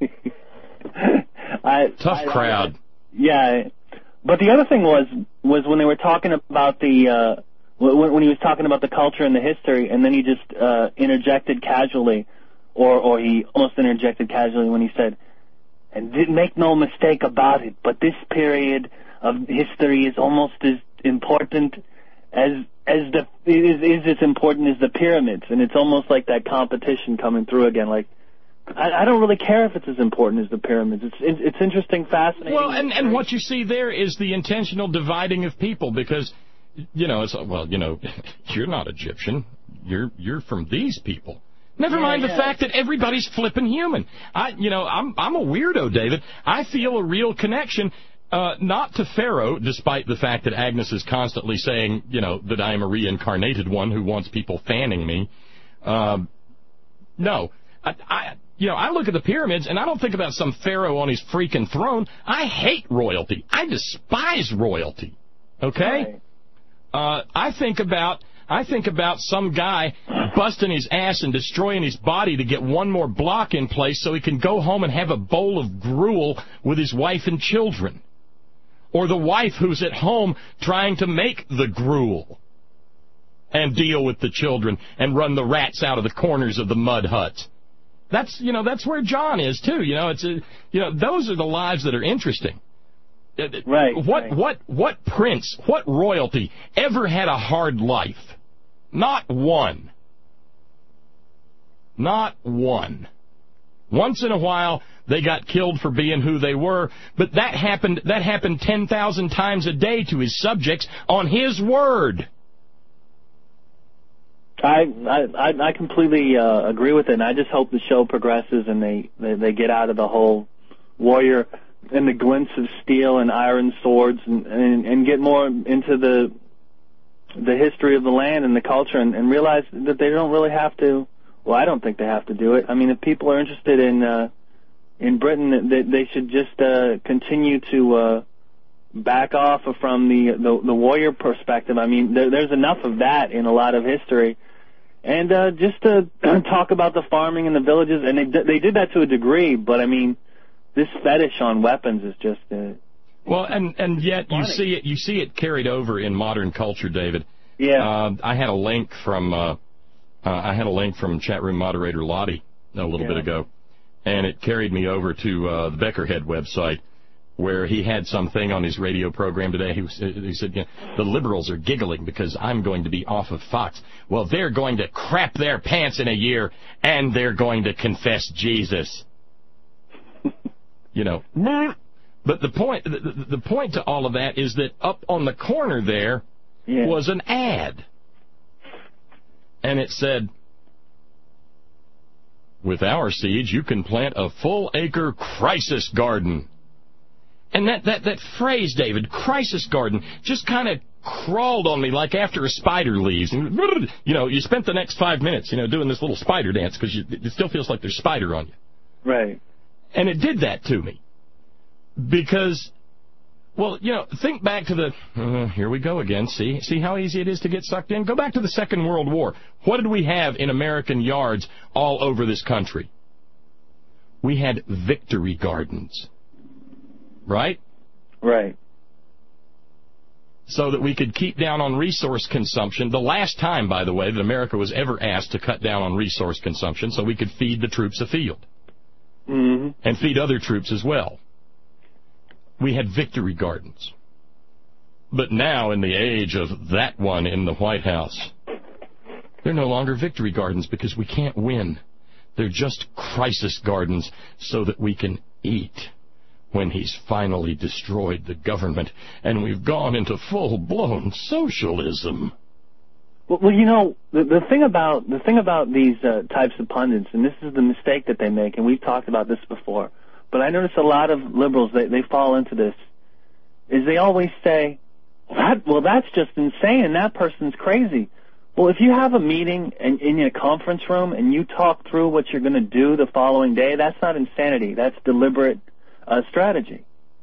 Tough crowd. Yeah, but the other thing was when they were talking about the. When he was talking about the culture and the history, and then he just interjected casually, or he almost interjected casually when he said, and make no mistake about it, but this period of history is almost as important as important as the pyramids, and it's almost like that competition coming through again. Like, I don't really care if it's as important as the pyramids. It's interesting, fascinating. Well, and what you see there is the intentional dividing of people, because. You know, you're not Egyptian. You're from these people. Never mind the fact that everybody's flipping human. I'm a weirdo, David. I feel a real connection, not to Pharaoh, despite the fact that Agnes is constantly saying, that I am a reincarnated one who wants people fanning me. No. I look at the pyramids, and I don't think about some pharaoh on his freaking throne. I hate royalty. I despise royalty. Okay? Right. I think about some guy busting his ass and destroying his body to get one more block in place so he can go home and have a bowl of gruel with his wife and children. Or the wife who's at home trying to make the gruel and deal with the children and run the rats out of the corners of the mud huts. That's where John is too. Those are the lives that are interesting. Right. What prince, what royalty ever had a hard life? Not one. Not one. Once in a while, they got killed for being who they were, but that happened 10,000 times a day to his subjects on his word. I completely agree with it, and I just hope the show progresses and they get out of the whole warrior and the glints of steel and iron swords and get more into the history of the land and the culture and realize that they don't really have to. Well, I don't think they have to do it. I mean, if people are interested in Britain, they should just continue to back off from the warrior perspective. I mean, there's enough of that in a lot of history. And just to talk about the farming and the villages, and they did that to a degree, but I mean, this fetish on weapons is just well, and yet you see it carried over in modern culture, David. Yeah. I had a link from chat room moderator Lottie a little bit ago, and it carried me over to the Beckerhead website, where he had something on his radio program today. He said, the liberals are giggling because I'm going to be off of Fox. Well, they're going to crap their pants in a year, and they're going to confess Jesus. But the point to all of that is that up on the corner there was an ad. And it said, with our seeds, you can plant a full-acre crisis garden. And that phrase, David, crisis garden, just kind of crawled on me like after a spider leaves. And, you spent the next 5 minutes, doing this little spider dance because it still feels like there's spider on you. Right. And it did that to me. Because, think back to the, here we go again, see how easy it is to get sucked in? Go back to the Second World War. What did we have in American yards all over this country? We had victory gardens. Right? Right. So that we could keep down on resource consumption. The last time, by the way, that America was ever asked to cut down on resource consumption so we could feed the troops afield. Mm-hmm. And feed other troops as well. We had victory gardens. But now, in the age of that one in the White House, they're no longer victory gardens because we can't win. They're just crisis gardens so that we can eat when he's finally destroyed the government and we've gone into full-blown socialism. Well, the thing about these types of pundits, and this is the mistake that they make, and we've talked about this before, but I notice a lot of liberals, they fall into this, is they always say, well, that's just insane, and that person's crazy. Well, if you have a meeting in a conference room and you talk through what you're going to do the following day, that's not insanity. That's deliberate strategy.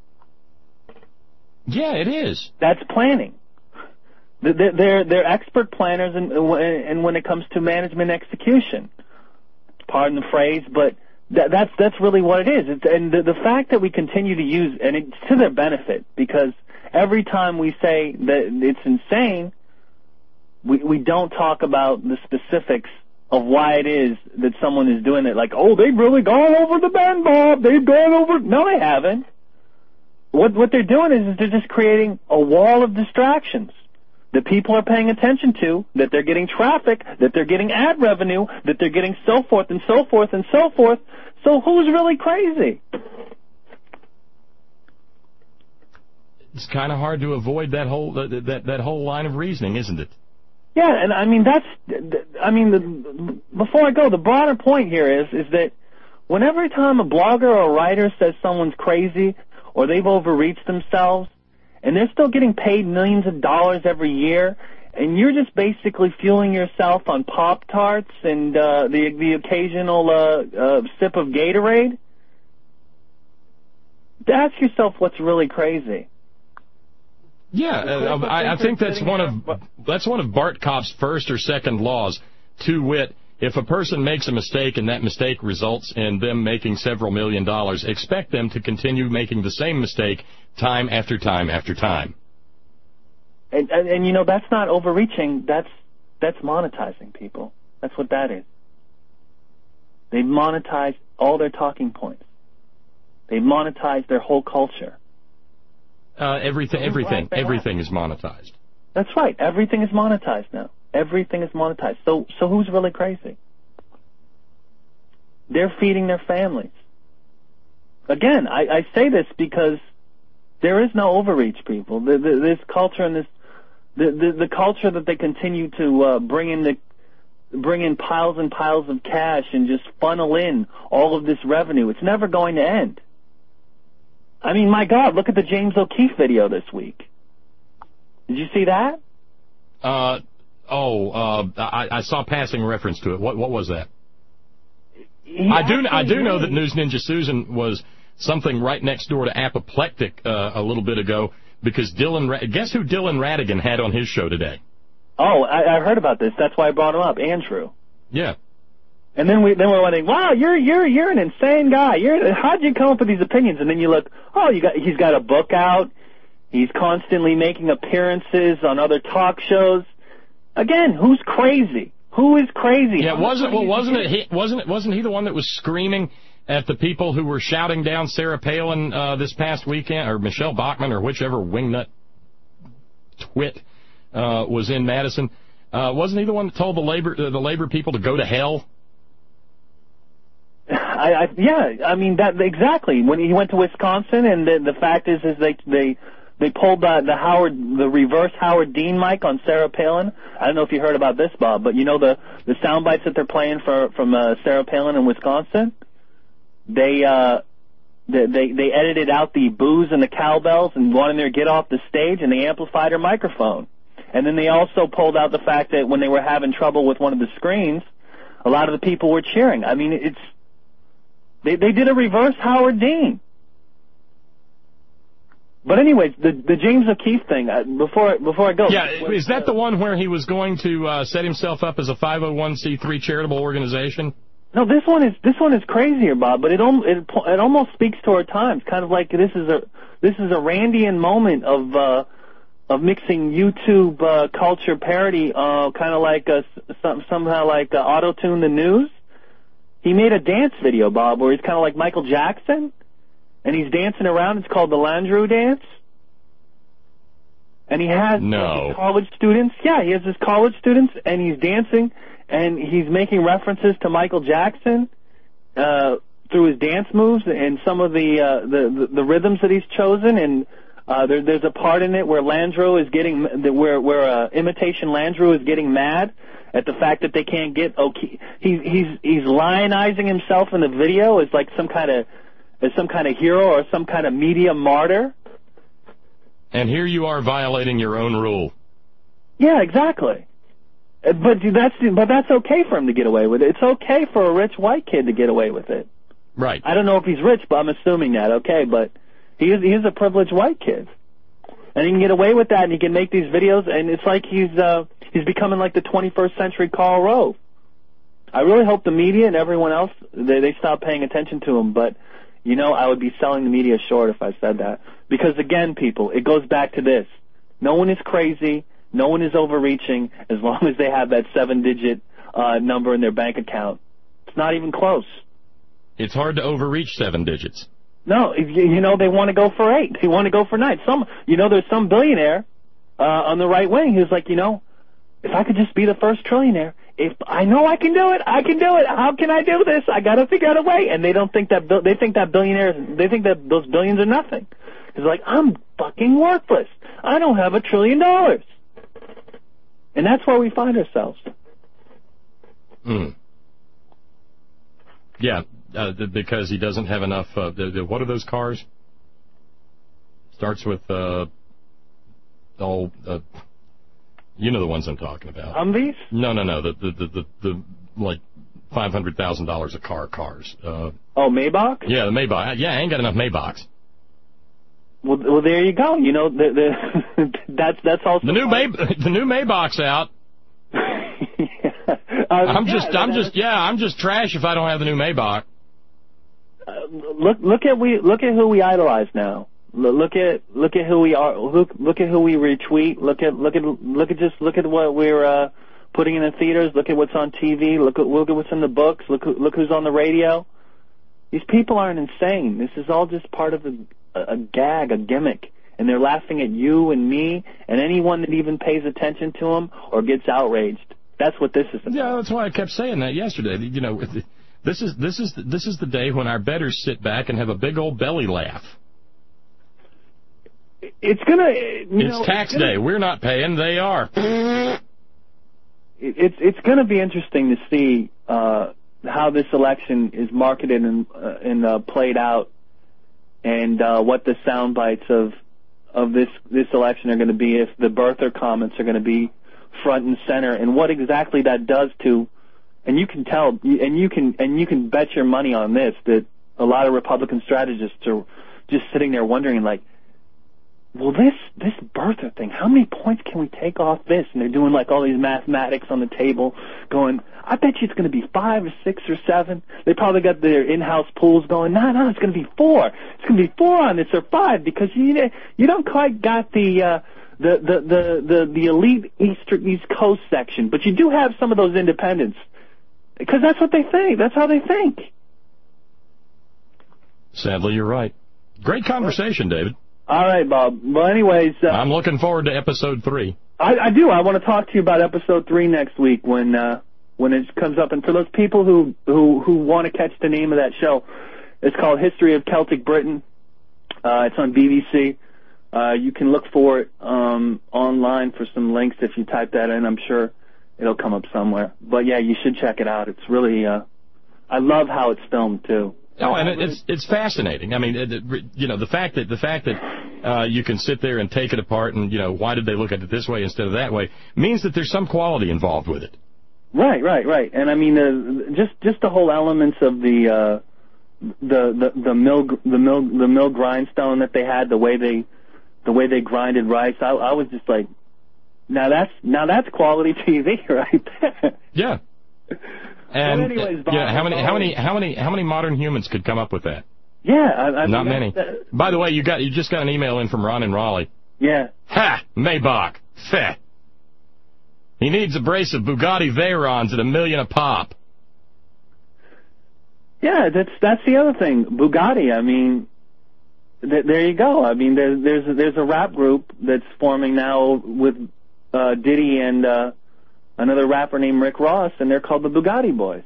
Yeah, it is. That's planning. They're expert planners, and when it comes to management execution, pardon the phrase, but that's really what it is. And the fact that we continue to use, and it's to their benefit, because every time we say that it's insane, we don't talk about the specifics of why it is that someone is doing it. Like, oh, they've really gone over the bend, Bob. They've gone over. No, they haven't. What they're doing is they're just creating a wall of distractions that people are paying attention to, that they're getting traffic, that they're getting ad revenue, that they're getting so forth and so forth and so forth. So who's really crazy? It's kind of hard to avoid that whole line of reasoning, isn't it? Yeah, and I mean before I go, the broader point here is that whenever time a blogger or a writer says someone's crazy or they've overreached themselves, and they're still getting paid millions of dollars every year, and you're just basically fueling yourself on Pop-Tarts and the occasional sip of Gatorade, ask yourself what's really crazy. Yeah, I think that's one of Bart Kopp's first or second laws, to wit, if a person makes a mistake and that mistake results in them making several $1 million, expect them to continue making the same mistake time after time after time. And you know, that's not overreaching, that's monetizing people. That's what that is. They've monetized all their talking points. They've monetized their whole culture. Everything is monetized. That's right. Everything is monetized now. Everything is monetized. So who's really crazy? They're feeding their families. Again, I say this because there is no overreach, people. This culture and the culture that they continue to bring in piles and piles of cash and just funnel in all of this revenue. It's never going to end. I mean, my God, look at the James O'Keefe video this week. Did you see that? I saw passing reference to it. What was that? I do know that News Ninja Susan was something right next door to apoplectic a little bit ago, because guess who Dylan Ratigan had on his show today? Oh, I heard about this. That's why I brought him up. Andrew. Yeah. And then we're wondering, wow, you're an insane guy. How'd you come up with these opinions? And then you look, he's got a book out. He's constantly making appearances on other talk shows. Again, who's crazy? Who is crazy? Yeah, wasn't he the one that was screaming at the people who were shouting down Sarah Palin this past weekend, or Michelle Bachmann, or whichever wingnut twit was in Madison? Wasn't he the one that told the labor people to go to hell? I mean that exactly. When he went to Wisconsin, and the fact is they pulled the reverse Howard Dean mic on Sarah Palin. I don't know if you heard about this, Bob, but you know the sound bites that they're playing from Sarah Palin in Wisconsin. They edited out the boos and the cowbells and wanted her to get off the stage, and they amplified her microphone. And then they also pulled out the fact that when they were having trouble with one of the screens, a lot of the people were cheering. I mean, they did a reverse Howard Dean. But anyways, the James O'Keefe thing, before I go. Yeah, is that the one where he was going to set himself up as a 501c3 charitable organization? No, this one is crazier, Bob. But it almost speaks to our times. Kind of like this is a Randian moment of mixing YouTube culture parody, kind of like somehow like auto-tune the news. He made a dance video, Bob, where he's kind of like Michael Jackson, and he's dancing around. It's called the Landreau dance. And he has his college students. Yeah, he has his college students, and he's dancing, and he's making references to Michael Jackson through his dance moves and some of the rhythms that he's chosen. And there's a part in it where Landreau is getting where imitation Landreau is getting mad at the fact that they can't get O'Keefe. He's lionizing himself in the video as like some kind of hero or some kind of media martyr. And here you are violating your own rule. Yeah, exactly. But that's okay for him to get away with it. It's okay for a rich white kid to get away with it. Right. I don't know if he's rich, but I'm assuming that. Okay, but he is a privileged white kid, and he can get away with that, and he can make these videos, and it's like he's becoming like the 21st century Karl Rove. I really hope the media and everyone else they stop paying attention to him. But you know, I would be selling the media short if I said that, because again, people, it goes back to this: no one is crazy. No one is overreaching as long as they have that 7-digit number in their bank account. It's not even close. It's hard to overreach 7 digits. No, you know, they want to go for 8. They want to go for 9. There's some billionaire on the right wing who's like, you know, if I could just be the first trillionaire, if I know I can do it, I can do it. How can I do this? I got to figure out a way. And they don't think that they think that those billions are nothing. It's like, I'm fucking worthless. I don't have $1 trillion. And that's where we find ourselves. Yeah, because he doesn't have enough. What are those cars? Starts with you know the ones I'm talking about. Humvees? No. The like $500,000 a cars. Maybach? Yeah, the Maybach. Yeah, I ain't got enough Maybachs. Well, there you go. You know, that's also the new Maybach's out. I'm just trash if I don't have the new Maybach. Look at who we idolize now. Look at who we are. Look at who we retweet. Look at what we're putting in the theaters. Look at what's on TV. Look at what's in the books. Look who's on the radio. These people aren't insane. This is all just part of a gag, a gimmick, and they're laughing at you and me and anyone that even pays attention to them or gets outraged. That's what this is about. Yeah, that's why I kept saying that yesterday. You know, this is the day when our betters sit back and have a big old belly laugh. It's tax day. We're not paying. They are. It's going to be interesting to see how this election is marketed and played out. And what the sound bites of this election are going to be, if the birther comments are going to be front and center, and what exactly that does to, and you can tell, and you can bet your money on this, that a lot of Republican strategists are just sitting there wondering, like, well, this birther thing, how many points can we take off this? And they're doing like all these mathematics on the table, going, I bet you it's going to be 5 or 6 or 7. They probably got their in-house pools going, no, it's going to be 4. It's going to be 4 on this or 5, because you don't quite got the elite East Coast section, but you do have some of those independents, because that's what they think. That's how they think. Sadly, you're right. Great conversation, David. All right, Bob. Well, anyways, I'm looking forward to episode 3. I do. I want to talk to you about episode 3 next week when it comes up. And for those people who want to catch the name of that show, it's called History of Celtic Britain. It's on BBC. You can look for it online for some links. If you type that in, I'm sure it'll come up somewhere. But yeah, you should check it out. It's really I love how it's filmed too. Oh, and it's fascinating. I mean, the fact that you can sit there and take it apart and, why did they look at it this way instead of that way, means that there's some quality involved with it. Right. And I mean, just the whole elements of the mill grindstone that they had, the way they grinded rice. I was just like, now that's quality TV right there. Yeah. And well, anyways, Bob, how many modern humans could come up with that? Yeah, not many. By the way, you just got an email in from Ron in Raleigh. Yeah. Ha! Maybach. Feh. He needs a brace of Bugatti Veyrons at $1 million a pop. Yeah, that's the other thing. Bugatti. I mean, there you go. I mean, there's a rap group that's forming now with Diddy and another rapper named Rick Ross, and they're called the Bugatti Boys.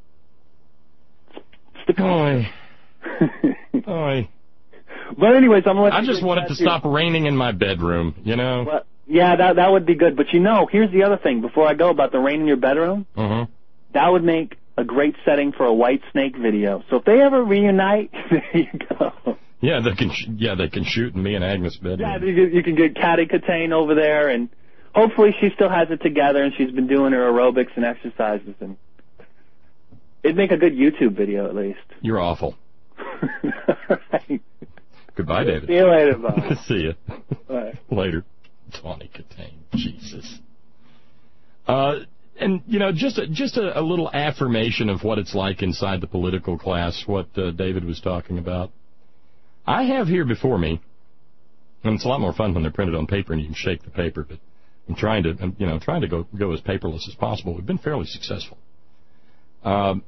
Oy. Oy. But anyways, I just want it to stop raining in my bedroom, Well, yeah, that would be good. But here's the other thing. Before I go about the rain in your bedroom, that would make a great setting for a White Snake video. So if they ever reunite, there you go. Yeah, they can shoot in me and Agnes' bedroom. Yeah, you can get Catty Catane over there, and hopefully she still has it together and she's been doing her aerobics and exercises, and it'd make a good YouTube video at least. You're awful. Right. Goodbye, David. See you later, Bob. See you. Bye. Later. Tawny Katane. Jesus. And, you know, just a little affirmation of what it's like inside the political class, what David was talking about. I have here before me, and it's a lot more fun when they're printed on paper and you can shake the paper, but I'm trying to go as paperless as possible. We've been fairly successful. The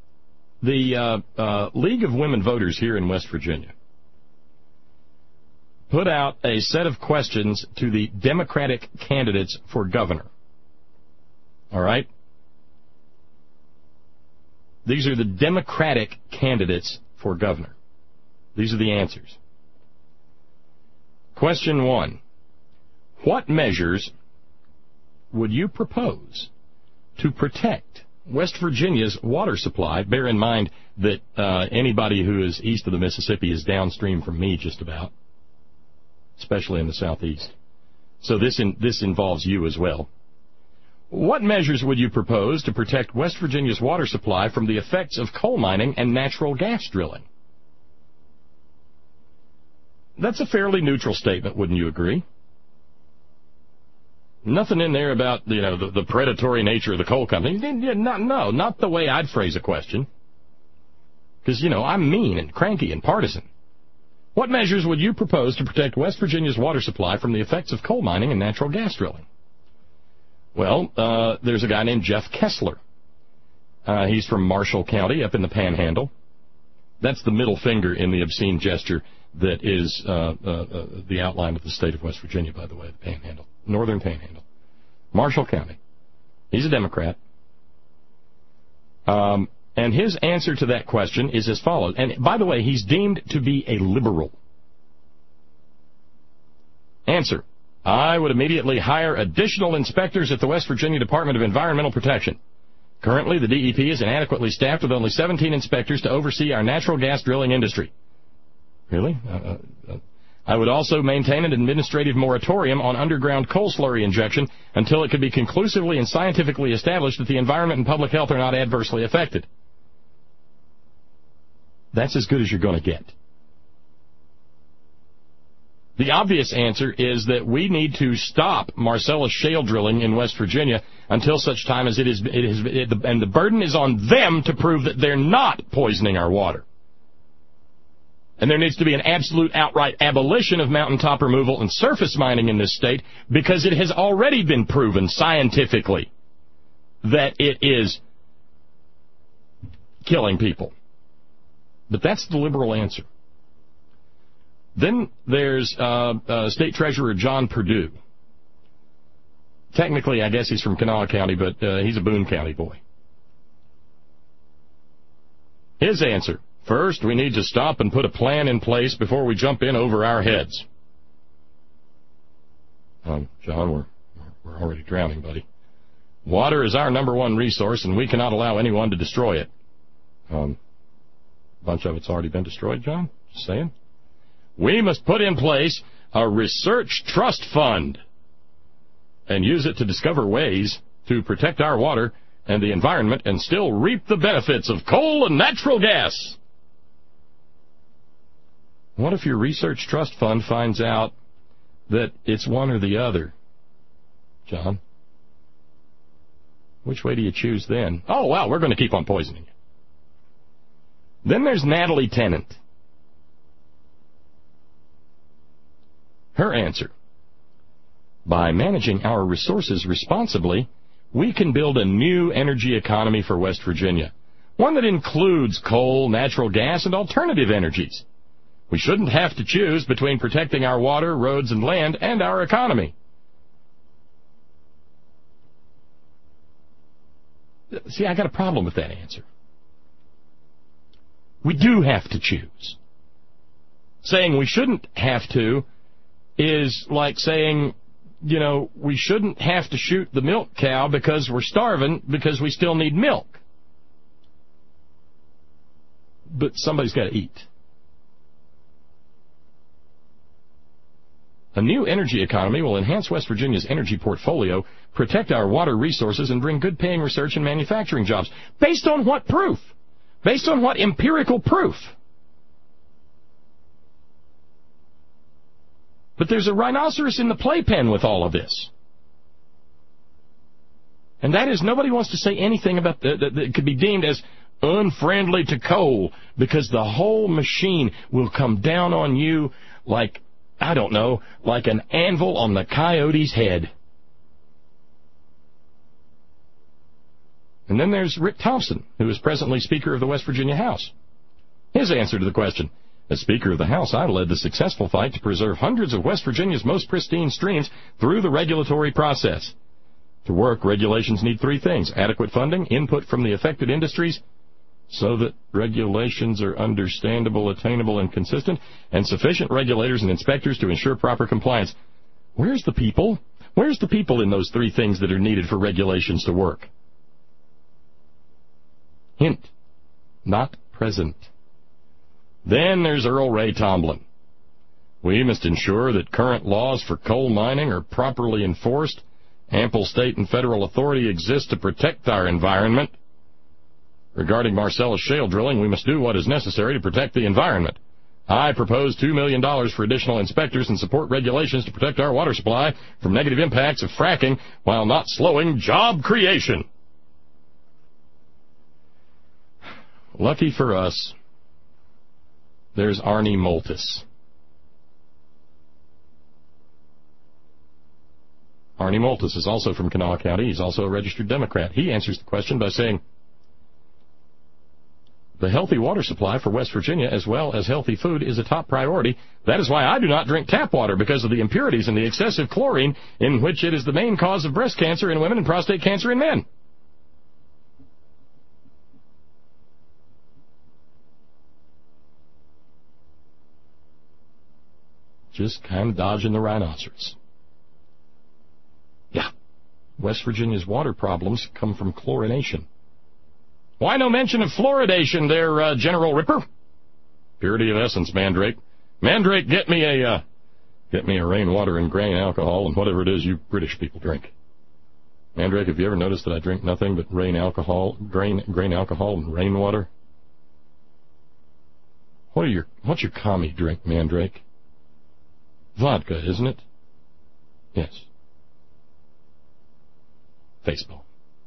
League of Women Voters here in West Virginia put out a set of questions to the Democratic candidates for governor. All right? These are the Democratic candidates for governor. These are the answers. Question 1. What measures would you propose to protect West Virginia's water supply? Bear in mind that anybody who is east of the Mississippi is downstream from me just about, especially in the southeast. So this involves you as well. What measures would you propose to protect West Virginia's water supply from the effects of coal mining and natural gas drilling? That's a fairly neutral statement, wouldn't you agree? Nothing in there about, you know, the predatory nature of the coal company. Not the way I'd phrase a question. Because, you know, I'm mean and cranky and partisan. What measures would you propose to protect West Virginia's water supply from the effects of coal mining and natural gas drilling? Well, there's a guy named Jeff Kessler. He's from Marshall County up in the Panhandle. That's the middle finger in the obscene gesture that is the outline of the state of West Virginia, by the way, the Panhandle, Northern Panhandle. Marshall County. He's a Democrat. And his answer to that question is as follows. And, by the way, he's deemed to be a liberal. Answer. I would immediately hire additional inspectors at the West Virginia Department of Environmental Protection. Currently, the DEP is inadequately staffed with only 17 inspectors to oversee our natural gas drilling industry. Really? I would also maintain an administrative moratorium on underground coal slurry injection until it could be conclusively and scientifically established that the environment and public health are not adversely affected. That's as good as you're going to get. The obvious answer is that we need to stop Marcellus shale drilling in West Virginia until such time as and the burden is on them to prove that they're not poisoning our water. And there needs to be an absolute outright abolition of mountaintop removal and surface mining in this state because it has already been proven scientifically that it is killing people. But that's the liberal answer. Then there's State Treasurer John Perdue. Technically, I guess he's from Kanawha County, but he's a Boone County boy. His answer. First, we need to stop and put a plan in place before we jump in over our heads. John, we're already drowning, buddy. Water is our number one resource, and we cannot allow anyone to destroy it. A bunch of it's already been destroyed, John. Just saying. We must put in place a research trust fund and use it to discover ways to protect our water and the environment and still reap the benefits of coal and natural gas. What if your research trust fund finds out that it's one or the other, John? Which way do you choose then? Oh, well, we're going to keep on poisoning you. Then there's Natalie Tennant. Her answer. By managing our resources responsibly, we can build a new energy economy for West Virginia, one that includes coal, natural gas, and alternative energies. We shouldn't have to choose between protecting our water, roads, and land, and our economy. See, I got a problem with that answer. We do have to choose. Saying we shouldn't have to is like saying, you know, we shouldn't have to shoot the milk cow because we're starving because we still need milk. But somebody's got to eat. A new energy economy will enhance West Virginia's energy portfolio, protect our water resources, and bring good-paying research and manufacturing jobs. Based on what proof? Based on what empirical proof? But there's a rhinoceros in the playpen with all of this. And that is, nobody wants to say anything about that could be deemed as unfriendly to coal, because the whole machine will come down on you like, I don't know, like an anvil on the coyote's head. And then there's Rick Thompson, who is presently Speaker of the West Virginia House. His answer to the question: as Speaker of the House, I led the successful fight to preserve hundreds of West Virginia's most pristine streams through the regulatory process. To work, regulations need three things: adequate funding, input from the affected industries, so that regulations are understandable, attainable, and consistent, and sufficient regulators and inspectors to ensure proper compliance. Where's the people? Where's the people in those three things that are needed for regulations to work? Hint: not present. Then there's Earl Ray Tomblin. We must ensure that current laws for coal mining are properly enforced. Ample state and federal authority exists to protect our environment. Regarding Marcellus shale drilling, we must do what is necessary to protect the environment. I propose $2 million for additional inspectors and support regulations to protect our water supply from negative impacts of fracking while not slowing job creation. Lucky for us, there's Arnie Moltis. Arnie Moltis is also from Kanawha County. He's also a registered Democrat. He answers the question by saying, the healthy water supply for West Virginia, as well as healthy food, is a top priority. That is why I do not drink tap water, because of the impurities and the excessive chlorine, in which it is the main cause of breast cancer in women and prostate cancer in men. Just kind of dodging the rhinoceros. Yeah, West Virginia's water problems come from chlorination. Why no mention of fluoridation there, General Ripper? Purity of essence, Mandrake. Mandrake, get me a rainwater and grain alcohol and whatever it is you British people drink. Mandrake, have you ever noticed that I drink nothing but grain alcohol and rainwater? What's your commie drink, Mandrake? Vodka, isn't it? Yes. Baseball.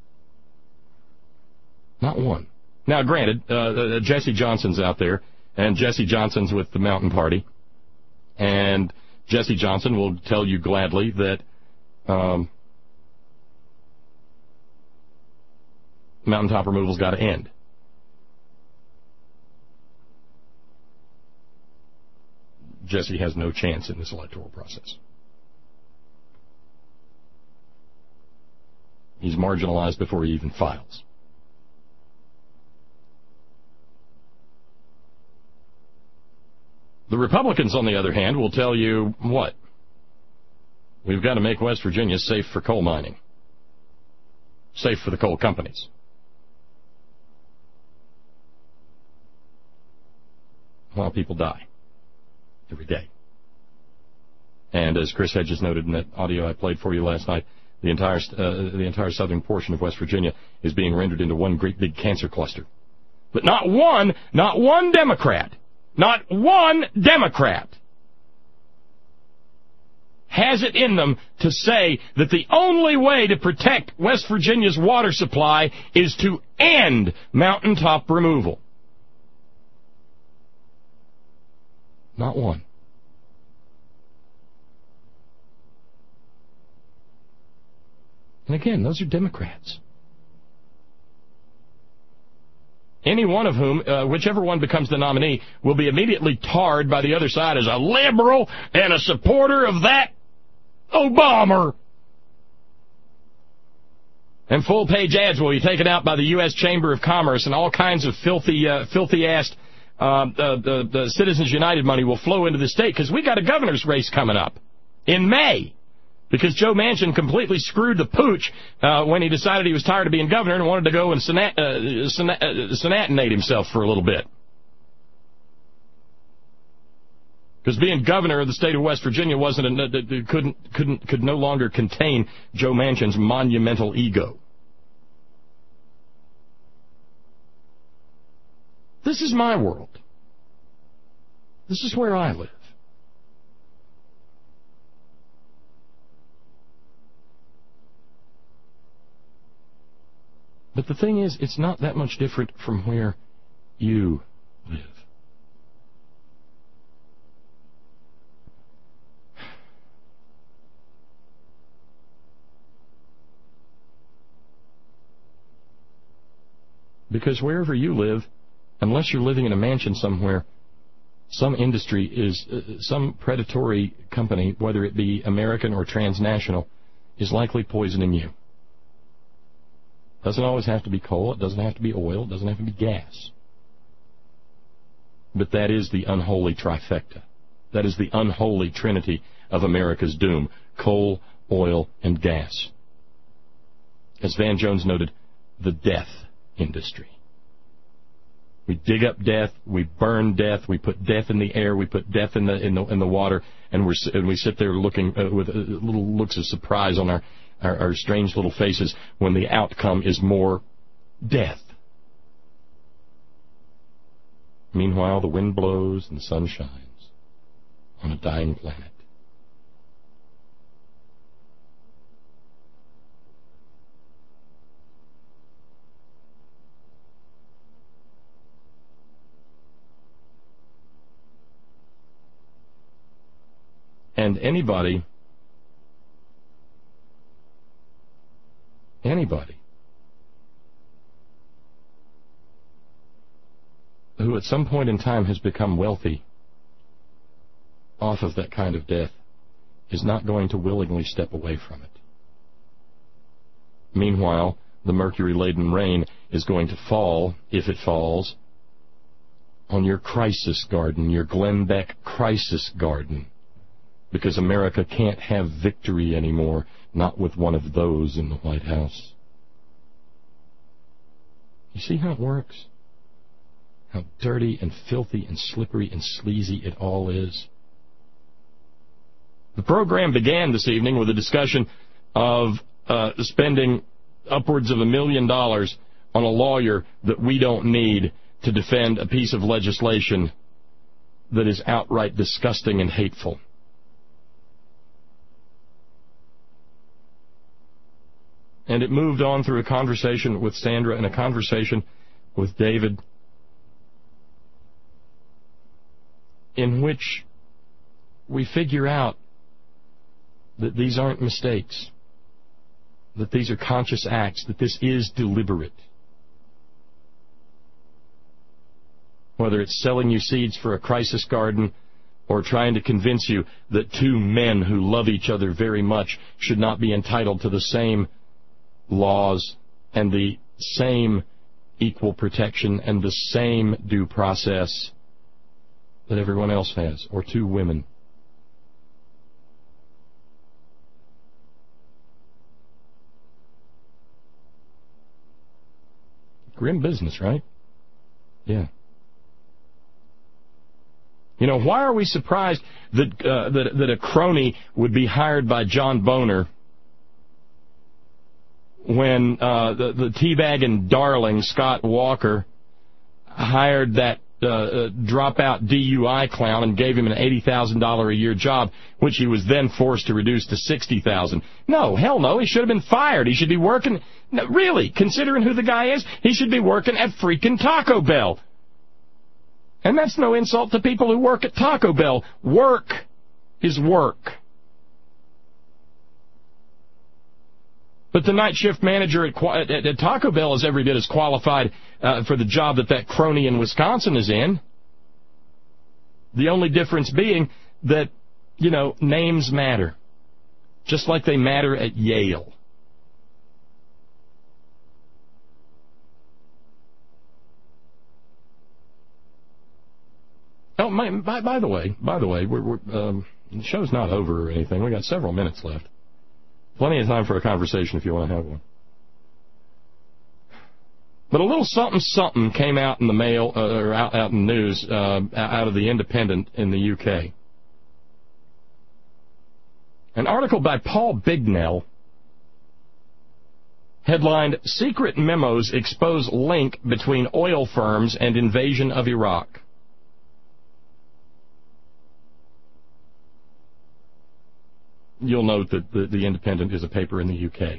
Not one. Now, granted, Jesse Johnson's out there, and Jesse Johnson's with the Mountain Party, and Jesse Johnson will tell you gladly that mountaintop removal's got to end. Jesse has no chance in this electoral process. He's marginalized before he even files. The Republicans, on the other hand, will tell you what? We've got to make West Virginia safe for coal mining. Safe for the coal companies. While people die every day. And as Chris Hedges noted in that audio I played for you last night, the entire southern portion of West Virginia is being rendered into one great big cancer cluster. But not one Democrat has it in them to say that the only way to protect West Virginia's water supply is to end mountaintop removal. Not one. And again, those are Democrats. Any one of whom, whichever one becomes the nominee, will be immediately tarred by the other side as a liberal and a supporter of that Obama. And full-page ads will be taken out by the U.S. Chamber of Commerce, and all kinds of filthy-ass the Citizens United money will flow into the state, because we got a governor's race coming up in May. Because Joe Manchin completely screwed the pooch when he decided he was tired of being governor and wanted to go and senatinate himself for a little bit. Because being governor of the state of West Virginia could no longer contain Joe Manchin's monumental ego. This is my world. This is where I live. But the thing is, it's not that much different from where you live. Because wherever you live, unless you're living in a mansion somewhere, some industry is, some predatory company, whether it be American or transnational, is likely poisoning you. Doesn't always have to be coal, it doesn't have to be oil, it doesn't have to be gas. But that is the unholy trifecta. That is the unholy trinity of America's doom. Coal, oil, and gas. As Van Jones noted, the death industry. We dig up death, we burn death, we put death in the air, we put death in the water, and we sit there looking with little looks of surprise on our strange little faces when the outcome is more death. Meanwhile, the wind blows and the sun shines on a dying planet. And anybody who at some point in time has become wealthy off of that kind of death is not going to willingly step away from it. Meanwhile, the mercury-laden rain is going to fall, if it falls, on your crisis garden, your Glenn Beck crisis garden. Because America can't have victory anymore, not with one of those in the White House. You see how it works? How dirty and filthy and slippery and sleazy it all is? The program began this evening with a discussion of spending upwards of $1 million on a lawyer that we don't need to defend a piece of legislation that is outright disgusting and hateful. And it moved on through a conversation with Sandra and a conversation with David in which we figure out that these aren't mistakes, that these are conscious acts, that this is deliberate. Whether it's selling you seeds for a crisis garden or trying to convince you that two men who love each other very much should not be entitled to the same laws and the same equal protection and the same due process that everyone else has, or two women. Grim business, right? Yeah. You know, why are we surprised that a crony would be hired by John Boehner when the teabagging darling Scott Walker hired that dropout DUI clown and gave him an $80,000 a year job, which he was then forced to reduce to $60,000. No, hell no, he should have been fired. He should be working, no, really, considering who the guy is, he should be working at freaking Taco Bell. And that's no insult to people who work at Taco Bell. Work is work. But the night shift manager at Taco Bell is every bit as qualified for the job that crony in Wisconsin is in. The only difference being that, you know, names matter. Just like they matter at Yale. Oh, by the way, the show's not over or anything. We got several minutes left. Plenty of time for a conversation if you want to have one. But a little something came out in the mail, or out in the news, out of the Independent in the UK. An article by Paul Bignell, headlined, Secret Memos Expose Link Between Oil Firms and Invasion of Iraq. You'll note that the Independent is a paper in the UK,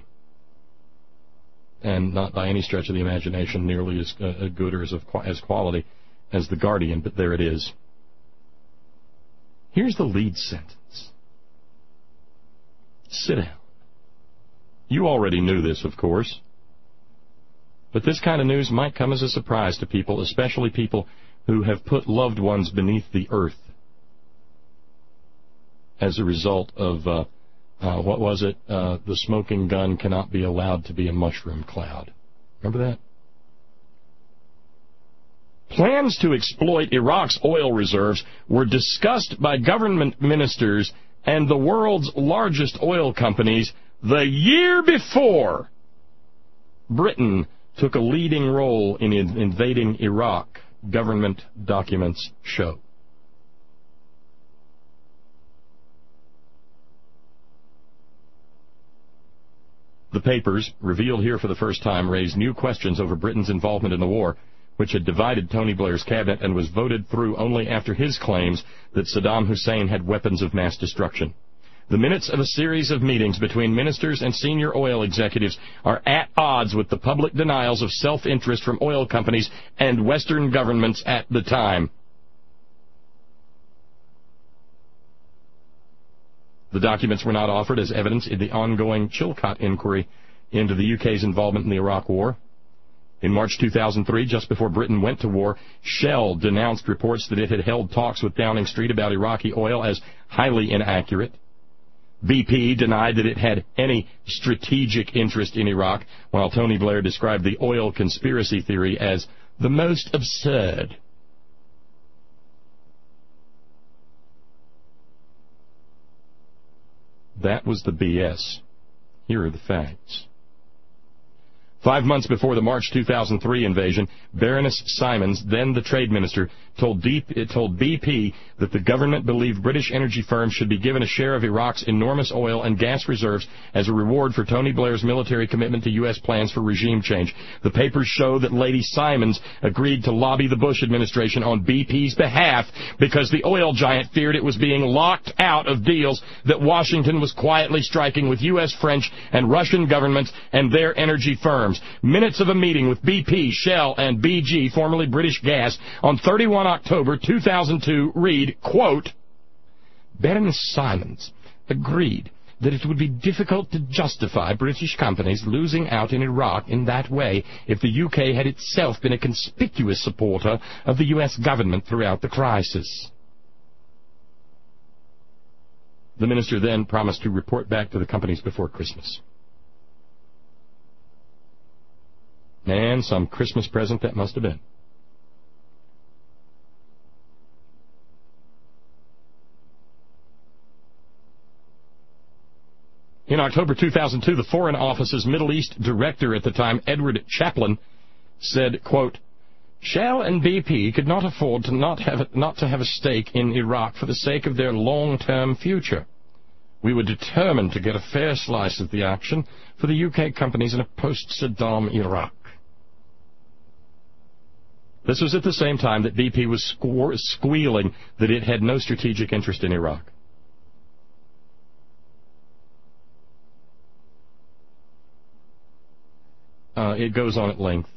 and not by any stretch of the imagination nearly as good or as quality as The Guardian, but there it is. Here's the lead sentence. Sit down. You already knew this, of course, but this kind of news might come as a surprise to people, especially people who have put loved ones beneath the earth as a result of, what was it? The smoking gun cannot be allowed to be a mushroom cloud. Remember that? Plans to exploit Iraq's oil reserves were discussed by government ministers and the world's largest oil companies the year before Britain took a leading role in invading Iraq, government documents show. The papers, revealed here for the first time, raised new questions over Britain's involvement in the war, which had divided Tony Blair's cabinet and was voted through only after his claims that Saddam Hussein had weapons of mass destruction. The minutes of a series of meetings between ministers and senior oil executives are at odds with the public denials of self-interest from oil companies and Western governments at the time. The documents were not offered as evidence in the ongoing Chilcot inquiry into the UK's involvement in the Iraq War. In March 2003, just before Britain went to war, Shell denounced reports that it had held talks with Downing Street about Iraqi oil as highly inaccurate. BP denied that it had any strategic interest in Iraq, while Tony Blair described the oil conspiracy theory as the most absurd. That was the BS. Here are the facts. 5 months before the March 2003 invasion, Baroness Simons, then the trade minister, told BP that the government believed British energy firms should be given a share of Iraq's enormous oil and gas reserves as a reward for Tony Blair's military commitment to U.S. plans for regime change. The papers show that Lady Simons agreed to lobby the Bush administration on BP's behalf because the oil giant feared it was being locked out of deals that Washington was quietly striking with U.S., French, and Russian governments and their energy firms. Minutes of a meeting with BP, Shell, and BG, formerly British Gas, on 31 October 2002 read, quote, Baroness Simons agreed that it would be difficult to justify British companies losing out in Iraq in that way if the UK had itself been a conspicuous supporter of the U.S. government throughout the crisis. The minister then promised to report back to the companies before Christmas. Man, some Christmas present that must have been. In October 2002, the Foreign Office's Middle East director at the time, Edward Chaplin, said, quote, Shell and BP could not afford to not to have a stake in Iraq for the sake of their long-term future. We were determined to get a fair slice of the action for the UK companies in a post-Saddam Iraq. This was at the same time that BP was squealing that it had no strategic interest in Iraq. It goes on at length.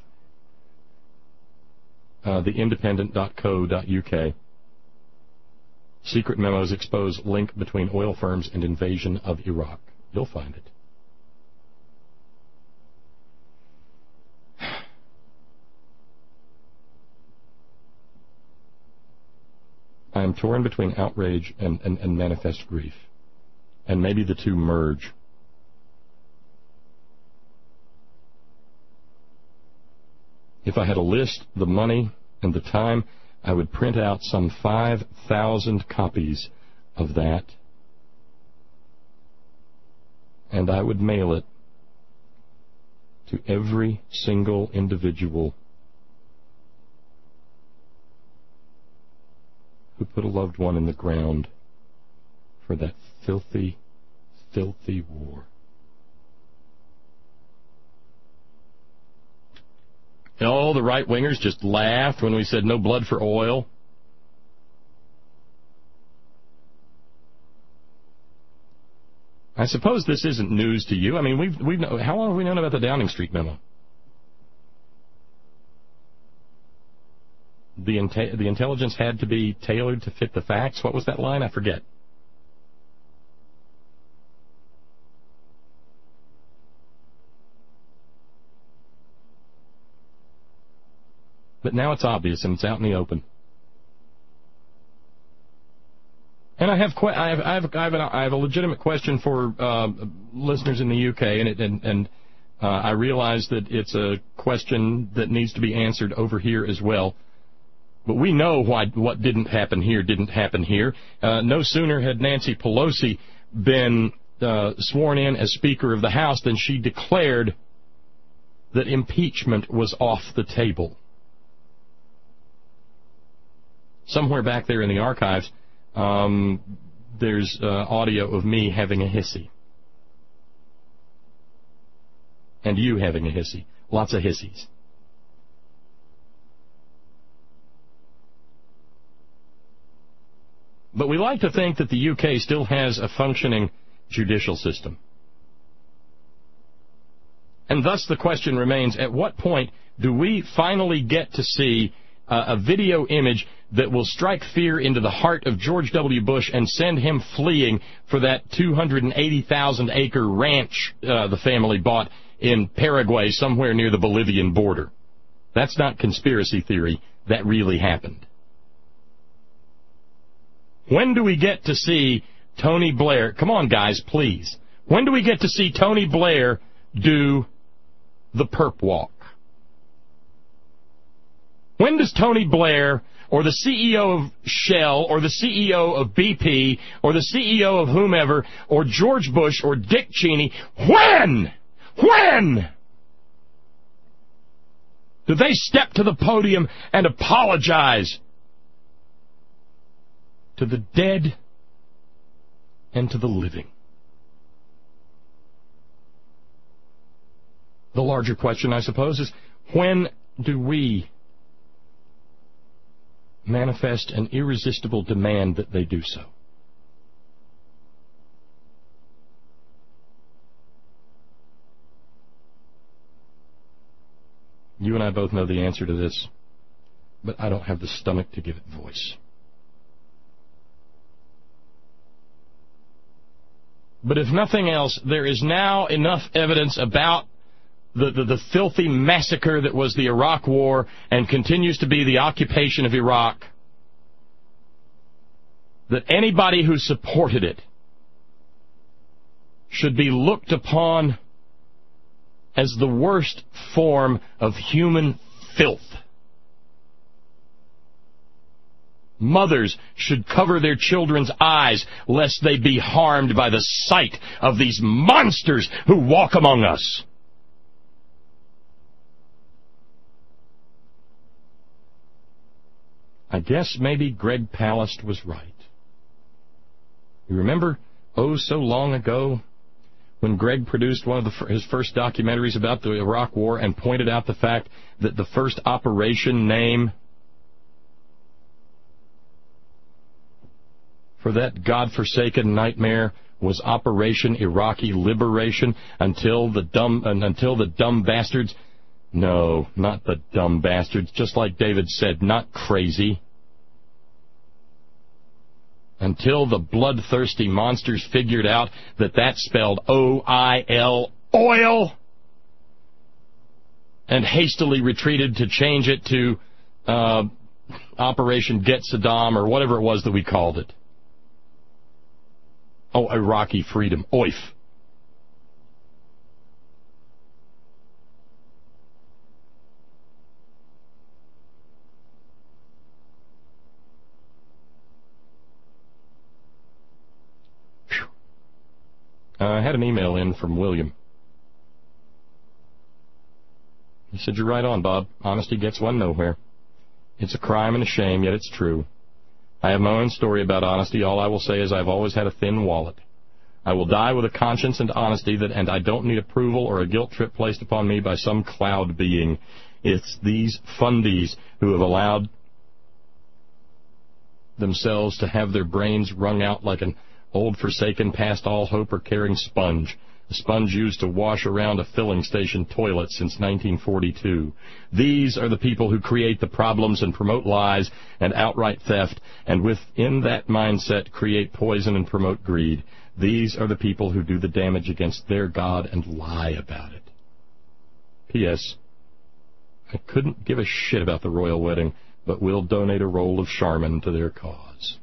TheIndependent.co.uk. Secret memos expose link between oil firms and invasion of Iraq. You'll find it. I am torn between outrage and manifest grief. And maybe the two merge. If I had a list, the money, and the time, I would print out some 5,000 copies of that, and I would mail it to every single individual who put a loved one in the ground for that filthy, filthy war. Oh, the right-wingers just laughed when we said no blood for oil. I suppose this isn't news to you. I mean, we've how long have we known about the Downing Street memo? The intelligence had to be tailored to fit the facts. What was that line? I forget. But now it's obvious and it's out in the open. And I have a legitimate question for listeners in the UK, and I realize that it's a question that needs to be answered over here as well. But we know what didn't happen here. No sooner had Nancy Pelosi been sworn in as Speaker of the House than she declared that impeachment was off the table. Somewhere back there in the archives, there's audio of me having a hissy. And you having a hissy. Lots of hissies. But we like to think that the UK still has a functioning judicial system. And thus the question remains, at what point do we finally get to see a video image that will strike fear into the heart of George W. Bush and send him fleeing for that 280,000-acre ranch the family bought in Paraguay somewhere near the Bolivian border? That's not conspiracy theory. That really happened. When do we get to see Tony Blair? Come on, guys, please. When do we get to see Tony Blair do the perp walk? When does Tony Blair or the CEO of Shell or the CEO of BP or the CEO of whomever or George Bush or Dick Cheney, when do they step to the podium and apologize to the dead and to the living? The larger question, I suppose, is when do we manifest an irresistible demand that they do so? You and I both know the answer to this, but I don't have the stomach to give it voice. But if nothing else, there is now enough evidence about the filthy massacre that was the Iraq War and continues to be the occupation of Iraq, that anybody who supported it should be looked upon as the worst form of human filth. Mothers should cover their children's eyes lest they be harmed by the sight of these monsters who walk among us. I guess maybe Greg Palast was right. You remember, so long ago, when Greg produced one of his first documentaries about the Iraq War and pointed out the fact that the first operation name for that godforsaken nightmare was Operation Iraqi Liberation until the dumb bastards. No, not the dumb bastards. Just like David said, not crazy. Until the bloodthirsty monsters figured out that spelled O-I-L, oil, and hastily retreated to change it to Operation Get Saddam or whatever it was that we called it. Oh, Iraqi freedom, OIF. I had an email in from William. He said, "You're right on, Bob. Honesty gets one nowhere. It's a crime and a shame, yet it's true. I have my own story about honesty. All I will say is I've always had a thin wallet. I will die with a conscience and honesty, and I don't need approval or a guilt trip placed upon me by some cloud being. It's these fundies who have allowed themselves to have their brains wrung out like an old, forsaken, past all hope or caring sponge. A sponge used to wash around a filling station toilet since 1942. These are the people who create the problems and promote lies and outright theft, and within that mindset create poison and promote greed. These are the people who do the damage against their God and lie about it. P.S. I couldn't give a shit about the royal wedding, but will donate a roll of Charmin to their cause.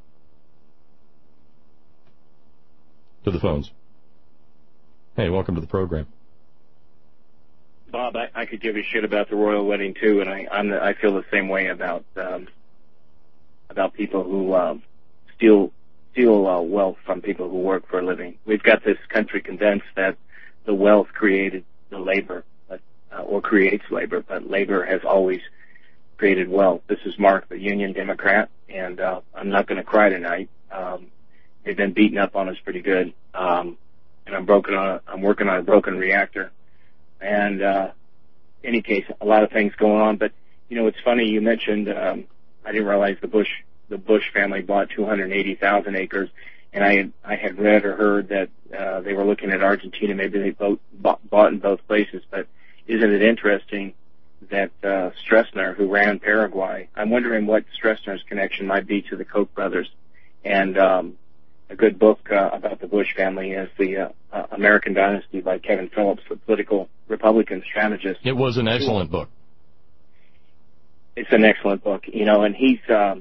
To the phones. Hey, welcome to the program. Bob, I could give a shit about the royal wedding too, and I feel the same way about people who steal wealth from people who work for a living. We've got this country convinced that the wealth created the labor, or creates labor, but labor has always created wealth. This is Mark, the Union Democrat, and I'm not going to cry tonight. They've been beating up on us pretty good. And I'm working on a broken reactor. And any case, a lot of things going on. But you know, it's funny you mentioned. I didn't realize the Bush family bought 280,000 acres, and I had read or heard that they were looking at Argentina. Maybe they bought in both places. But isn't it interesting that Stroessner, who ran Paraguay, I'm wondering what Stroessner's connection might be to the Koch brothers. And a good book about the Bush family is the American Dynasty by Kevin Phillips, the political Republican strategist. It was an excellent book. It's an excellent book, you know, and he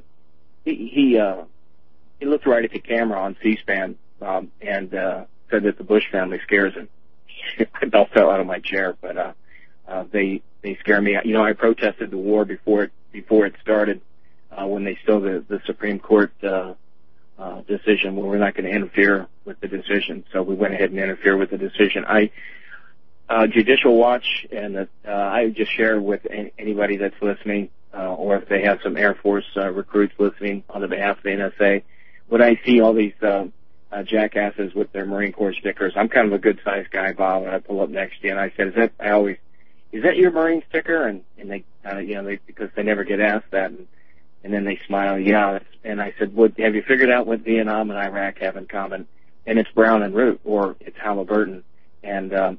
looked right at the camera on C-SPAN and said that the Bush family scares him. I about fell out of my chair, but they scare me. You know, I protested the war before it started when they stole the Supreme Court decision where we're not going to interfere with the decision. So we went ahead and interfered with the decision. Judicial Watch, and I would just share with anybody that's listening, or if they have some Air Force recruits listening on the behalf of the NSA, when I see all these jackasses with their Marine Corps stickers, I'm kind of a good-sized guy, Bob, and I pull up next to you and I said, is that your Marine sticker? And they, because they never get asked that. And then they smile, yeah. And I said, have you figured out what Vietnam and Iraq have in common? And it's Brown and Root, or it's Halliburton. And, I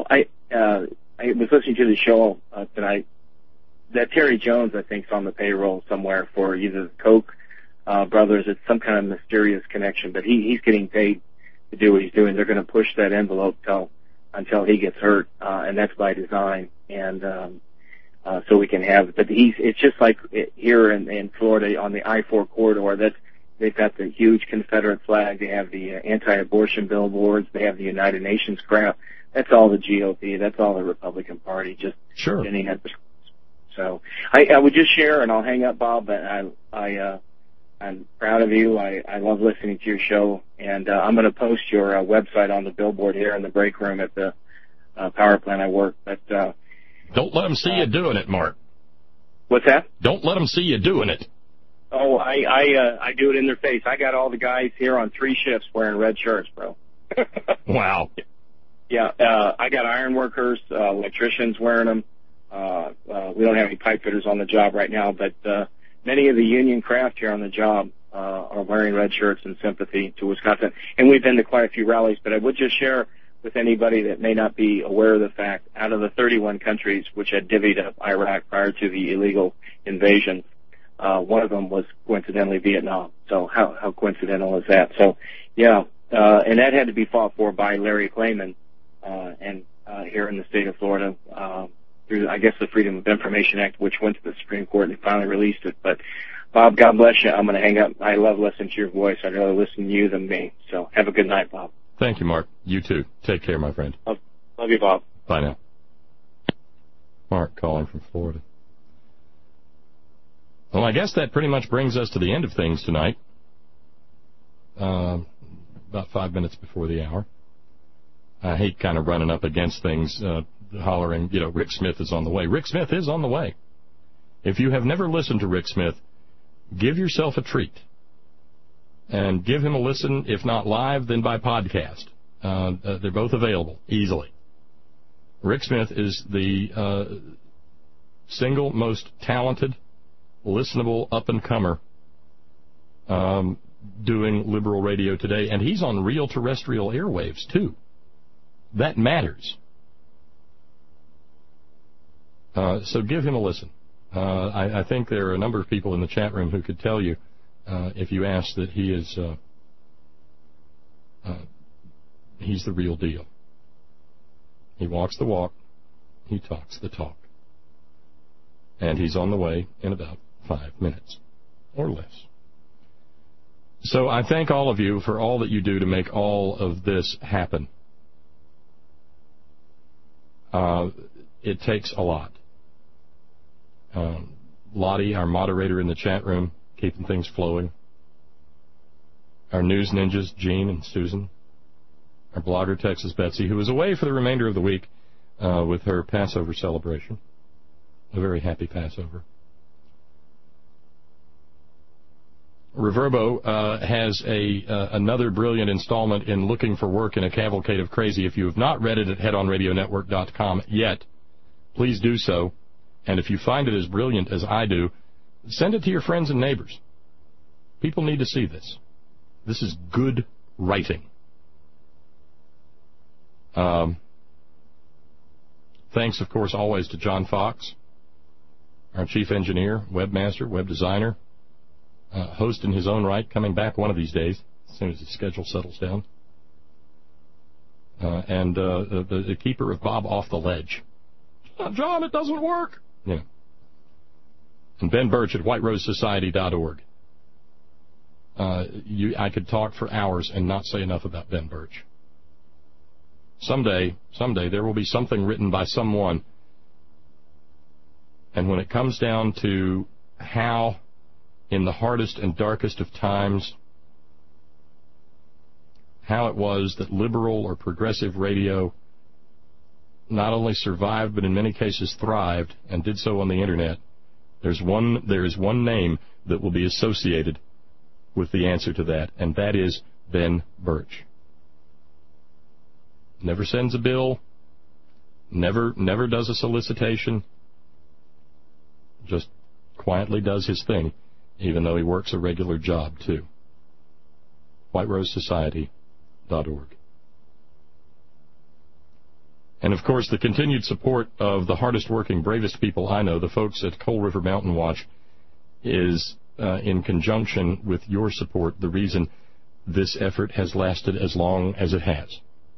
was listening to the show tonight that Terry Jones, I think, is on the payroll somewhere for either the Koch brothers. It's some kind of mysterious connection, but he's getting paid to do what he's doing. They're going to push that envelope until he gets hurt, and that's by design. And so we can have, but it's just like here in Florida on the I-4 corridor. They've got the huge Confederate flag. They have the anti-abortion billboards. They have the United Nations crap. That's all the GOP. That's all the Republican Party. Just sure. Getting at the. So I would just share, and I'll hang up, Bob. But I'm proud of you. I love listening to your show, and I'm going to post your website on the billboard here in the break room at the power plant I work. But don't let them see you doing it, Mark. What's that? Don't let them see you doing it. Oh, I do it in their face. I got all the guys here on 3 shifts wearing red shirts, bro. Wow. Yeah, I got iron workers, electricians wearing them. We don't have any pipe fitters on the job right now, but many of the union craft here on the job are wearing red shirts in sympathy to Wisconsin. And we've been to quite a few rallies, but I would just share with anybody that may not be aware of the fact, out of the 31 countries which had divvied up Iraq prior to the illegal invasion, one of them was coincidentally Vietnam. So how coincidental is that? So, yeah, and that had to be fought for by Larry Klayman, and here in the state of Florida, through, I guess, the Freedom of Information Act, which went to the Supreme Court and finally released it. But, Bob, God bless you. I'm going to hang up. I love listening to your voice. I'd rather listen to you than me. So have a good night, Bob. Thank you, Mark. You too. Take care, my friend. Love you, Bob. Bye now. Mark calling from Florida. Well, I guess that pretty much brings us to the end of things tonight. About 5 minutes before the hour. I hate kind of running up against things, hollering, Rick Smith is on the way. Rick Smith is on the way. If you have never listened to Rick Smith, give yourself a treat. And give him a listen, if not live, then by podcast. They're both available easily. Rick Smith is the single most talented, listenable up-and-comer doing liberal radio today, and he's on real terrestrial airwaves, too. That matters. So give him a listen. I think there are a number of people in the chat room who could tell you, if you ask, that he is he's the real deal. He walks the walk, he talks the talk. And he's on the way in about 5 minutes, or less. So I thank all of you for all that you do to make all of this happen. It takes a lot. Lottie, our moderator in the chat room, keeping things flowing. Our news ninjas, Gene and Susan. Our blogger, Texas Betsy, who is away for the remainder of the week with her Passover celebration. A very happy Passover. Reverbo has another brilliant installment in Looking for Work in a Cavalcade of Crazy. If you have not read it at headonradionetwork.com yet, please do so. And if you find it as brilliant as I do, send it to your friends and neighbors. People need to see this. This is good writing. Thanks, of course, always to John Fox, our chief engineer, webmaster, web designer, host in his own right, coming back one of these days, as soon as his schedule settles down, and the keeper of Bob Off the Ledge. John, it doesn't work. Yeah. And Ben Birch at whiterosesociety.org. I could talk for hours and not say enough about Ben Birch. Someday, there will be something written by someone, and when it comes down to how, in the hardest and darkest of times, how it was that liberal or progressive radio not only survived, but in many cases thrived, and did so on the Internet, there is one name that will be associated with the answer to that, and that is Ben Birch. Never sends a bill, never does a solicitation, just quietly does his thing, even though he works a regular job, too. whiterosesociety.org. And, of course, the continued support of the hardest-working, bravest people I know, the folks at Coal River Mountain Watch, is, in conjunction with your support, the reason this effort has lasted as long as it has.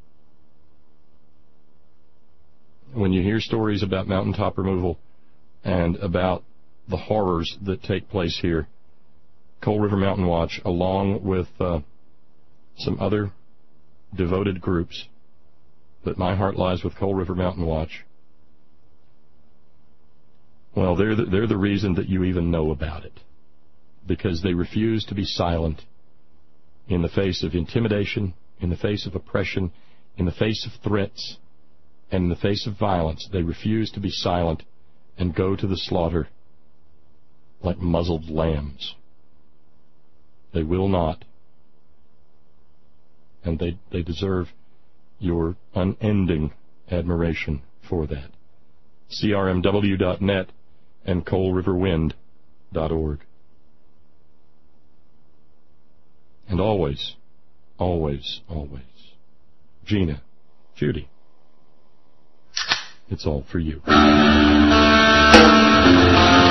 When you hear stories about mountaintop removal and about the horrors that take place here, Coal River Mountain Watch, along with some other devoted groups, but my heart lies with Coal River Mountain Watch. Well, they're the reason that you even know about it, because they refuse to be silent in the face of intimidation, in the face of oppression, in the face of threats, and in the face of violence. They refuse to be silent and go to the slaughter like muzzled lambs. They will not. And they deserve your unending admiration for that. CRMW.net and coalriverwind.org. And always, always, always, Gina, Judy, it's all for you.